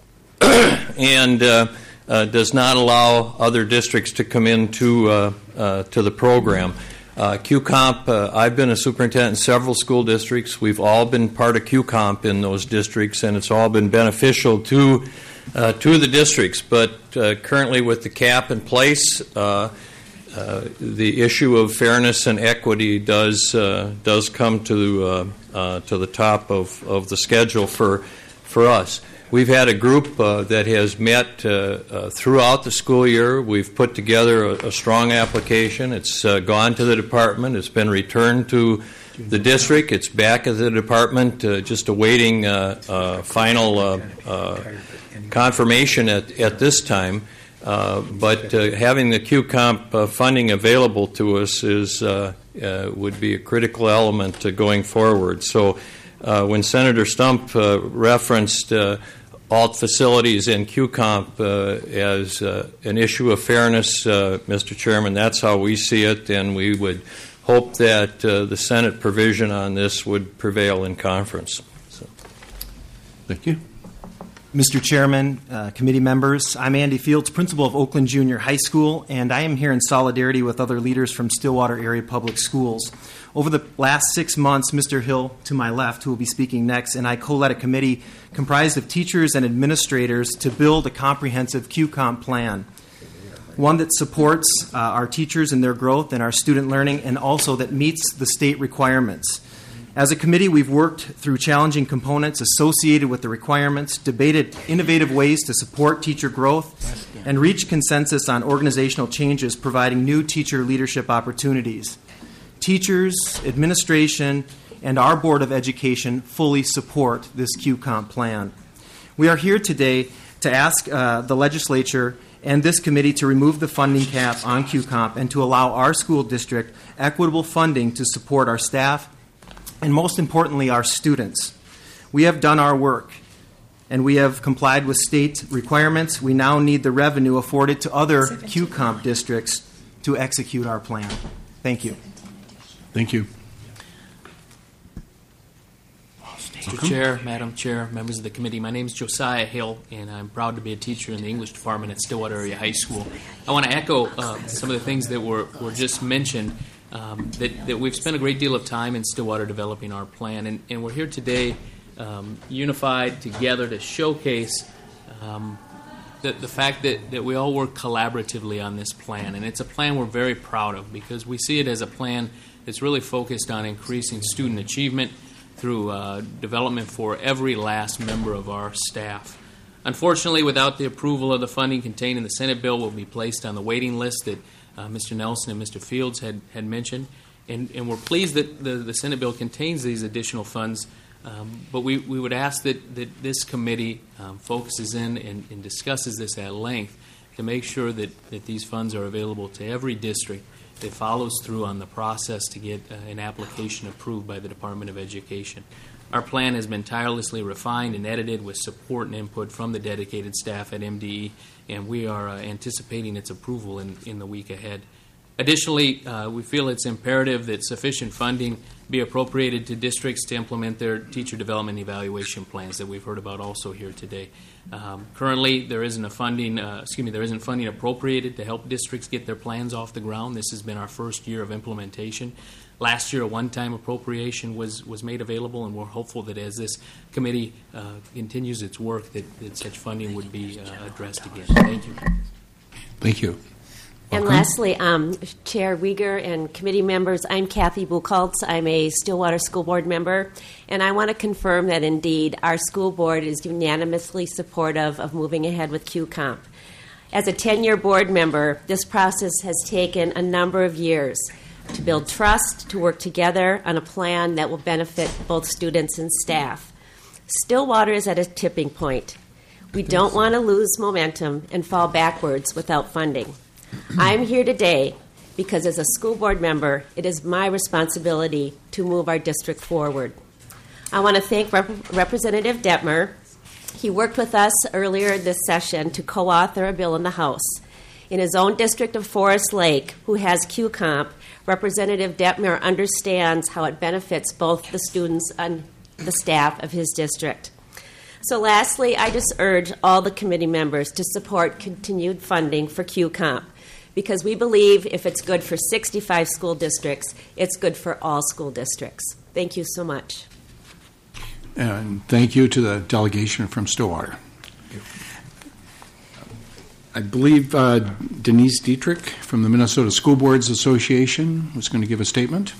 and uh, Uh, does not allow other districts to come into uh, uh, to the program. Uh, Q COMP, uh, I've been a superintendent in several school districts. We've all been part of Q COMP in those districts, and it's all been beneficial to uh, to the districts. But uh, currently, with the cap in place, uh, uh, the issue of fairness and equity does uh, does come to uh, uh, to the top of, of the schedule for for us. We've had a group uh, that has met uh, uh, throughout the school year. We've put together a, a strong application. It's uh, gone to the department. It's been returned to the district. It's back at the department, uh, just awaiting uh, uh, final uh, uh, confirmation at, at this time. Uh, but uh, having the Q COMP uh, funding available to us is uh, uh, would be a critical element to going forward. So uh, when Senator Stump uh, referenced uh, alt facilities in Q COMP uh, as uh, an issue of fairness, uh, Mister Chairman, that's how we see it, and we would hope that uh, the Senate provision on this would prevail in conference. So. Thank you. Mister Chairman, uh, committee members, I'm Andy Fields, principal of Oakland Junior High School, and I am here in solidarity with other leaders from Stillwater Area Public Schools. Over the last six months, Mister Hill, to my left, who will be speaking next, and I co-led a committee comprised of teachers and administrators to build a comprehensive Q COMP plan, one that supports uh, our teachers in their growth and our student learning, and also that meets the state requirements. As a committee, we've worked through challenging components associated with the requirements, debated innovative ways to support teacher growth, and reached consensus on organizational changes providing new teacher leadership opportunities. Teachers, administration, and our Board of Education fully support this Q COMP plan. We are here today to ask uh, the legislature and this committee to remove the funding cap on Q COMP and to allow our school district equitable funding to support our staff and, most importantly, our students. We have done our work, and we have complied with state requirements. We now need the revenue afforded to other Q COMP districts to execute our plan. Thank you. Thank you. Mister Chair, Madam Chair, members of the committee, my name is Josiah Hill, and I'm proud to be a teacher in the English department at Stillwater Area High School. I want to echo uh, some of the things that were, were just mentioned, um, that, that we've spent a great deal of time in Stillwater developing our plan, and, and we're here today um, unified together to showcase um, the, the fact that, that we all work collaboratively on this plan, and it's a plan we're very proud of because we see it as a plan that's really focused on increasing student achievement through uh, development for every last member of our staff. Unfortunately, without the approval of the funding contained in the Senate bill, will be placed on the waiting list that uh, Mister Nelson and Mister Fields had, had mentioned. And, and we're pleased that the, the Senate bill contains these additional funds, um, but we, we would ask that, that this committee um, focuses in and, and discusses this at length to make sure that, that these funds are available to every district that follows through on the process to get uh, an application approved by the Department of Education. Our plan has been tirelessly refined and edited with support and input from the dedicated staff at M D E, and we are uh, anticipating its approval in, in the week ahead. Additionally, uh, we feel it's imperative that sufficient funding be appropriated to districts to implement their teacher development evaluation plans that we've heard about also here today. Um, currently, there isn't a funding, uh, excuse me, there isn't funding appropriated to help districts get their plans off the ground. This has been our first year of implementation. last year, a one-time appropriation was, was made available, and we're hopeful that as this committee uh, continues its work, that, that such funding would be uh, addressed again. Thank you. Thank you. And lastly, um, Chair Uyghur and committee members, I'm Kathy Buchholz. I'm a Stillwater School Board member, and I want to confirm that indeed our school board is unanimously supportive of moving ahead with Q COMP. As a ten-year board member, this process has taken a number of years to build trust, to work together on a plan that will benefit both students and staff. Stillwater is at a tipping point. We don't want to lose momentum and fall backwards without funding. I'm here today because as a school board member, it is my responsibility to move our district forward. I want to thank Rep- Representative Detmer. He worked with us earlier this session to co-author a bill in the House. In his own district of Forest Lake, who has Q COMP, Representative Detmer understands how it benefits both the students and the staff of his district. So lastly, I just urge all the committee members to support continued funding for Q COMP, because we believe if it's good for sixty-five school districts, it's good for all school districts. Thank you so much. And thank you to the delegation from Stillwater. I believe uh, Denise Dietrich from the Minnesota School Boards Association was going to give a statement.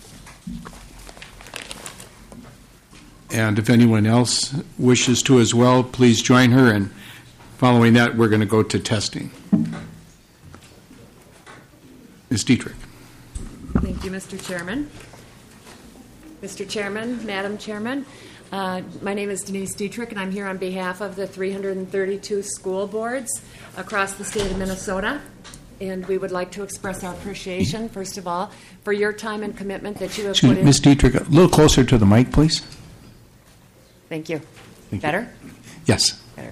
And if anyone else wishes to as well, please join her. And following that, we're going to go to testing. Miz Dietrich. Thank you, Mister Chairman. Mister Chairman, Madam Chairman, uh, my name is Denise Dietrich, and I'm here on behalf of the three hundred thirty-two school boards across the state of Minnesota. And we would like to express our appreciation, first of all, for your time and commitment that you have Excuse put me, in. Miz Dietrich, a little closer to the mic, please. Thank you. Thank Better? you. Yes. Better.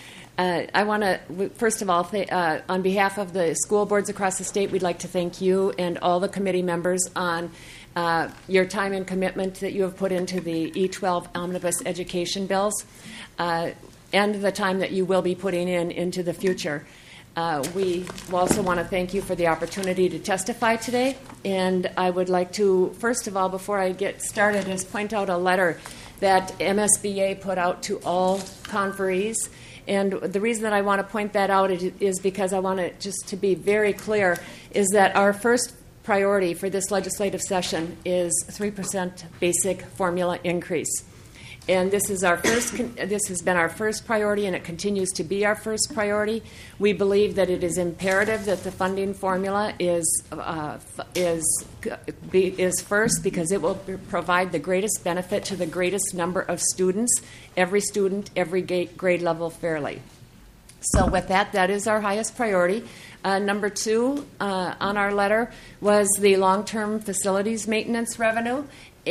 Uh, I want to, first of all, th- uh, on behalf of the school boards across the state, we'd like to thank you and all the committee members on uh, your time and commitment that you have put into the E twelve omnibus education bills, uh, and the time that you will be putting in into the future. Uh, we also want to thank you for the opportunity to testify today, and I would like to, first of all, before I get started, is point out a letter that M S B A put out to all conferees. And the reason that I want to point that out is because I want it just to be very clear, is that our first priority for this legislative session is three percent basic formula increase. And this is our first. This has been our first priority, and it continues to be our first priority. We believe that it is imperative that the funding formula is uh, is be, is first, because it will provide the greatest benefit to the greatest number of students, every student, every grade level, fairly. So, with that, that is our highest priority. Uh, number two uh, on our letter was the long-term facilities maintenance revenue.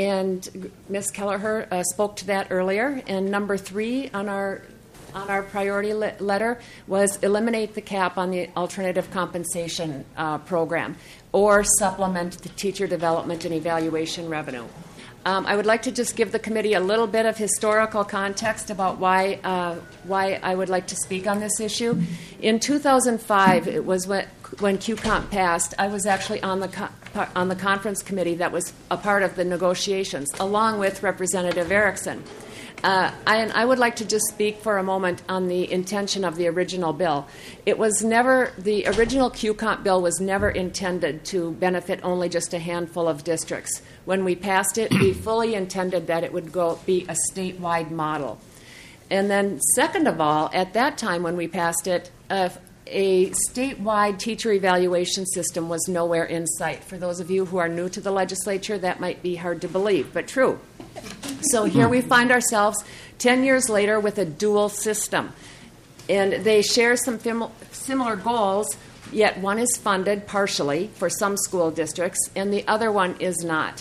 And Miz Kelleher uh, spoke to that earlier. And number three on our on our priority le- letter was eliminate the cap on the alternative compensation uh, program, or supplement the teacher development and evaluation revenue. Um, I would like to just give the committee a little bit of historical context about why uh, why I would like to speak on this issue. In two thousand five, it was when when Q COMP passed. I was actually on the co- on the conference committee that was a part of the negotiations, along with Representative Erickson. Uh, I, and I would like to just speak for a moment on the intention of the original bill. It was never, the original Q COMP bill was never intended to benefit only just a handful of districts. When we passed it, we fully intended that it would go be a statewide model. And then second of all, at that time when we passed it, uh, a statewide teacher evaluation system was nowhere in sight. For those of you who are new to the legislature, that might be hard to believe, but true. So here we find ourselves ten years later with a dual system. And they share some fim- similar goals, yet one is funded partially for some school districts, and the other one is not.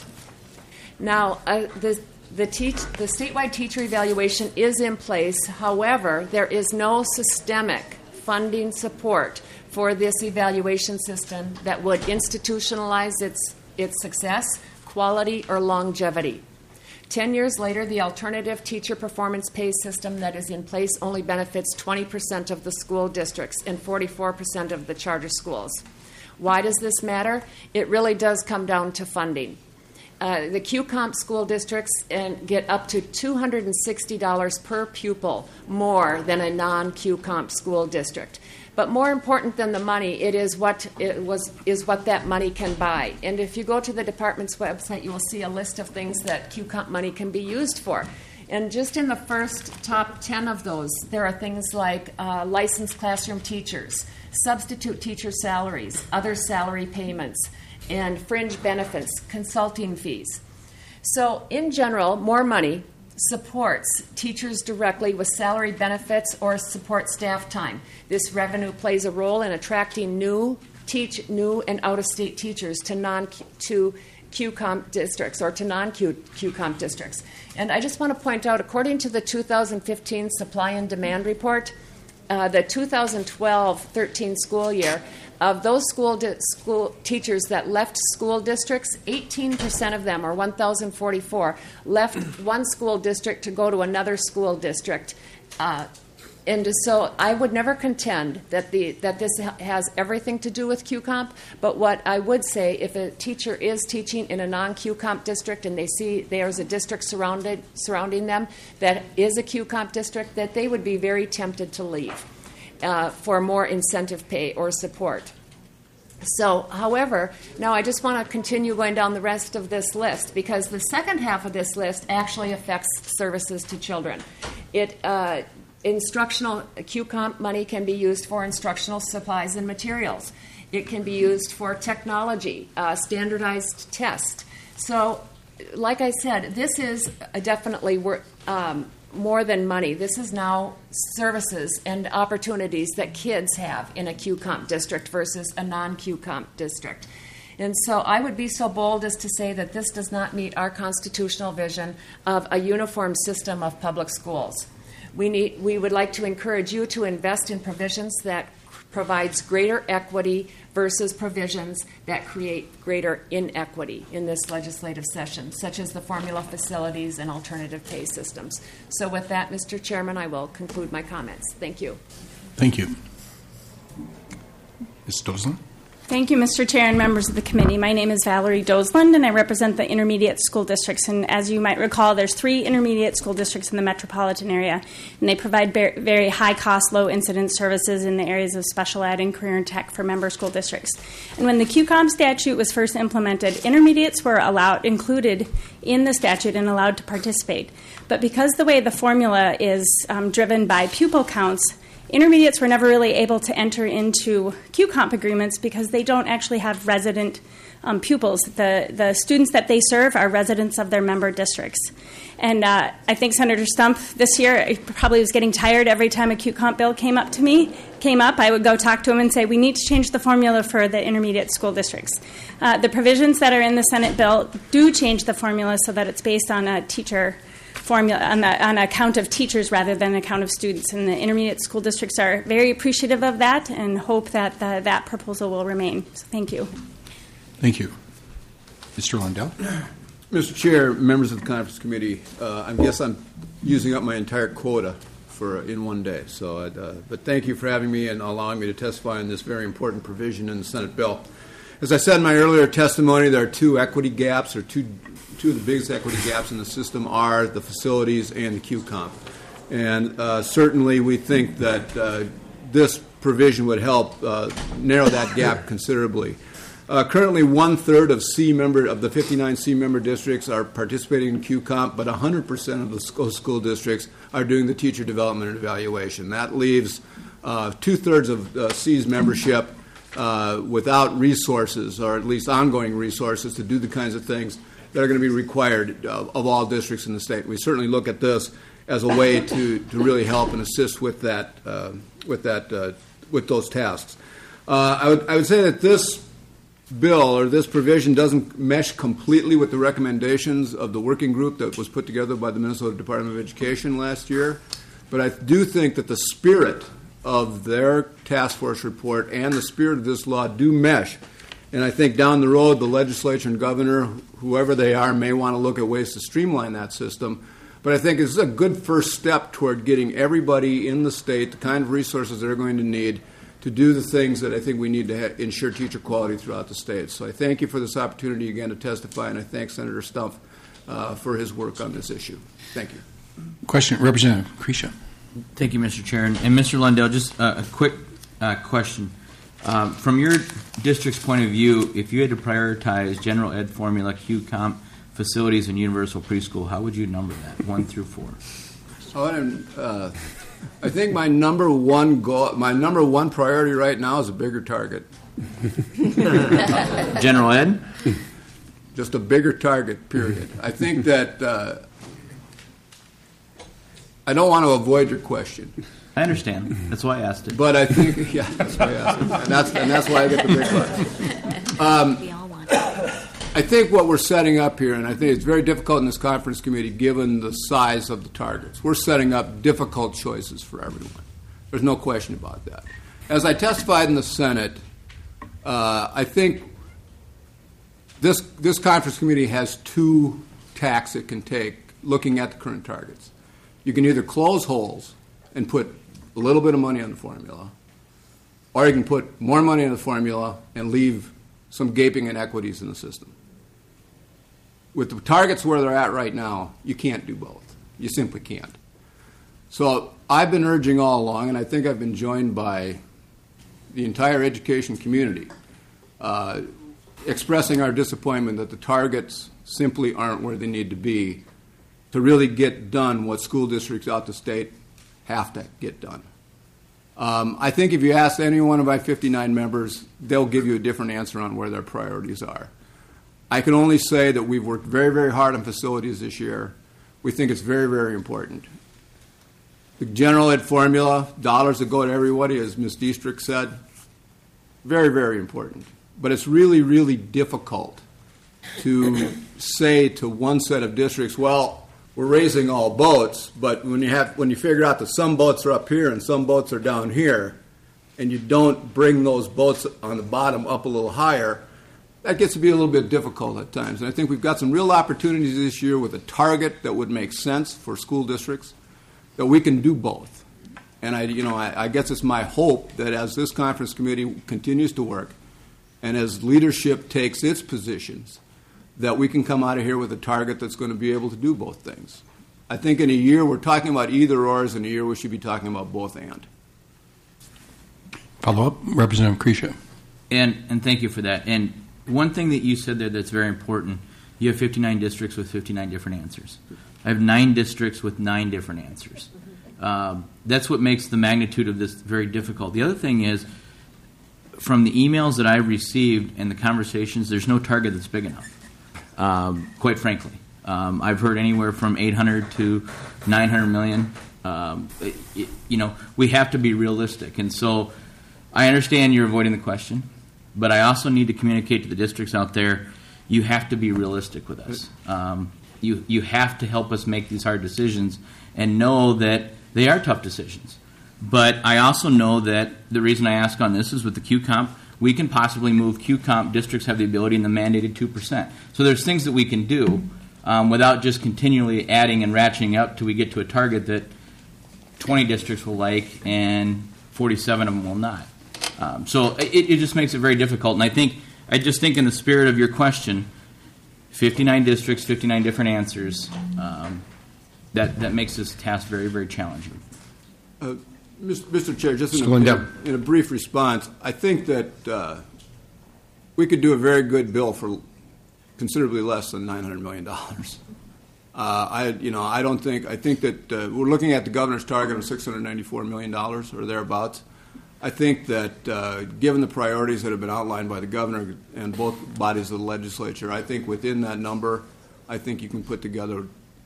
Now, uh, the The, teach, the statewide teacher evaluation is in place. However, there is no systemic funding support for this evaluation system that would institutionalize its, its success, quality, or longevity. Ten years later, the alternative teacher performance pay system that is in place only benefits twenty percent of the school districts and forty-four percent of the charter schools. Why does this matter? It really does come down to funding. uh, the Q COMP school districts and get up to two hundred sixty dollars per pupil more than a non-Q COMP school district. But more important than the money, it is what it was is what that money can buy. And if you go to the department's website, you will see a list of things that Q COMP money can be used for. And just in the first top ten of those, there are things like uh, licensed classroom teachers, substitute teacher salaries, other salary payments, and fringe benefits, consulting fees. So in general, more money supports teachers directly with salary benefits or support staff time. This revenue plays a role in attracting new teach new and out-of-state teachers to non to Q COMP districts or to non-Q COMP districts. And I just want to point out, according to the two thousand fifteen Supply and Demand Report, uh, the two thousand twelve thirteen school year, of those school di- school teachers that left school districts, eighteen percent of them, or one thousand forty-four, left one school district to go to another school district. Uh, and so I would never contend that the that this ha- has everything to do with Q COMP, but what I would say, if a teacher is teaching in a non-Q COMP district and they see there's a district surrounded surrounding them that is a Q COMP district, that they would be very tempted to leave. Uh, for more incentive pay or support. So, however, now I just want to continue going down the rest of this list, because the second half of this list actually affects services to children. It uh, instructional Q COMP money can be used for instructional supplies and materials. It can be used for technology, uh, standardized test. So, like I said, this is a definitely wor- um, more than money. This is now services and opportunities that kids have in a Q COMP district versus a non-Q COMP district. And so I would be so bold as to say that this does not meet our constitutional vision of a uniform system of public schools. We need, we would like to encourage you to invest in provisions that provides greater equity versus provisions that create greater inequity in this legislative session, such as the formula facilities and alternative pay systems. So with that, Mister Chairman, I will conclude my comments. Thank you. Thank you. Miz Dozland? Thank you, Mister Chair and members of the committee. My name is Valerie Dozland, and I represent the intermediate school districts. And as you might recall, there's three intermediate school districts in the metropolitan area, and they provide very high-cost, low-incidence services in the areas of special ed and career and tech for member school districts. And when the Q COMP statute was first implemented, intermediates were allowed included in the statute and allowed to participate. But because the way the formula is um, driven by pupil counts, intermediates were never really able to enter into Q COMP agreements because they don't actually have resident um, pupils. The, the students that they serve are residents of their member districts. And uh, I think Senator Stump this year probably was getting tired every time a Q COMP bill came up to me, came up, I would go talk to him and say, we need to change the formula for the intermediate school districts. Uh, the provisions that are in the Senate bill do change the formula so that it's based on a teacher formula on, the, on a count of teachers rather than a count of students. And the intermediate school districts are very appreciative of that and hope that the, that proposal will remain. So thank you. Thank you. Mister Lundell? Mister Chair, members of the Conference Committee, uh, I guess I'm using up my entire quota for in one day. So, uh, but thank you for having me and allowing me to testify on this very important provision in the Senate bill. As I said in my earlier testimony, there are two equity gaps, or two Two of the biggest equity gaps in the system are the facilities and the Q COMP. And uh, certainly we think that uh, this provision would help uh, narrow that gap considerably. Uh, currently, one-third of C member of the fifty-nine C member districts are participating in Q COMP, but one hundred percent of the school, school districts are doing the teacher development and evaluation. That leaves uh, two-thirds of uh, C's membership uh, without resources, or at least ongoing resources, to do the kinds of things that are going to be required of, of all districts in the state. We certainly look at this as a way to, to really help and assist with that uh, with that uh, with those tasks. Uh, I would I would say that this bill or this provision doesn't mesh completely with the recommendations of the working group that was put together by the Minnesota Department of Education last year, but I do think that the spirit of their task force report and the spirit of this law do mesh. And I think down the road, the legislature and governor, whoever they are, may want to look at ways to streamline that system. But I think it's a good first step toward getting everybody in the state the kind of resources they're going to need to do the things that I think we need to ha- ensure teacher quality throughout the state. So I thank you for this opportunity again to testify, and I thank Senator Stumpf uh, for his work on this issue. Thank you. Question, Representative Krisha. Thank you, Mister Chair. And, and Mister Lundell, just uh, a quick uh, question. Um, from your district's point of view, if you had to prioritize general ed formula, Q COMP, facilities, and universal preschool, how would you number that, one through four? Oh, and, uh, I think my number one goal, my number one priority right now is a bigger target. General ed? Just a bigger target, period. I think that uh, I don't want to avoid your question. I understand. That's why I asked it. But I think, yeah, that's why I asked it. And that's, and that's why I get the big bucks. Um, I think what we're setting up here, and I think it's very difficult in this conference committee given the size of the targets, we're setting up difficult choices for everyone. There's no question about that. As I testified in the Senate, uh, I think this, this conference committee has two tacks it can take looking at the current targets. You can either close holes and put a little bit of money on the formula, or you can put more money on the formula and leave some gaping inequities in the system. With the targets where they're at right now, you can't do both. You simply can't. So I've been urging all along, and I think I've been joined by the entire education community, uh, expressing our disappointment that the targets simply aren't where they need to be to really get done what school districts out the state have to get done. Um, I think if you ask any one of my fifty-nine members, they'll give you a different answer on where their priorities are. I can only say that we've worked very, very hard on facilities this year. We think it's very, very important. The general ed formula, dollars that go to everybody, as Miz Dietrich said, very, very important. But it's really, really difficult to say to one set of districts, well, we're raising all boats, but when you have when you figure out that some boats are up here and some boats are down here, and you don't bring those boats on the bottom up a little higher, that gets to be a little bit difficult at times. And I think we've got some real opportunities this year with a target that would make sense for school districts, that we can do both. And I, you know, I, I guess it's my hope that as this conference committee continues to work, and as leadership takes its positions, that we can come out of here with a target that's going to be able to do both things. I think in a year we're talking about either ors, in a year we should be talking about both and. Follow up, Representative Krisha. And and thank you for that. And one thing that you said there that's very important, you have fifty-nine districts with fifty-nine different answers. I have nine districts with nine different answers. Um, that's what makes the magnitude of this very difficult. The other thing is, from the emails that I received and the conversations, there's no target that's big enough. Um, quite frankly, um, I've heard anywhere from eight hundred to nine hundred million. Um, it, it, you know, we have to be realistic, and so I understand you're avoiding the question, but I also need to communicate to the districts out there. You have to be realistic with us. Um, you you have to help us make these hard decisions and know that they are tough decisions. But I also know that the reason I ask on this is with the Q COMP. We can possibly move Q COMP. Districts have the ability in the mandated two percent. So there's things that we can do um, without just continually adding and ratcheting up till we get to a target that twenty districts will like and forty-seven of them will not. Um, so it, it just makes it very difficult. And I think, I just think in the spirit of your question, fifty-nine districts, fifty-nine different answers, um, that, that makes this task very, very challenging. Uh, Mister Chair, just in a, in, a, in a brief response, I think that uh, we could do a very good bill for considerably less than nine hundred million dollars. Uh, I, you know, I don't think. I think that uh, we're looking at the governor's target of six hundred ninety-four million dollars or thereabouts. I think that uh, given the priorities that have been outlined by the governor and both bodies of the legislature, I think within that number, I think you can put together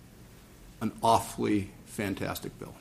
an awfully fantastic bill.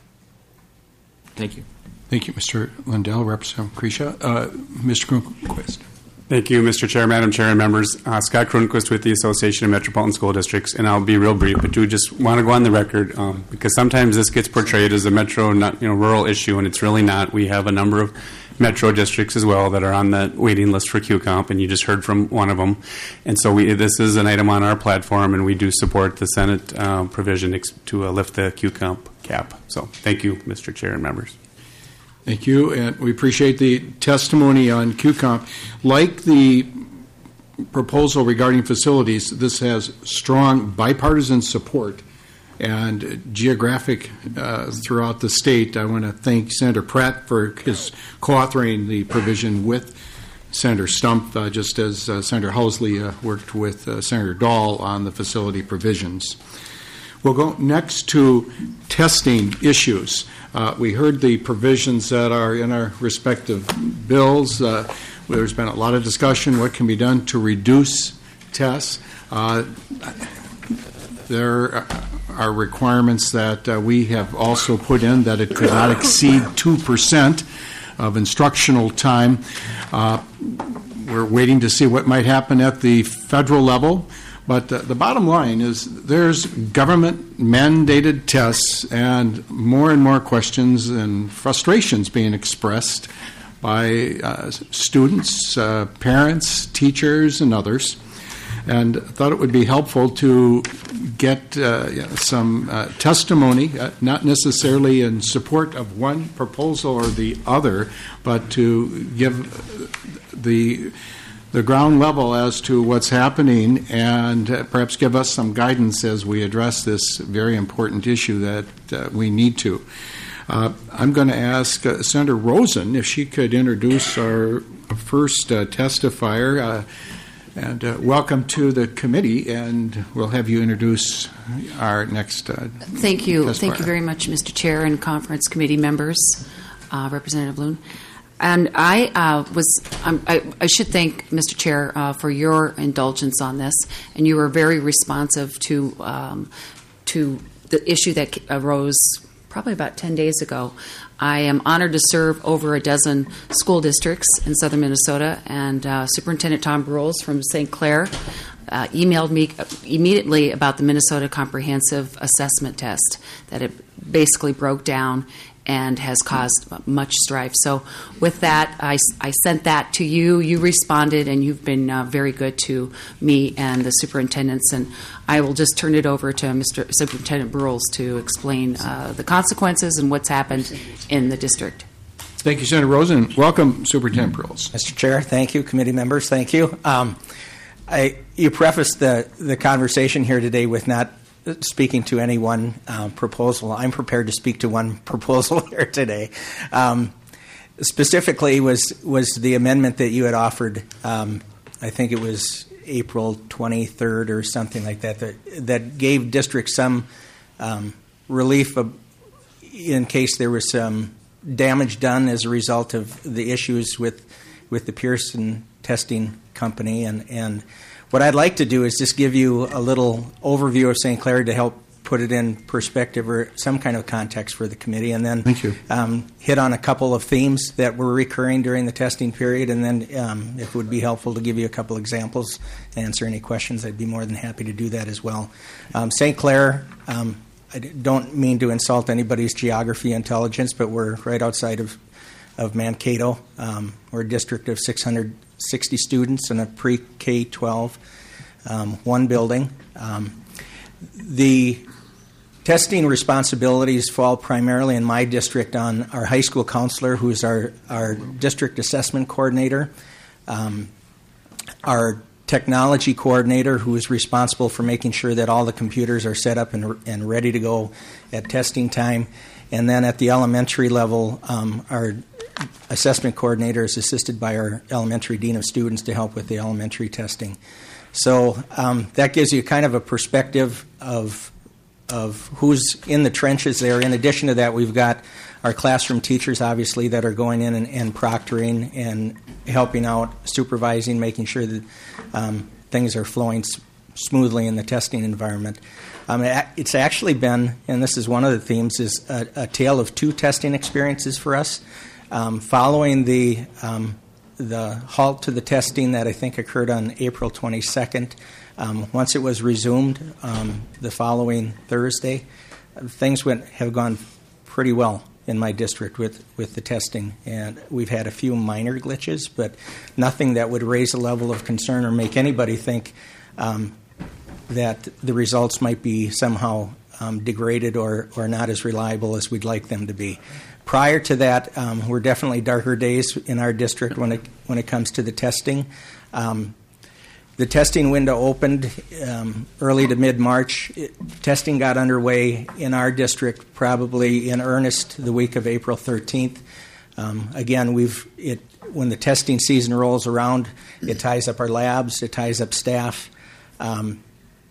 Thank you. Thank you, Mister Lundell. Representative Krisha. Uh, Mister Cronquist. Thank you, Mister Chair, Madam Chair, and members. Uh, Scott Cronquist with the Association of Metropolitan School Districts, and I'll be real brief, but do just want to go on the record um, because sometimes this gets portrayed as a metro, not you know, rural issue, and it's really not. We have a number of metro districts as well that are on the waiting list for Q COMP, and you just heard from one of them. And so we, this is an item on our platform, and we do support the Senate uh, provision ex- to uh, lift the Q COMP cap. So thank you, Mister Chair and members. Thank you, and we appreciate the testimony on Q COMP. Like the proposal regarding facilities, this has strong bipartisan support and geographic uh, throughout the state. I want to thank Senator Pratt for his co-authoring the provision with Senator Stump, uh, just as uh, Senator Housley uh, worked with uh, Senator Dahl on the facility provisions. We'll go next to testing issues. Uh, we heard the provisions that are in our respective bills. Uh, there's been a lot of discussion what can be done to reduce tests. Uh, there are requirements that uh, we have also put in that it could not exceed two percent of instructional time. Uh, we're waiting to see what might happen at the federal level. But uh, the bottom line is there's government-mandated tests and more and more questions and frustrations being expressed by uh, students, uh, parents, teachers, and others. And I thought it would be helpful to get uh, some uh, testimony, uh, not necessarily in support of one proposal or the other, but to give the the ground level as to what's happening and uh, perhaps give us some guidance as we address this very important issue that uh, we need to. Uh, I'm going to ask uh, Senator Rosen if she could introduce our first uh, testifier. Uh, and uh, welcome to the committee, and we'll have you introduce our next uh, Thank you. testifier. Thank you very much, Mister Chair and conference committee members, uh, Representative Loon. And I uh, was, um, I, I should thank Mister Chair uh, for your indulgence on this, and you were very responsive to um, to the issue that arose probably about ten days ago. I am honored to serve over a dozen school districts in southern Minnesota, and uh, Superintendent Tom Brules from Saint Clair uh, emailed me immediately about the Minnesota Comprehensive Assessment Test, that it basically broke down and has caused much strife. So with that, I, I sent that to you. You responded, and you've been uh, very good to me and the superintendents. And I will just turn it over to Mister Superintendent Brules to explain uh, the consequences and what's happened in the district. Thank you, Senator Rosen. Welcome, Superintendent Brules. Mister Chair, thank you. Committee members, thank you. Um, I, you prefaced the, the conversation here today with not speaking to any one uh, proposal. I'm prepared to speak to one proposal here today. Um, specifically was was the amendment that you had offered, um, I think it was April twenty-third or something like that, that, that gave districts some um, relief of, in case there was some damage done as a result of the issues with with the Pearson testing company. And, and what I'd like to do is just give you a little overview of Saint Clair to help put it in perspective or some kind of context for the committee, and then Thank you. Um, hit on a couple of themes that were recurring during the testing period, and then um, if it would be helpful to give you a couple examples, answer any questions, I'd be more than happy to do that as well. Um, Saint Clair, um, I don't mean to insult anybody's geography intelligence, but we're right outside of, of Mankato. Um, we're a district of six hundred sixty students in a pre-K twelve, um, one building. Um, the testing responsibilities fall primarily in my district on our high school counselor, who's our, our district assessment coordinator, um, our technology coordinator, who is responsible for making sure that all the computers are set up and, and ready to go at testing time, and then at the elementary level, um, our assessment coordinator is assisted by our elementary dean of students to help with the elementary testing. So um, that gives you kind of a perspective of of who's in the trenches there. In addition to that, we've got our classroom teachers, obviously, that are going in and, and proctoring and helping out, supervising, making sure that um, things are flowing s- smoothly in the testing environment. Um, it's actually been, and this is one of the themes, is a, a tale of two testing experiences for us. Um, following the um, the halt to the testing that I think occurred on April twenty-second, um, once it was resumed um, the following Thursday, things went have gone pretty well in my district with, with the testing, and we've had a few minor glitches, but nothing that would raise a level of concern or make anybody think um, that the results might be somehow um, degraded or, or not as reliable as we'd like them to be. Prior to that, um, were definitely darker days in our district when it when it comes to the testing. Um, the testing window opened um, early to mid-March. It, testing got underway in our district probably in earnest the week of April thirteenth. Um, again, we've it when the testing season rolls around, it ties up our labs, it ties up staff. Um,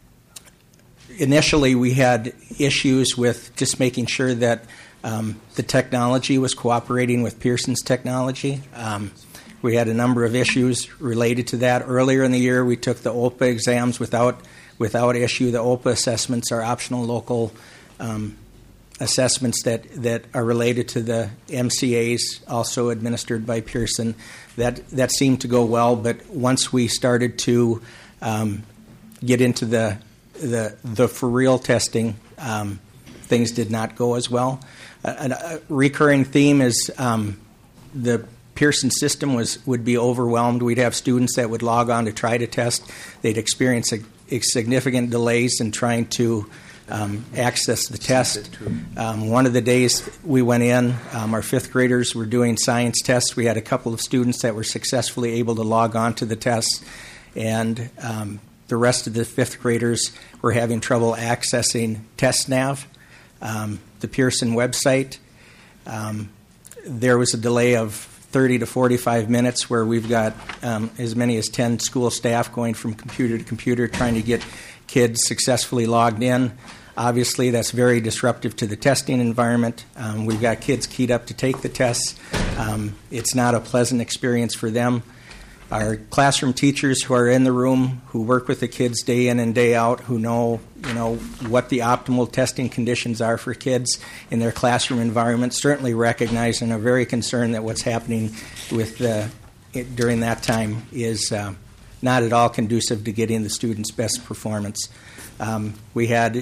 initially, we had issues with just making sure that um, the technology was cooperating with Pearson's technology. Um, we had a number of issues related to that. Earlier in the year, we took the O P A exams without without issue. The O P A assessments are optional local um, assessments that, that are related to the M C As, also administered by Pearson. That that seemed to go well, but once we started to um, get into the the the for real testing, um, things did not go as well. A, a recurring theme is um, the Pearson system was would be overwhelmed. We'd have students that would log on to try to test. They'd experience a, a significant delays in trying to um, access the test. Um, one of the days we went in, um, our fifth graders were doing science tests. We had a couple of students that were successfully able to log on to the tests, and um, the rest of the fifth graders were having trouble accessing TestNav, um, the Pearson website. Um, there was a delay of thirty to forty-five minutes where we've got um, as many as ten school staff going from computer to computer trying to get kids successfully logged in. Obviously, that's very disruptive to the testing environment. Um, we've got kids keyed up to take the tests. Um, it's not a pleasant experience for them. Our classroom teachers who are in the room, who work with the kids day in and day out, who know, you know, what the optimal testing conditions are for kids in their classroom environment, certainly recognize and are very concerned that what's happening with the, it, during that time is uh, not at all conducive to getting the students' best performance. Um, we had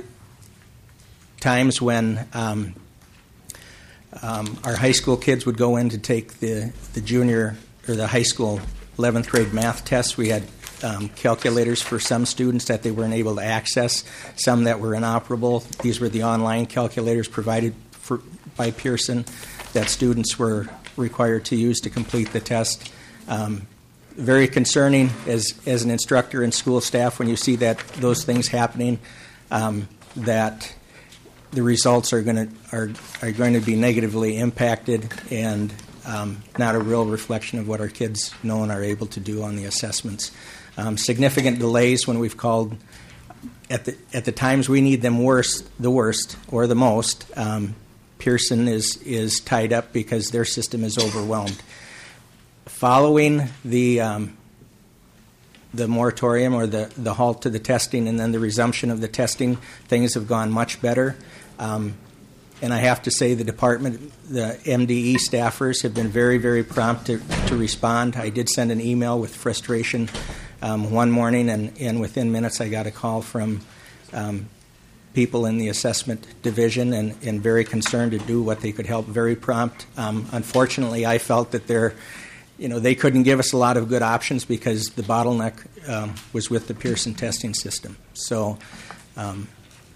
times when um, um, our high school kids would go in to take the, the junior or the high school eleventh grade math tests. We had um, calculators for some students that they weren't able to access, some that were inoperable. These were the online calculators provided for, by Pearson that students were required to use to complete the test. Um, very concerning as, as an instructor and school staff when you see that those things happening, um, that the results are going to are, are going to be negatively impacted and um, not a real reflection of what our kids know and are able to do on the assessments. Um, significant delays when we've called at the at the times we need them worst, the worst or the most. Um, Pearson is is tied up because their system is overwhelmed. Following the um, the moratorium or the, the halt to the testing and then the resumption of the testing, things have gone much better. Um, and I have to say the department, the M D E staffers have been very, very prompt to, to respond. I did send an email with frustration um, one morning, and, and within minutes I got a call from um, people in the assessment division and, and very concerned to do what they could help, very prompt. Um, unfortunately, I felt that they're You know, they couldn't give us a lot of good options because the bottleneck um, was with the Pearson testing system. So, um,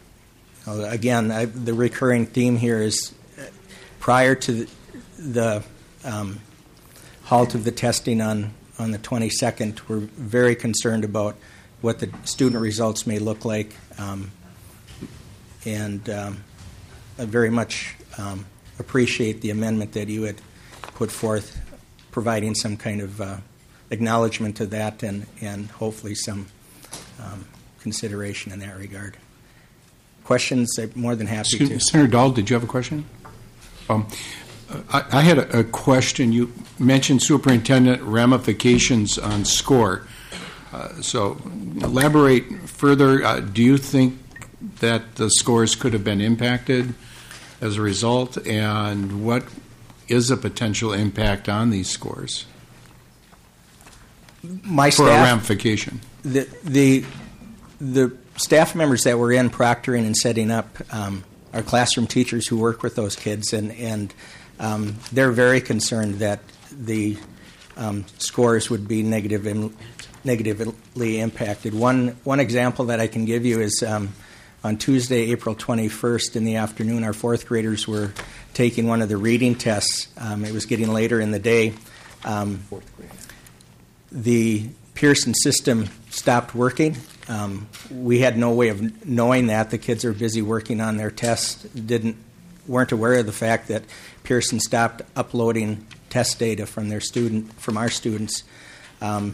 again, I, the recurring theme here is uh, prior to the, the um, halt of the testing on, on the twenty-second, we're very concerned about what the student results may look like, um, and um, I very much um, appreciate the amendment that you had put forth, providing some kind of uh, acknowledgement to that and, and hopefully some um, consideration in that regard. Questions? I'm more than happy Excuse to. Me, Senator Dahl, did you have a question? Um, I, I had a, a question. You mentioned superintendent ramifications on score. Uh, so elaborate further. Uh, do you think that the scores could have been impacted as a result, and what is a potential impact on these scores? My for staff, a ramification. The, the the staff members that were in proctoring and setting up um, are classroom teachers who work with those kids, and and um, they're very concerned that the um, scores would be negative in, negatively impacted. One one example that I can give you is um, on Tuesday, April twenty-first in the afternoon, our fourth graders were taking one of the reading tests. Um, it was getting later in the day. Um, the Pearson system stopped working. Um, we had no way of knowing that. The kids are busy working on their tests, didn't weren't aware of the fact that Pearson stopped uploading test data from their student from our students. Um,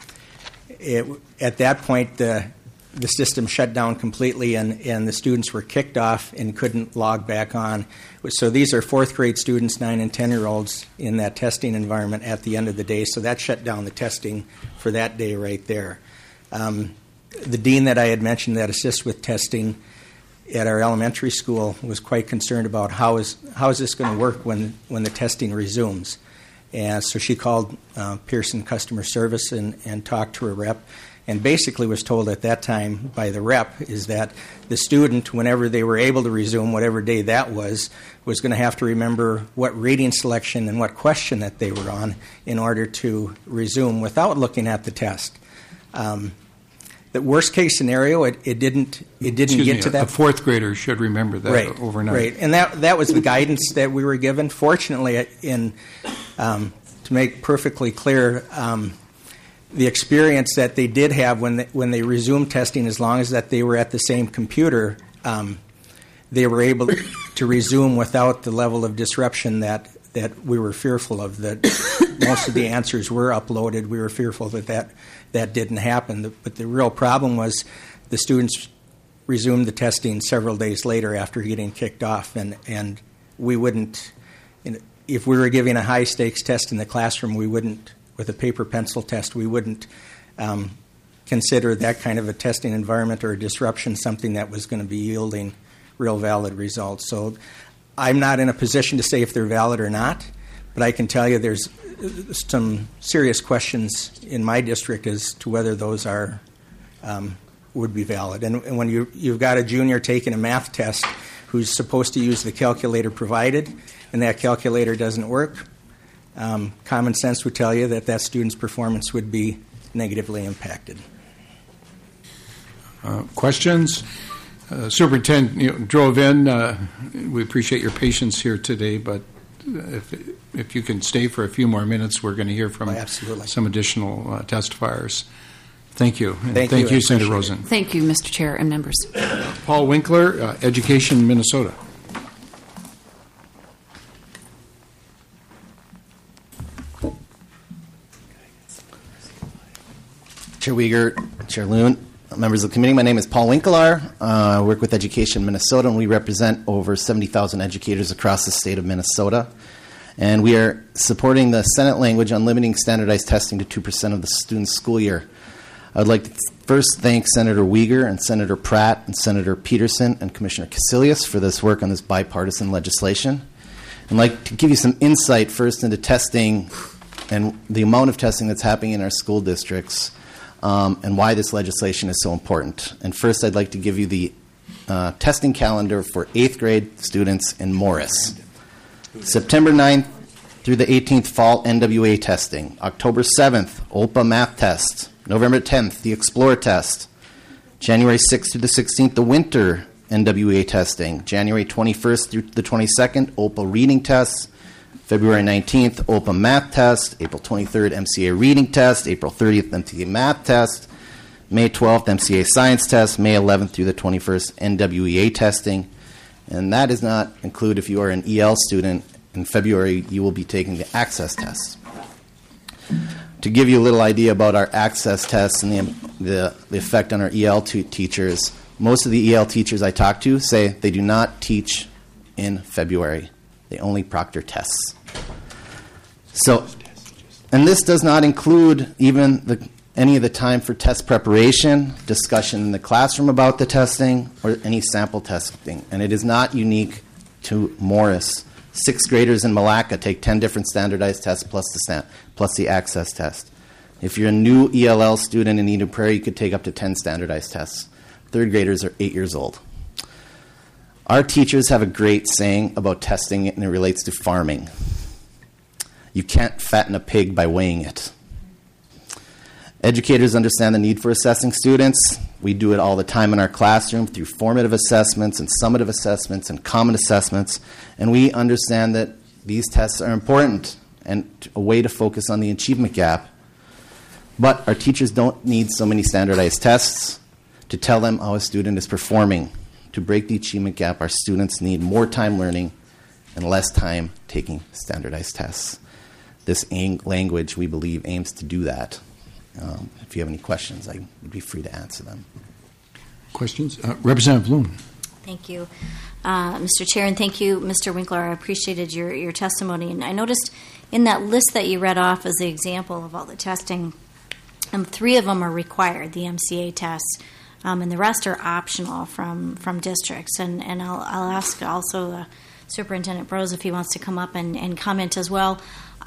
it, at that point, the the system shut down completely, and, and the students were kicked off and couldn't log back on. So these are fourth grade students, nine and ten year olds, in that testing environment at the end of the day. So that shut down the testing for that day right there. Um, the dean that I had mentioned that assists with testing at our elementary school was quite concerned about how is how is this going to work when when the testing resumes. And so she called uh, Pearson customer service and, and talked to a rep, and basically was told at that time by the rep is that the student, whenever they were able to resume, whatever day that was, was going to have to remember what reading selection and what question that they were on in order to resume without looking at the test. Um, the worst case scenario, it, it didn't it didn't Excuse get me, to that. The fourth graders should remember that right, overnight. Right, and that that was the guidance that we were given. Fortunately, in um, to make perfectly clear, um, the experience that they did have when they, when they resumed testing, as long as that they were at the same computer, um, they were able to resume without the level of disruption that, that we were fearful of. That most of the answers were uploaded. We were fearful that that, that didn't happen. But the real problem was the students resumed the testing several days later after getting kicked off, and, and we wouldn't, if we were giving a high-stakes test in the classroom, we wouldn't, with a paper pencil test, we wouldn't um, consider that kind of a testing environment or a disruption something that was going to be yielding real valid results. So I'm not in a position to say if they're valid or not, but I can tell you there's some serious questions in my district as to whether those are um, would be valid. And, and when you, you've got a junior taking a math test who's supposed to use the calculator provided, and that calculator doesn't work, Um, common sense would tell you that that student's performance would be negatively impacted. Uh, questions? Uh, Superintendent you know, drove in. Uh, we appreciate your patience here today, but if if you can stay for a few more minutes, we're going to hear from oh, absolutely. some additional uh, testifiers. Thank you. And thank, thank you, you Senator it. Rosen. Thank you, Mister Chair and members. Paul Winkler, uh, Education Minnesota. Chair Uyghur, Chair Loon, members of the committee, my name is Paul Winkler. Uh, I work with Education Minnesota, and we represent over seventy thousand educators across the state of Minnesota. And we are supporting the Senate language on limiting standardized testing to two percent of the student's school year. I would like to first thank Senator Uyghur and Senator Pratt and Senator Peterson and Commissioner Casilius for this work on this bipartisan legislation. I'd like to give you some insight first into testing and the amount of testing that's happening in our school districts. Um, and why this legislation is so important. And first, I'd like to give you the uh, testing calendar for eighth grade students in Morris. September ninth through the eighteenth, fall N W A testing. October seventh, O L P A math test. November tenth, the Explore test. January sixth through the sixteenth, the winter N W A testing. January twenty-first through the twenty-second, O L P A reading tests. February nineteenth, O L P A math test. April twenty-third, M C A reading test. April thirtieth, M C A math test. May twelfth, M C A science test. May eleventh through the twenty-first, N W E A testing. And that does not include if you are an E L student. In February, you will be taking the access tests. To give you a little idea about our access tests and the, the, the effect on our E L t- teachers, most of the E L teachers I talk to say they do not teach in February. They only proctor tests. So, and this does not include even the, any of the time for test preparation, discussion in the classroom about the testing, or any sample testing. And it is not unique to Morris. Sixth graders in Malacca take ten different standardized tests plus the stan- plus the access test. If you're a new E L L student in Eden Prairie, you could take up to ten standardized tests. Third graders are eight years old. Our teachers have a great saying about testing, and it relates to farming. You can't fatten a pig by weighing it. Educators understand the need for assessing students. We do it all the time in our classroom through formative assessments and summative assessments and common assessments, and we understand that these tests are important and a way to focus on the achievement gap. But our teachers don't need so many standardized tests to tell them how a student is performing. To break the achievement gap, our students need more time learning and less time taking standardized tests. This ang- language, we believe, aims to do that. Um, if you have any questions, I would be free to answer them. Questions? Uh, Representative Loon. Thank you, uh, Mister Chair, and thank you, Mister Winkler. I appreciated your, your testimony. And I noticed in that list that you read off as the example of all the testing, um, three of them are required, the M C A tests, um, and the rest are optional from, from districts. And, and I'll, I'll ask also uh, Superintendent Brose if he wants to come up and, and comment as well.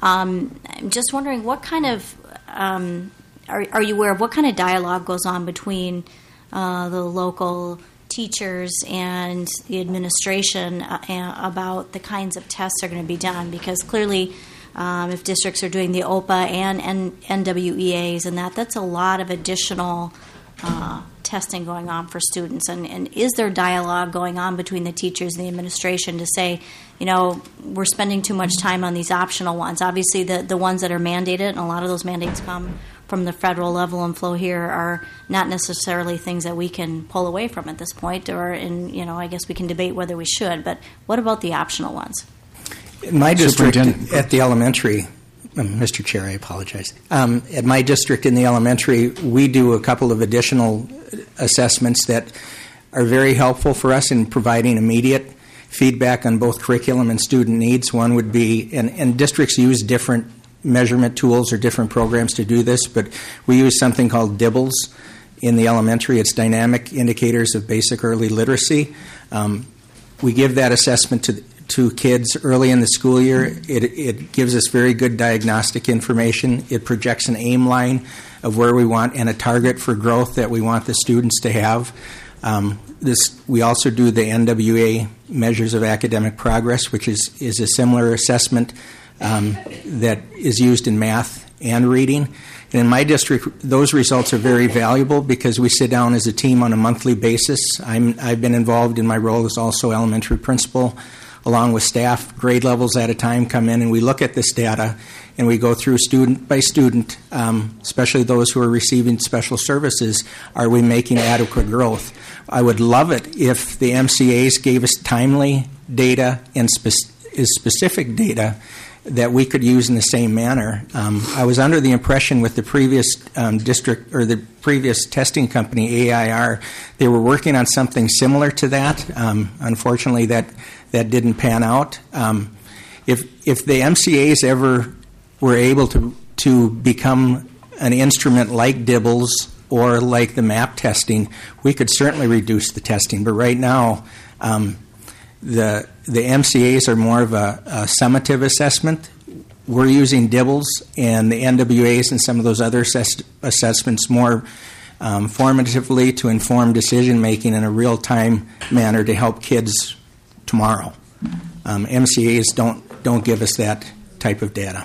Um, I'm just wondering what kind of um, Are, are you aware of what kind of dialogue goes on between uh, the local teachers and the administration uh, about the kinds of tests that are going to be done? Because clearly, um, if districts are doing the O P A and, and N W E As and that, that's a lot of additional uh, testing going on for students. And, and is there dialogue going on between the teachers and the administration to say, you know, we're spending too much time on these optional ones? Obviously, the, the ones that are mandated, and a lot of those mandates come from the federal level and flow here, are not necessarily things that we can pull away from at this point, or, in, you know, I guess we can debate whether we should, but what about the optional ones? In my district at the elementary, Mister Chair, I apologize. Um, at my district in the elementary, we do a couple of additional assessments that are very helpful for us in providing immediate feedback on both curriculum and student needs. One would be, and, and districts use different measurement tools or different programs to do this, but we use something called DIBBLES in the elementary. It's Dynamic Indicators of Basic Early Literacy. Um, we give that assessment to to kids early in the school year. It, it gives us very good diagnostic information. It projects an aim line of where we want and a target for growth that we want the students to have. Um, this we also do the N W A measures of academic progress, which is, is a similar assessment um, that is used in math and reading. And in my district, those results are very valuable because we sit down as a team on a monthly basis. I'm, I've been involved in my role as also elementary principal, along with staff, grade levels at a time come in, and we look at this data, and we go through student by student, um, especially those who are receiving special services. Are we making adequate growth? I would love it if the M C As gave us timely data and spe- specific data that we could use in the same manner. Um, I was under the impression with the previous um, district or the previous testing company, A I R, they were working on something similar to that. Um, unfortunately, that that didn't pan out. Um, if if the M C As ever were able to to become an instrument like DIBBLES or like the MAP testing, we could certainly reduce the testing. But right now, um, the the M C As are more of a, a summative assessment. We're using DIBBLES and the N W As and some of those other assess- assessments more um, formatively to inform decision making in a real time manner to help kids tomorrow. Um, M C As don't don't give us that type of data.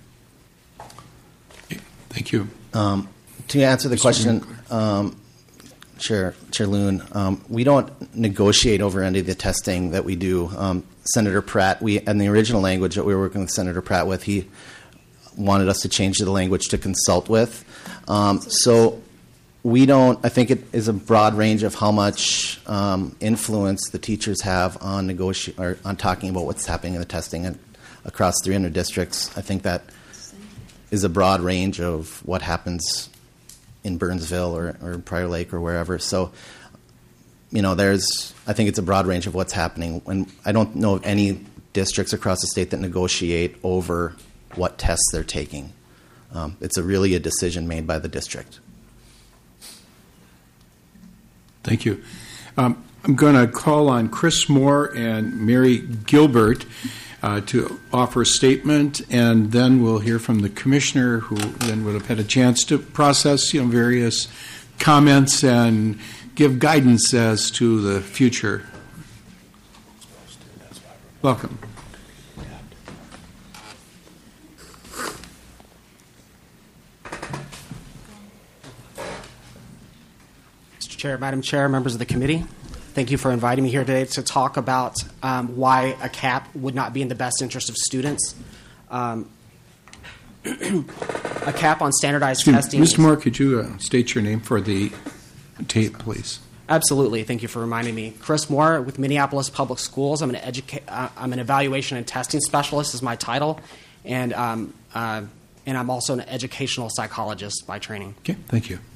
Thank you. Um, to answer the question, um, Chair Chair Loon, um, we don't negotiate over any of the testing that we do. Um, Senator Pratt, we and the original language that we were working with Senator Pratt with, he wanted us to change the language to consult with. Um, so we don't. I think it is a broad range of how much um, influence the teachers have on negoti- or on talking about what's happening in the testing and across three hundred districts. I think that is a broad range of what happens in Burnsville or, or Prior Lake or wherever. So, you know, there's, I think it's a broad range of what's happening. And I don't know of any districts across the state that negotiate over what tests they're taking. Um, it's a really a decision made by the district. Thank you. Um, I'm going to call on Chris Moore and Mary Gilbert Uh, to offer a statement, and then we'll hear from the commissioner, who then would have had a chance to process, you know, various comments and give guidance as to the future. Welcome. Chair, Madam Chair, members of the committee. Thank you for inviting me here today to talk about um, why a cap would not be in the best interest of students. Um, a cap on standardized Excuse testing. me, Mister Moore, could you uh, state your name for the tape, please? Absolutely. Thank you for reminding me. Chris Moore with Minneapolis Public Schools. I'm an educa- uh, I'm an evaluation and testing specialist is my title, and um, uh, and I'm also an educational psychologist by training. Okay, thank you.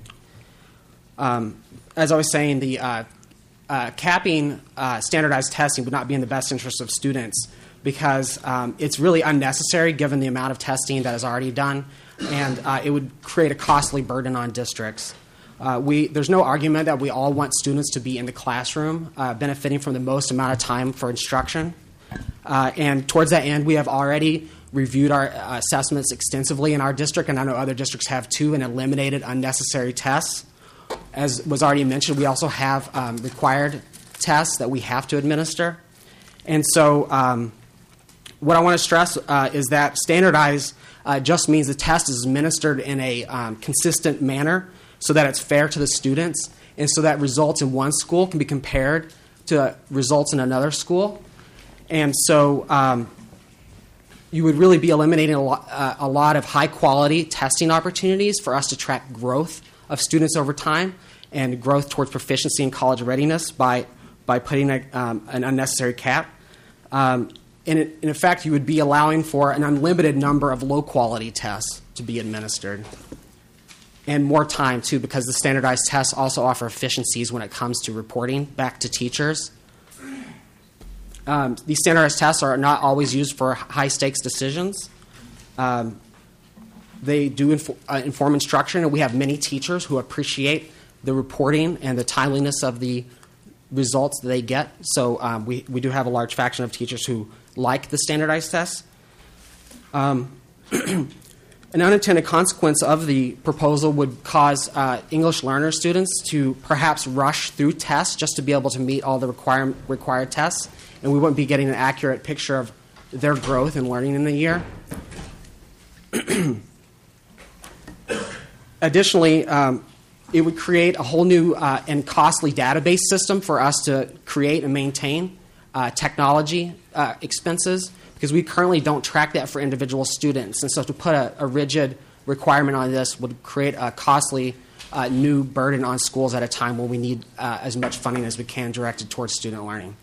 Um, as I was saying, the uh, uh, capping uh, standardized testing would not be in the best interest of students because um, it's really unnecessary given the amount of testing that is already done, and uh, it would create a costly burden on districts. Uh, we, there's no argument that we all want students to be in the classroom, uh, benefiting from the most amount of time for instruction. Uh, and towards that end, we have already reviewed our uh, assessments extensively in our district, and I know other districts have too, and eliminated unnecessary tests. As was already mentioned, we also have um, required tests that we have to administer. And so um, what I want to stress uh, is that standardized uh, just means the test is administered in a um, consistent manner so that it's fair to the students, and so that results in one school can be compared to results in another school. And so um, you would really be eliminating a lot, uh, a lot of high-quality testing opportunities for us to track growth of students over time and growth towards proficiency and college readiness by, by putting a, um, an unnecessary cap. Um, in, in effect, you would be allowing for an unlimited number of low-quality tests to be administered. And more time, too, because the standardized tests also offer efficiencies when it comes to reporting back to teachers. Um, these standardized tests are not always used for high-stakes decisions. Um, they do inf- uh, inform instruction, and we have many teachers who appreciate the reporting and the timeliness of the results that they get. So um, we, we do have a large faction of teachers who like the standardized tests. Um, An unintended consequence of the proposal would cause uh, English learner students to perhaps rush through tests just to be able to meet all the require- required tests, and we wouldn't be getting an accurate picture of their growth and learning in the year. Additionally, um, it would create a whole new uh, and costly database system for us to create and maintain uh, technology uh, expenses, because we currently don't track that for individual students. And so to put a, a rigid requirement on this would create a costly uh, new burden on schools at a time when we need uh, as much funding as we can directed towards student learning.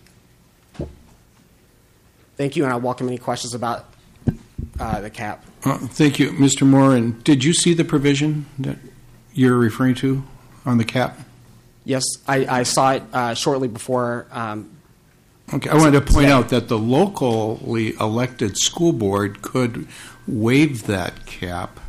Thank you, and I welcome any questions about uh, the cap. Uh, thank you, Mister Moore. And did you see the provision that you're referring to on the cap? Yes, I, I saw it uh, shortly before. Um, Okay, I wanted to point out that the locally elected school board could waive that cap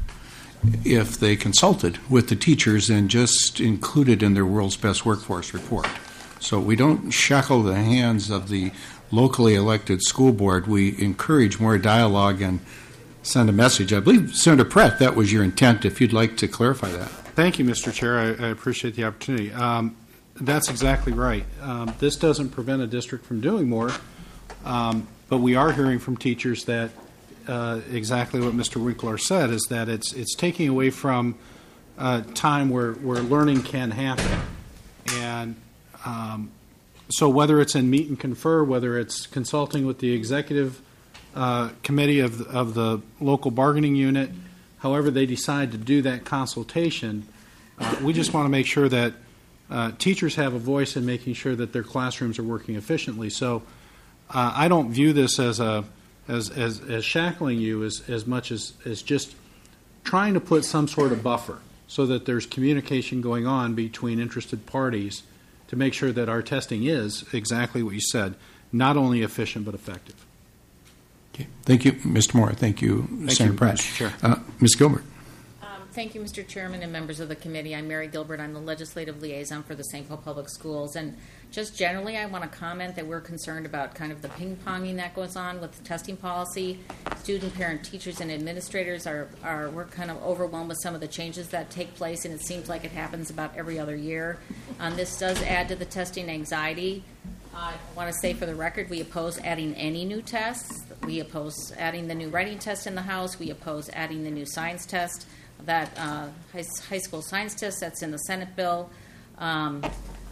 if they consulted with the teachers and just included in their World's Best Workforce report. So we don't shackle the hands of the locally elected school board. We encourage more dialogue and send a message. I believe, Senator Pratt, that was your intent, if you'd like to clarify that. Thank you, Mister Chair. I, I appreciate the opportunity. Um, That's exactly right. Um, this doesn't prevent a district from doing more, um, but we are hearing from teachers that uh, exactly what Mister Winkler said, is that it's it's taking away from uh, time where, where learning can happen. And um, so whether it's in meet and confer, whether it's consulting with the executive uh, committee of, of the local bargaining unit, however they decide to do that consultation, uh, we just want to make sure that Uh, teachers have a voice in making sure that their classrooms are working efficiently. So uh, I don't view this as a as as, as shackling you as, as much as, as just trying to put some sort of buffer so that there's communication going on between interested parties to make sure that our testing is exactly what you said, not only efficient but effective. Okay. Thank you, Mister Moore. Thank you, Thank Senator you, Pratt. Mister Chair. Uh, Miz Gilbert. Thank you, Mister Chairman and members of the committee. I'm Mary Gilbert. I'm the legislative liaison for the Saint Paul Public Schools. And just generally, I want to comment that we're concerned about kind of the ping-ponging that goes on with the testing policy. Student, parent, teachers, and administrators are, are we're kind of overwhelmed with some of the changes that take place, and it seems like it happens about every other year. Um, this does add to the testing anxiety. I want to say for the record, we oppose adding any new tests. We oppose adding the new writing test in the House. We oppose adding the new science test. That uh, high, high school science test that's in the Senate bill. Um,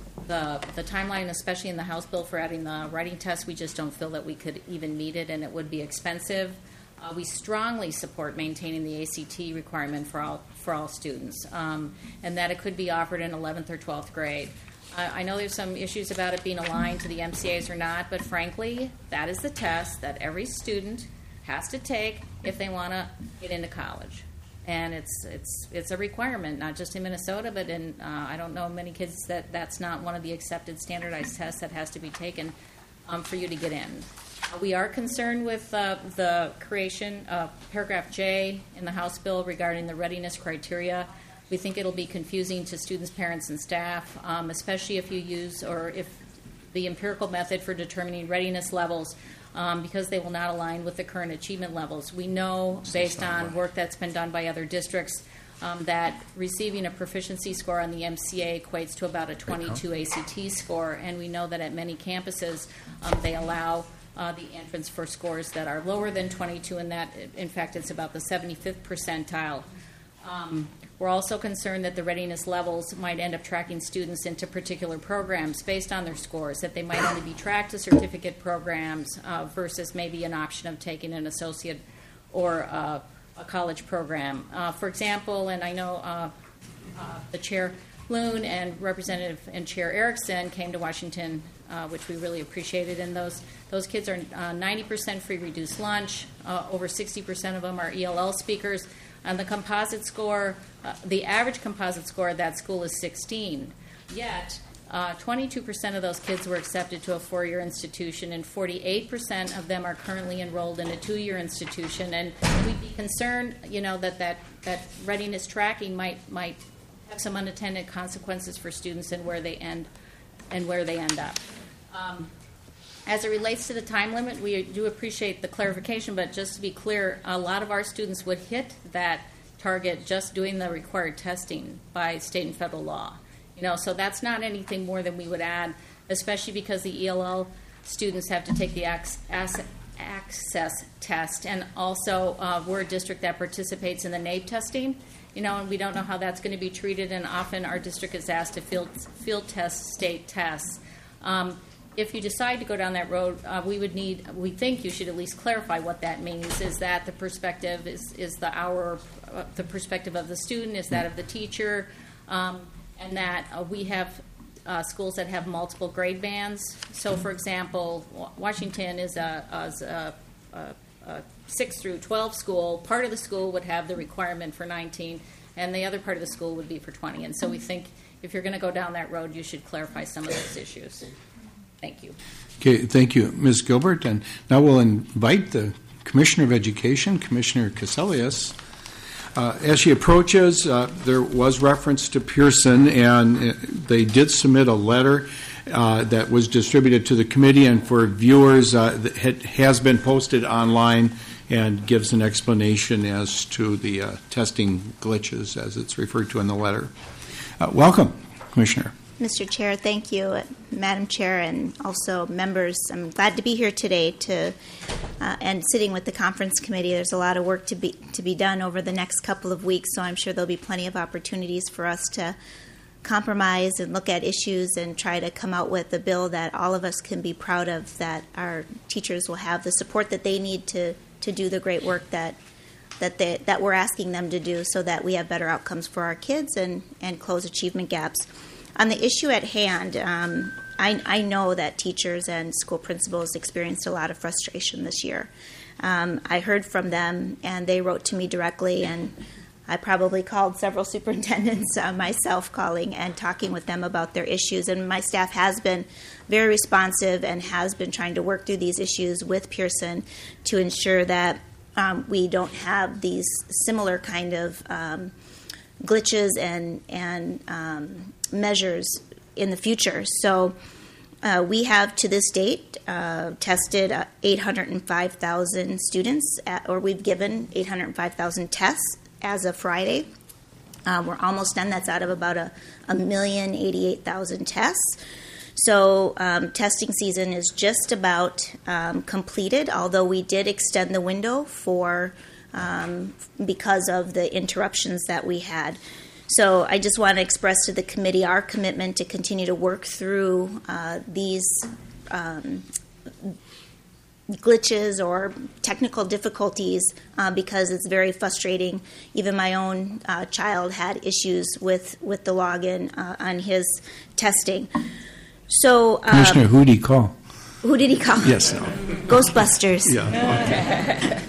the the timeline, especially in the House bill for adding the writing test, we just don't feel that we could even meet it, and it would be expensive. Uh, we strongly support maintaining the A C T requirement for all for all students, um, and that it could be offered in eleventh or twelfth grade. Uh, I know there's some issues about it being aligned to the M C As or not, but frankly, that is the test that every student has to take if they want to get into college. And it's it's it's a requirement, not just in Minnesota, but in uh, I don't know many kids that that's not one of the accepted standardized tests that has to be taken um, for you to get in. Uh, we are concerned with uh, the creation of paragraph J in the House bill regarding the readiness criteria. We think it'll be confusing to students, parents, and staff, um, especially if you use or if the empirical method for determining readiness levels. Um, because they will not align with the current achievement levels. We know, based on work that's been done by other districts, um, that receiving a proficiency score on the M C A equates to about a twenty-two A C T score, and we know that at many campuses um, they allow uh, the entrance for scores that are lower than twenty-two, and that, in fact, it's about the seventy-fifth percentile. Um, we're also concerned that the readiness levels might end up tracking students into particular programs based on their scores, that they might only be tracked to certificate programs uh, versus maybe an option of taking an associate or uh, a college program. Uh, for example, and I know uh, uh, the Chair Loon and Representative and Chair Erickson came to Washington, uh, which we really appreciated, and those those kids are uh, ninety percent free reduced lunch. Uh, over sixty percent of them are E L L speakers. On the composite score, uh, the average composite score at that school is sixteen. Yet, uh, twenty-two percent of those kids were accepted to a four-year institution, and forty-eight percent of them are currently enrolled in a two-year institution. And we'd be concerned, you know, that that, that readiness tracking might might have some unintended consequences for students and where they end and where they end up. Um, As it relates to the time limit, we do appreciate the clarification, but just to be clear, a lot of our students would hit that target just doing the required testing by state and federal law. You know, so that's not anything more than we would add, especially because the E L L students have to take the ac- access test, and also uh, we're a district that participates in the NAEP testing. You know, and we don't know how that's going to be treated, and often our district is asked to field field test state tests. Um, If you decide to go down that road, uh, we would need, we think you should at least clarify what that means. Is that the perspective, is, is the our, uh, the perspective of the student, is that of the teacher, um, and that uh, we have uh, schools that have multiple grade bands. So, for example, Washington is a, is a, a, a six through twelve school. Part of the school would have the requirement for nineteen, and the other part of the school would be for twenty. And so we think if you're going to go down that road, you should clarify some of those issues. Thank you. Okay, thank you, Miz Gilbert. And now we'll invite the Commissioner of Education, Commissioner Cassellius. Uh, as she approaches, uh, there was reference to Pearson, and they did submit a letter uh, that was distributed to the committee and for viewers. Uh, it has been posted online and gives an explanation as to the uh, testing glitches, as it's referred to in the letter. Uh, welcome, Commissioner. Mister Chair, thank you, Madam Chair, and also members. I'm glad to be here today to uh, and sitting with the conference committee. There's a lot of work to be to be done over the next couple of weeks, so I'm sure there'll be plenty of opportunities for us to compromise and look at issues and try to come out with a bill that all of us can be proud of, that our teachers will have the support that they need to, to do the great work that that they, that we're asking them to do, so that we have better outcomes for our kids and, and close achievement gaps. On the issue at hand, um, I, I know that teachers and school principals experienced a lot of frustration this year. Um, I heard from them, and they wrote to me directly, and I probably called several superintendents uh, myself, calling and talking with them about their issues. And my staff has been very responsive and has been trying to work through these issues with Pearson to ensure that um, we don't have these similar kind of um, glitches and and um, measures in the future. So uh, we have, to this date, uh, tested uh, eight hundred five thousand students, at, or we've given eight hundred five thousand tests as of Friday. Uh, we're almost done. That's out of about a, a million eighty-eight thousand tests. So um, testing season is just about um, completed, although we did extend the window for um, because of the interruptions that we had. So I just want to express to the committee our commitment to continue to work through uh, these um, glitches or technical difficulties uh, because it's very frustrating. Even my own uh, child had issues with, with the login uh, on his testing. So, um, Commissioner, who did he call? Who did he call? Yes. No. Ghostbusters. Yeah.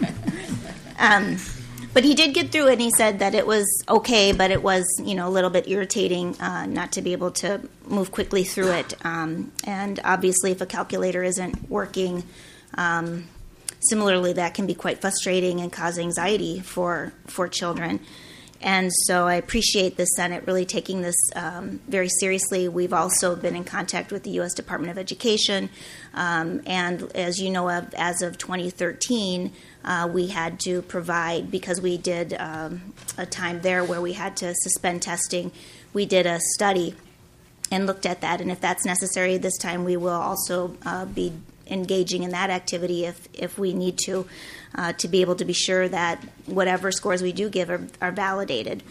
um, but he did get through it, and he said that it was okay, but it was, you know, a little bit irritating uh, not to be able to move quickly through it. Um, and obviously, if a calculator isn't working, um, similarly, that can be quite frustrating and cause anxiety for for children. And so I appreciate the Senate really taking this um, very seriously. We've also been in contact with the U S Department of Education. Um, and as you know, of, as of twenty thirteen, uh, we had to provide, because we did um, a time there where we had to suspend testing, we did a study and looked at that. And if that's necessary this time, we will also uh, be engaging in that activity if, if we need to, uh, to be able to be sure that whatever scores we do give are, are validated.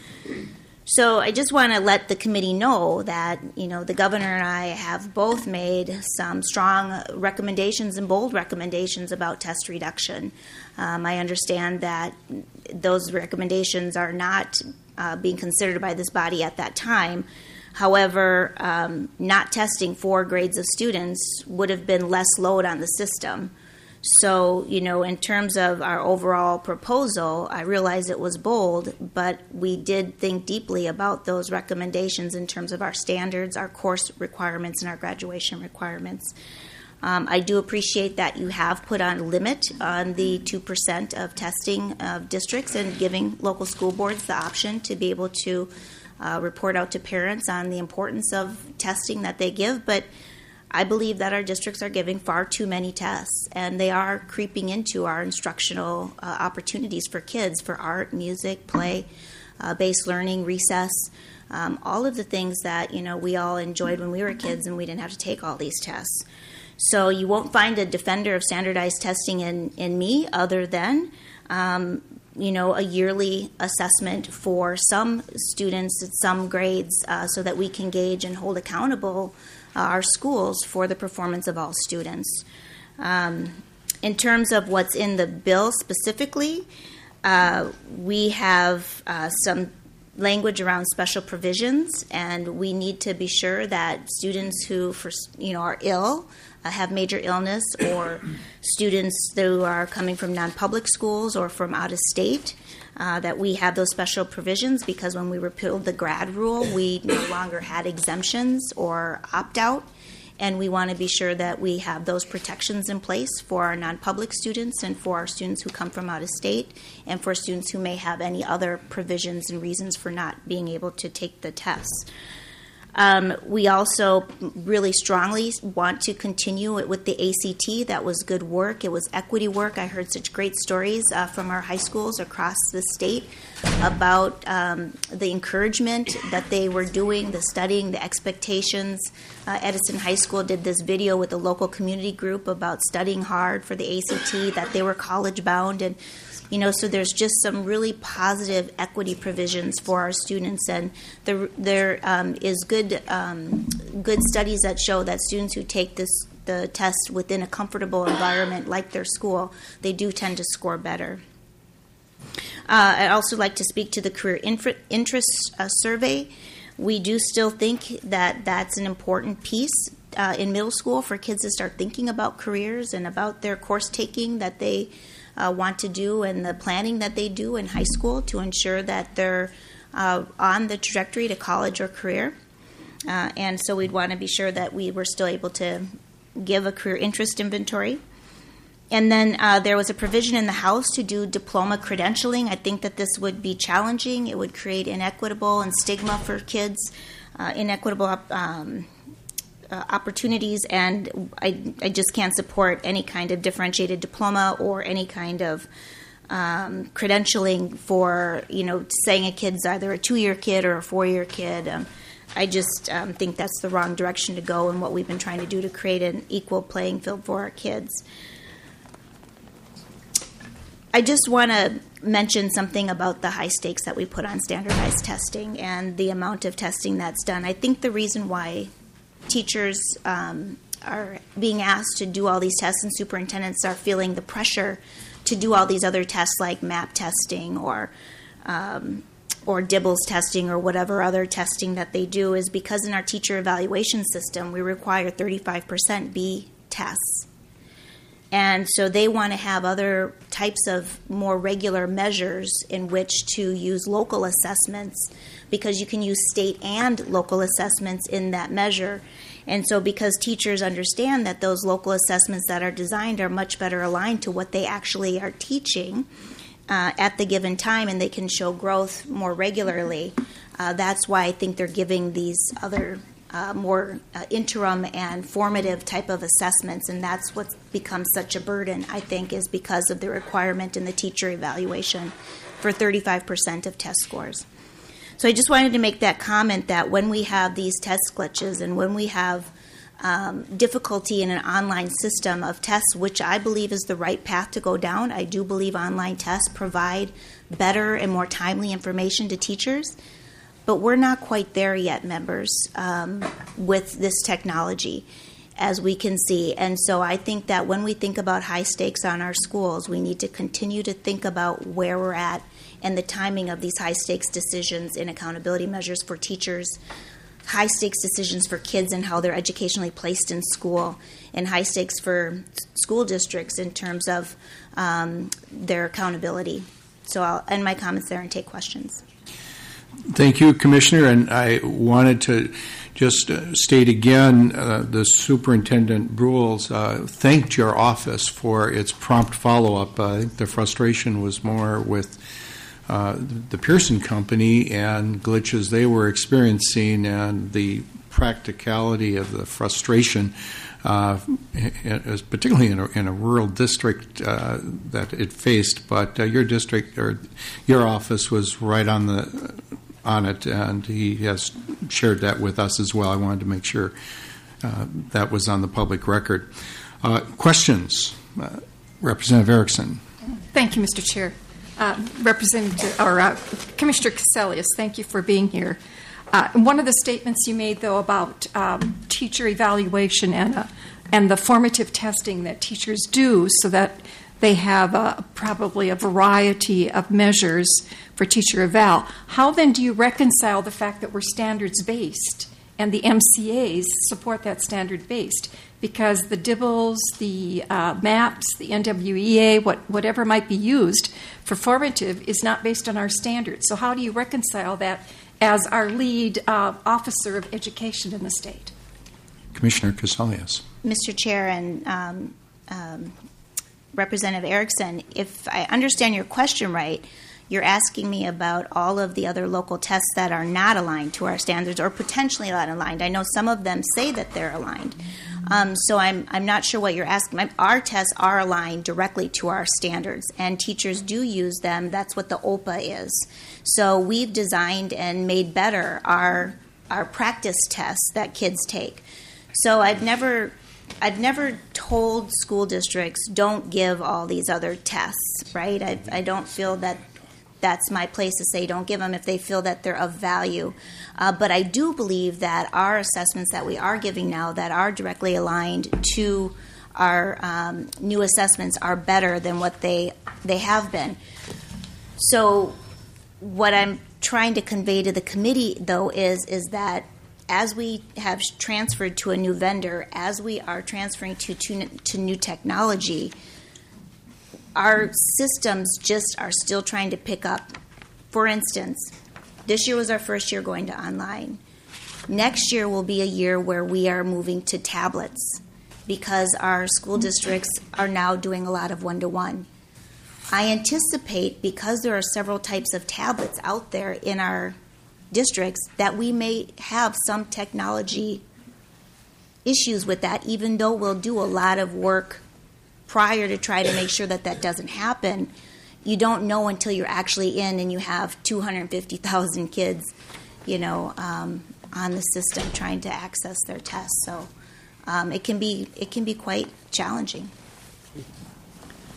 So I just want to let the committee know that, you know, the governor and I have both made some strong recommendations and bold recommendations about test reduction. Um, I understand that those recommendations are not uh, being considered by this body at that time. However, um, not testing four grades of students would have been less load on the system. So, you know, in terms of our overall proposal, I realize it was bold, but we did think deeply about those recommendations in terms of our standards, our course requirements, and our graduation requirements. Um, I do appreciate that you have put on a limit on the two percent of testing of districts and giving local school boards the option to be able to Uh, report out to parents on the importance of testing that they give, but I believe that our districts are giving far too many tests, and they are creeping into our instructional uh, opportunities for kids for art, music, play, uh, based learning, recess, um, all of the things that, you know, we all enjoyed when we were kids and we didn't have to take all these tests. So you won't find a defender of standardized testing in, in me other than um, you know, a yearly assessment for some students at some grades uh, so that we can gauge and hold accountable uh, our schools for the performance of all students. Um, in terms of what's in the bill specifically, uh, we have uh, some language around special provisions, and we need to be sure that students who, for, you know, are ill, uh, have major illness, or students who are coming from non-public schools or from out of state, uh, that we have those special provisions, because when we repealed the grad rule, we no longer had exemptions or opt-out, and we want to be sure that we have those protections in place for our non-public students and for our students who come from out of state and for students who may have any other provisions and reasons for not being able to take the tests. Um, we also really strongly want to continue it with the A C T. That was good work. It was equity work. I heard such great stories uh, from our high schools across the state about um, the encouragement that they were doing, the studying, the expectations. Uh, Edison High School did this video with a local community group about studying hard for the A C T, that they were college bound, and you know, so there's just some really positive equity provisions for our students, and there there um, is good um, good studies that show that students who take this the test within a comfortable environment like their school, they do tend to score better. Uh, I'd also like to speak to the career infra- interest uh, survey. We do still think that that's an important piece uh, in middle school for kids to start thinking about careers and about their course taking that they Uh, want to do and the planning that they do in high school to ensure that they're uh, on the trajectory to college or career. Uh, and so we'd want to be sure that we were still able to give a career interest inventory. And then uh, there was a provision in the House to do diploma credentialing. I think that this would be challenging. It would create inequitable and stigma for kids, uh, inequitable um Uh, opportunities, and I, I just can't support any kind of differentiated diploma or any kind of um, credentialing for, you know, saying a kid's either a two-year kid or a four-year kid. Um, I just um, think that's the wrong direction to go in what we've been trying to do to create an equal playing field for our kids. I just want to mention something about the high stakes that we put on standardized testing and the amount of testing that's done. I think the reason why teachers um, are being asked to do all these tests and superintendents are feeling the pressure to do all these other tests like MAP testing or um, or DIBELS testing or whatever other testing that they do is because in our teacher evaluation system we require thirty-five percent B tests. And so they want to have other types of more regular measures in which to use local assessments because you can use state and local assessments in that measure. And so because teachers understand that those local assessments that are designed are much better aligned to what they actually are teaching uh, at the given time and they can show growth more regularly, uh, that's why I think they're giving these other Uh, more uh, interim and formative type of assessments, and that's what's become such a burden, I think, is because of the requirement in the teacher evaluation for thirty-five percent of test scores. So I just wanted to make that comment that when we have these test glitches and when we have um, difficulty in an online system of tests, which I believe is the right path to go down, I do believe online tests provide better and more timely information to teachers. But we're not quite there yet, members, um, with this technology, as we can see. And so I think that when we think about high stakes on our schools, we need to continue to think about where we're at and the timing of these high stakes decisions and accountability measures for teachers, high stakes decisions for kids and how they're educationally placed in school, and high stakes for school districts in terms of um, their accountability. So I'll end my comments there and take questions. Thank you, Commissioner. And I wanted to just uh, state again, uh, the Superintendent Brules uh, thanked your office for its prompt follow-up. Uh, I think the frustration was more with uh, the Pearson Company and glitches they were experiencing and the practicality of the frustration, uh, particularly in a, in a rural district uh, that it faced. But uh, your district or your office was right on the on it, and he has shared that with us as well. I wanted to make sure uh, that was on the public record. Uh, questions? Uh, Representative Erickson. Thank you, Mister Chair. Uh, Representative or uh, Commissioner Cassellius, thank you for being here. Uh, one of the statements you made, though, about um, teacher evaluation and uh, and the formative testing that teachers do so that they have uh, probably a variety of measures for teacher eval. How then do you reconcile the fact that we're standards-based and the M C As support that standard-based? Because the DIBELS, the uh, MAPS, the N W E A, what, whatever might be used for formative is not based on our standards. So how do you reconcile that as our lead uh, officer of education in the state? Commissioner Cassellius. Mister Chair and um, um, Representative Erickson, if I understand your question right, you're asking me about all of the other local tests that are not aligned to our standards or potentially not aligned. I know some of them say that they're aligned. Um, so I'm I'm not sure what you're asking. Our tests are aligned directly to our standards, and teachers do use them. That's what the O P A is. So we've designed and made better our our practice tests that kids take. So I've never I've never told school districts don't give all these other tests, right? I I don't feel that that's my place to say don't give them if they feel that they're of value. Uh, but I do believe that our assessments that we are giving now that are directly aligned to our um, new assessments are better than what they they have been. So what I'm trying to convey to the committee, though, is is that as we have transferred to a new vendor, as we are transferring to, to, to new technology, our systems just are still trying to pick up. For instance, this year was our first year going to online. Next year will be a year where we are moving to tablets because our school districts are now doing a lot of one-to-one. I anticipate, because there are several types of tablets out there in our districts, that we may have some technology issues with that, even though we'll do a lot of work prior to try to make sure that that doesn't happen. You don't know until you're actually in and you have two hundred fifty thousand kids, you know, um, on the system trying to access their tests. So um, it can be it can be quite challenging.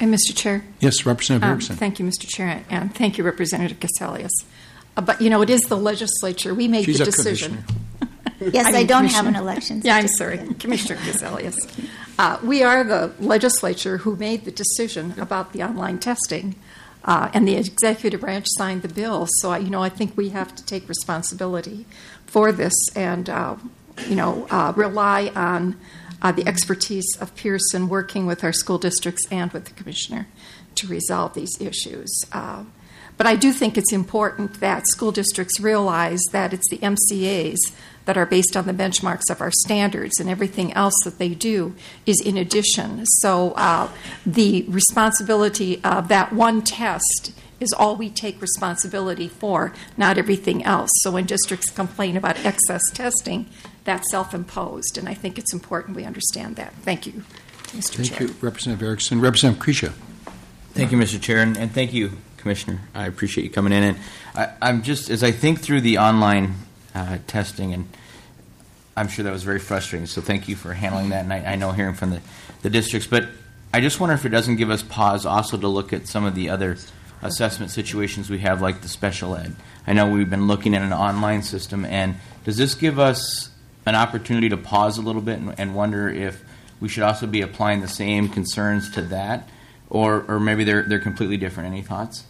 And Mister Chair? Yes, Representative Um, Erickson. Thank you, Mister Chair, and thank you, Representative Casalius. Uh, but, you know, it is the legislature. We made She's the a decision. Yes, I mean, don't have an Commissioner. election Yeah, I'm certificate. sorry, Commissioner Casalius. Uh, we are the legislature who made the decision about the online testing, uh, and the executive branch signed the bill. So, I, you know, I think we have to take responsibility for this and, uh, you know, uh, rely on uh, the expertise of Pearson working with our school districts and with the commissioner to resolve these issues. Uh, but I do think it's important that school districts realize that it's the M C As that are based on the benchmarks of our standards, and everything else that they do is in addition. So uh, the responsibility of that one test is all we take responsibility for, not everything else. So when districts complain about excess testing, that's self-imposed, and I think it's important we understand that. Thank you, Mister Thank Chair. you, Representative Erickson. Representative Krisha. Thank you, Mister Chair, and, and thank you, Commissioner. I appreciate you coming in. And I, I'm just, as I think through the online uh, testing, and I'm sure that was very frustrating, so thank you for handling that, and I, I know hearing from the, the districts, but I just wonder if it doesn't give us pause also to look at some of the other assessment situations we have, like the special ed. I know we've been looking at an online system, and does this give us an opportunity to pause a little bit and, and wonder if we should also be applying the same concerns to that, or, or maybe they're, they're completely different? Any thoughts?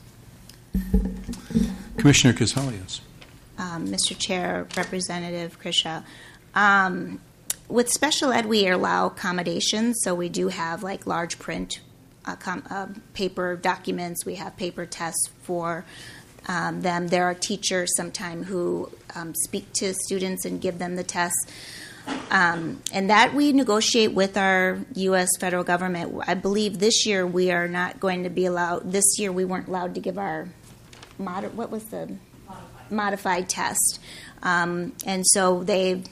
Commissioner Casalius. Um, Mister Chair, Representative Krisha. Um, with special ed, we allow accommodations, so we do have like large print uh, com- uh, paper documents. We have paper tests for um, them. There are teachers sometimes who um, speak to students and give them the tests. Um, and that we negotiate with our U S federal government. I believe this year we are not going to be allowed, this year we weren't allowed to give our, mod- what was the modified, modified test. Um, and so they,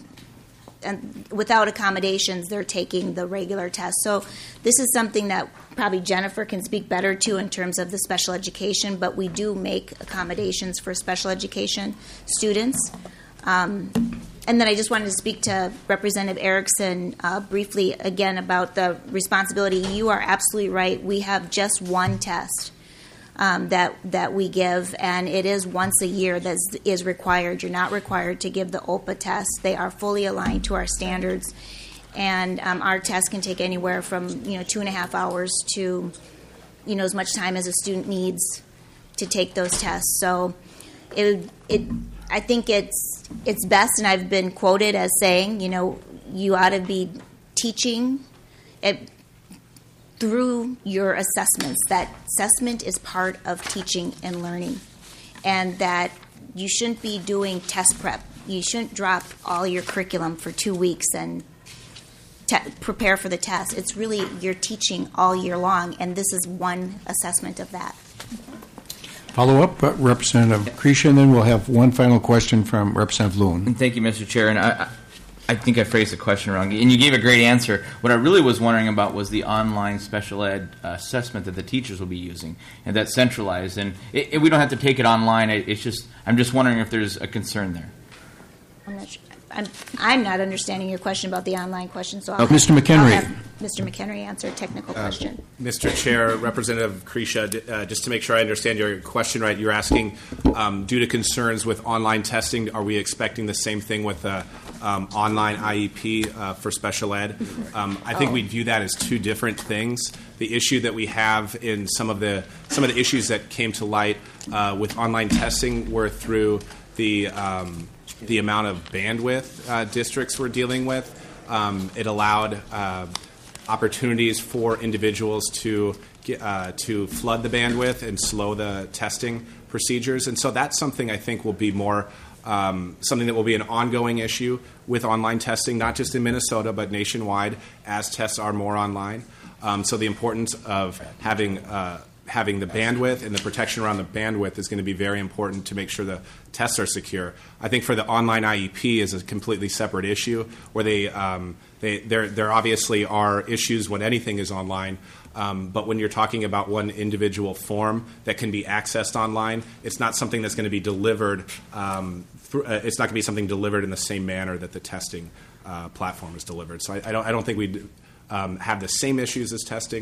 and without accommodations, they're taking the regular test. So this is something that probably Jennifer can speak better to in terms of the special education, but we do make accommodations for special education students. Um, and then I just wanted to speak to Representative Erickson uh, briefly again about the responsibility. You are absolutely right. We have just one test um, that that we give, and it is once a year that is required. You're not required to give the O P A test. They are fully aligned to our standards, and um, our test can take anywhere from you know two and a half hours to you know as much time as a student needs to take those tests. So it it. I think it's it's best, and I've been quoted as saying, you know, you ought to be teaching it through your assessments. That assessment is part of teaching and learning, and that you shouldn't be doing test prep. You shouldn't drop all your curriculum for two weeks and te- prepare for the test. It's really you're teaching all year long, and this is one assessment of that. Follow up, uh, Representative Krisha, and then we'll have one final question from Representative Loon. And thank you, Mister Chair. And I, I think I phrased the question wrong, and you gave a great answer. What I really was wondering about was the online special ed uh, assessment that the teachers will be using, and that's centralized. And it, it, we don't have to take it online. It, it's just I'm just wondering if there's a concern there. I'm not sure. I'm, I'm not understanding your question about the online question, so I'll Okay. Mister have- McHenry. I'll have Mister McHenry answer a technical question. Mister Chair, Representative Krisha, uh, just to make sure I understand your question right, you're asking, um, due to concerns with online testing, are we expecting the same thing with the um, online I E P uh, for special ed? Um, I think Oh. we view that as two different things. The issue that we have in some of the some of the issues that came to light uh, with online testing were through the um, the amount of bandwidth uh, districts were dealing with. Um, it allowed uh, opportunities for individuals to get, uh, to flood the bandwidth and slow the testing procedures, and so that's something I think will be more um, something that will be an ongoing issue with online testing, not just in Minnesota but nationwide as tests are more online. Um, so the importance of having uh, having the bandwidth and the protection around the bandwidth is going to be very important to make sure the tests are secure. I think for the online I E P is a completely separate issue where they, um, they there there obviously are issues when anything is online, um, but when you're talking about one individual form that can be accessed online, it's not something that's going to be delivered. Um, through, uh, it's not going to be something delivered in the same manner that the testing uh, platform is delivered. So I, I don't I don't think we um, have the same issues as testing.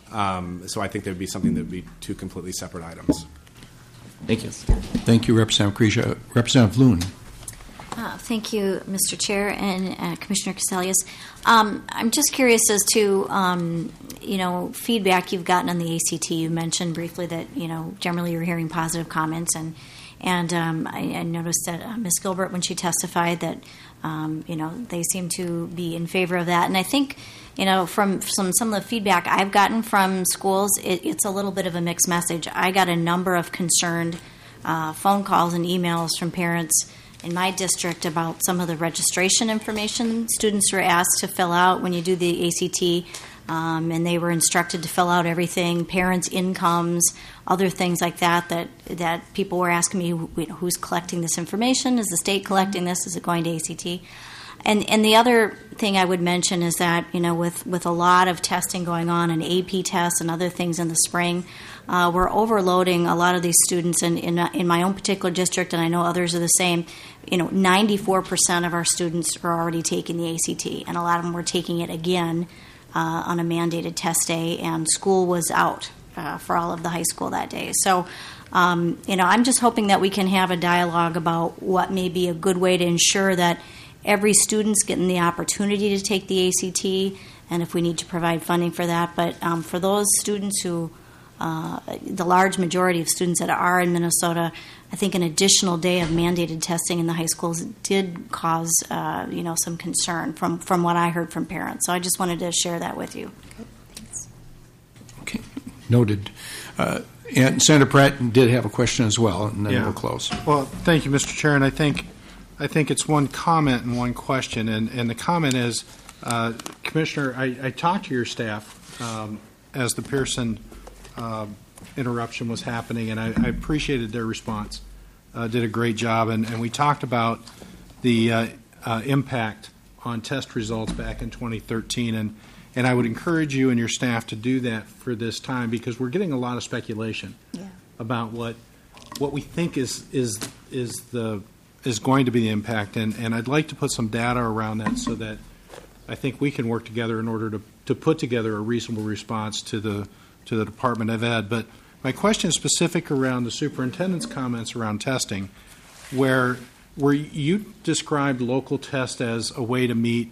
Um, so I think that would be something that would be two completely separate items. Thank you. Thank you, Representative Grisha. Representative Loon. Uh, thank you, Mister Chair and uh, Commissioner Casalius. Um, I'm just curious as to, um, you know, feedback you've gotten on the A C T. You mentioned briefly that, you know, generally you're hearing positive comments, and and um, I, I noticed that uh, Miz Gilbert, when she testified, that um, you know, they seem to be in favor of that. And I think, you know, from some some of the feedback I've gotten from schools, it, it's a little bit of a mixed message. I got a number of concerned uh, phone calls and emails from parents in my district about some of the registration information students were asked to fill out when you do the A C T, um, and they were instructed to fill out everything, parents' incomes, other things like that, that that people were asking me, who's collecting this information? Is the state collecting this? Is it going to A C T? And and the other thing I would mention is that, you know, with, with a lot of testing going on and A P tests and other things in the spring, uh, we're overloading a lot of these students. And in, in, in my own particular district, and I know others are the same, you know, ninety-four percent of our students are already taking the A C T, and a lot of them were taking it again uh, on a mandated test day, and school was out uh, for all of the high school that day. So, um, you know, I'm just hoping that we can have a dialogue about what may be a good way to ensure that every student's getting the opportunity to take the A C T, and if we need to provide funding for that. But um, for those students who, uh, the large majority of students that are in Minnesota, I think an additional day of mandated testing in the high schools did cause, uh, you know, some concern from, from what I heard from parents. So I just wanted to share that with you. Okay, noted. Uh, and Senator Pratt did have a question as well, and then Yeah. we'll close. Well, thank you, Mister Chair. And I think I think it's one comment and one question. And, and the comment is, uh, Commissioner, I, I talked to your staff um, as the Pearson uh, interruption was happening, and I, I appreciated their response. Uh, did a great job, and, and we talked about the uh, uh, impact on test results back in twenty thirteen, and, and I would encourage you and your staff to do that for this time, because we're getting a lot of speculation Yeah. about what what we think is is is the is going to be the impact, and, and I'd like to put some data around that so that I think we can work together in order to, to put together a reasonable response to the to the Department of Ed. But my question is specific around the superintendent's comments around testing, where where you described local test as a way to meet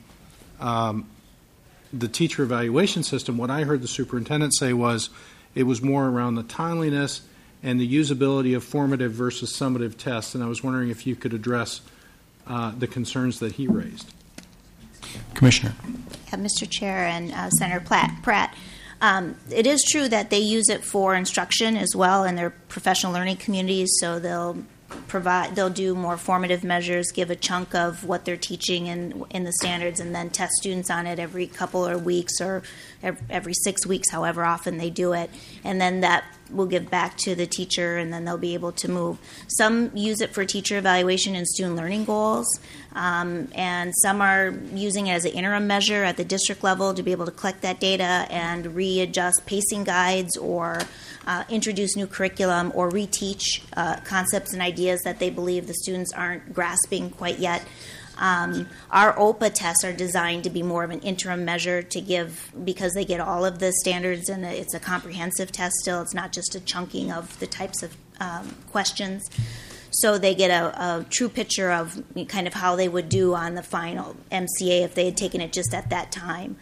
um, the teacher evaluation system. What I heard the superintendent say was it was more around the timeliness and the usability of formative versus summative tests, and I was wondering if you could address uh, the concerns that he raised. Commissioner. Yeah, Mister Chair and uh, Senator Platt, Pratt, um, it is true that they use it for instruction as well in their professional learning communities, so they'll provide, they'll do more formative measures, give a chunk of what they're teaching in, in the standards, and then test students on it every couple of weeks or every six weeks, however often they do it. And then that will give back to the teacher, and then they'll be able to move. Some use it for teacher evaluation and student learning goals, um, and some are using it as an interim measure at the district level to be able to collect that data and readjust pacing guides or uh, introduce new curriculum or reteach uh, concepts and ideas that they believe the students aren't grasping quite yet. Um, our O P A tests are designed to be more of an interim measure to give, because they get all of the standards and it's a comprehensive test still. It's not just a chunking of the types of um, questions. So they get a, a true picture of kind of how they would do on the final M C A if they had taken it just at that time.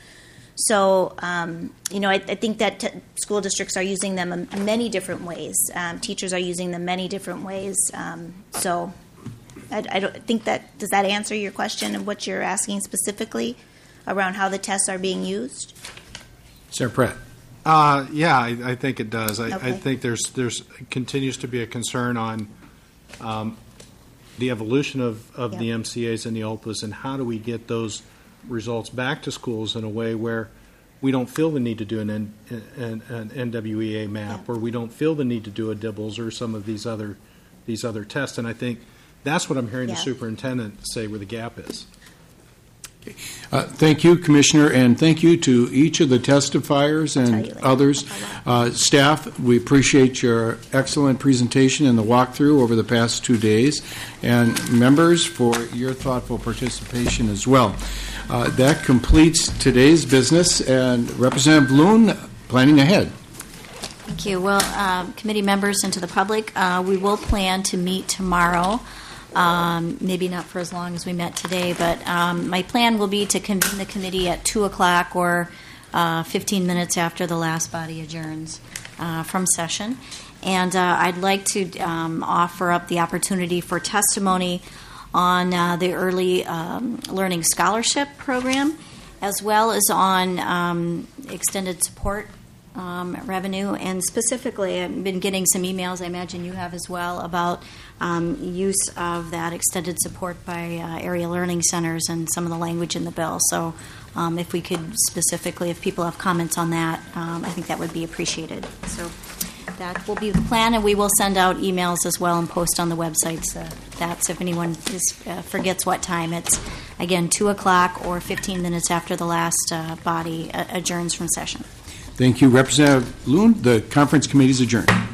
So, um, you know, I, I think that t- school districts are using them in many different ways. Um, teachers are using them many different ways. Um, so I, I don't think that, does that answer your question of what you're asking specifically around how the tests are being used? Senator Pratt. Uh, yeah, I, I think it does. I, Okay. I think there's there's continues to be a concern on um, the evolution of, of the Yep. M C As and the O P As, and how do we get those results back to schools in a way where we don't feel the need to do an, N, an, an N W E A map, or we don't feel the need to do a DIBELS or some of these other these other tests. And I think that's what I'm hearing Yeah. the superintendent say where the gap is. Uh, thank you, Commissioner, and thank you to each of the testifiers and others. Uh, staff, we appreciate your excellent presentation and the walkthrough over the past two days, and members for your thoughtful participation as well. Uh, that completes today's business, and Representative Loon, planning ahead. Thank you. Well, um, committee members and to the public, uh, we will plan to meet tomorrow. Um, maybe not for as long as we met today, but um, my plan will be to convene the committee at two o'clock or uh, fifteen minutes after the last body adjourns uh, from session. And uh, I'd like to um, offer up the opportunity for testimony on uh, the Early um, Learning Scholarship Program, as well as on um, extended support um, revenue. And specifically, I've been getting some emails, I imagine you have as well, about um, use of that extended support by uh, area learning centers and some of the language in the bill. So um, if we could specifically, if people have comments on that, um, I think that would be appreciated. So that will be the plan, and we will send out emails as well and post on the websites. Uh, that's if anyone is, uh, forgets what time. It's, again, two o'clock or fifteen minutes after the last uh, body uh, adjourns from session. Thank you, Representative Loon. The conference committee is adjourned.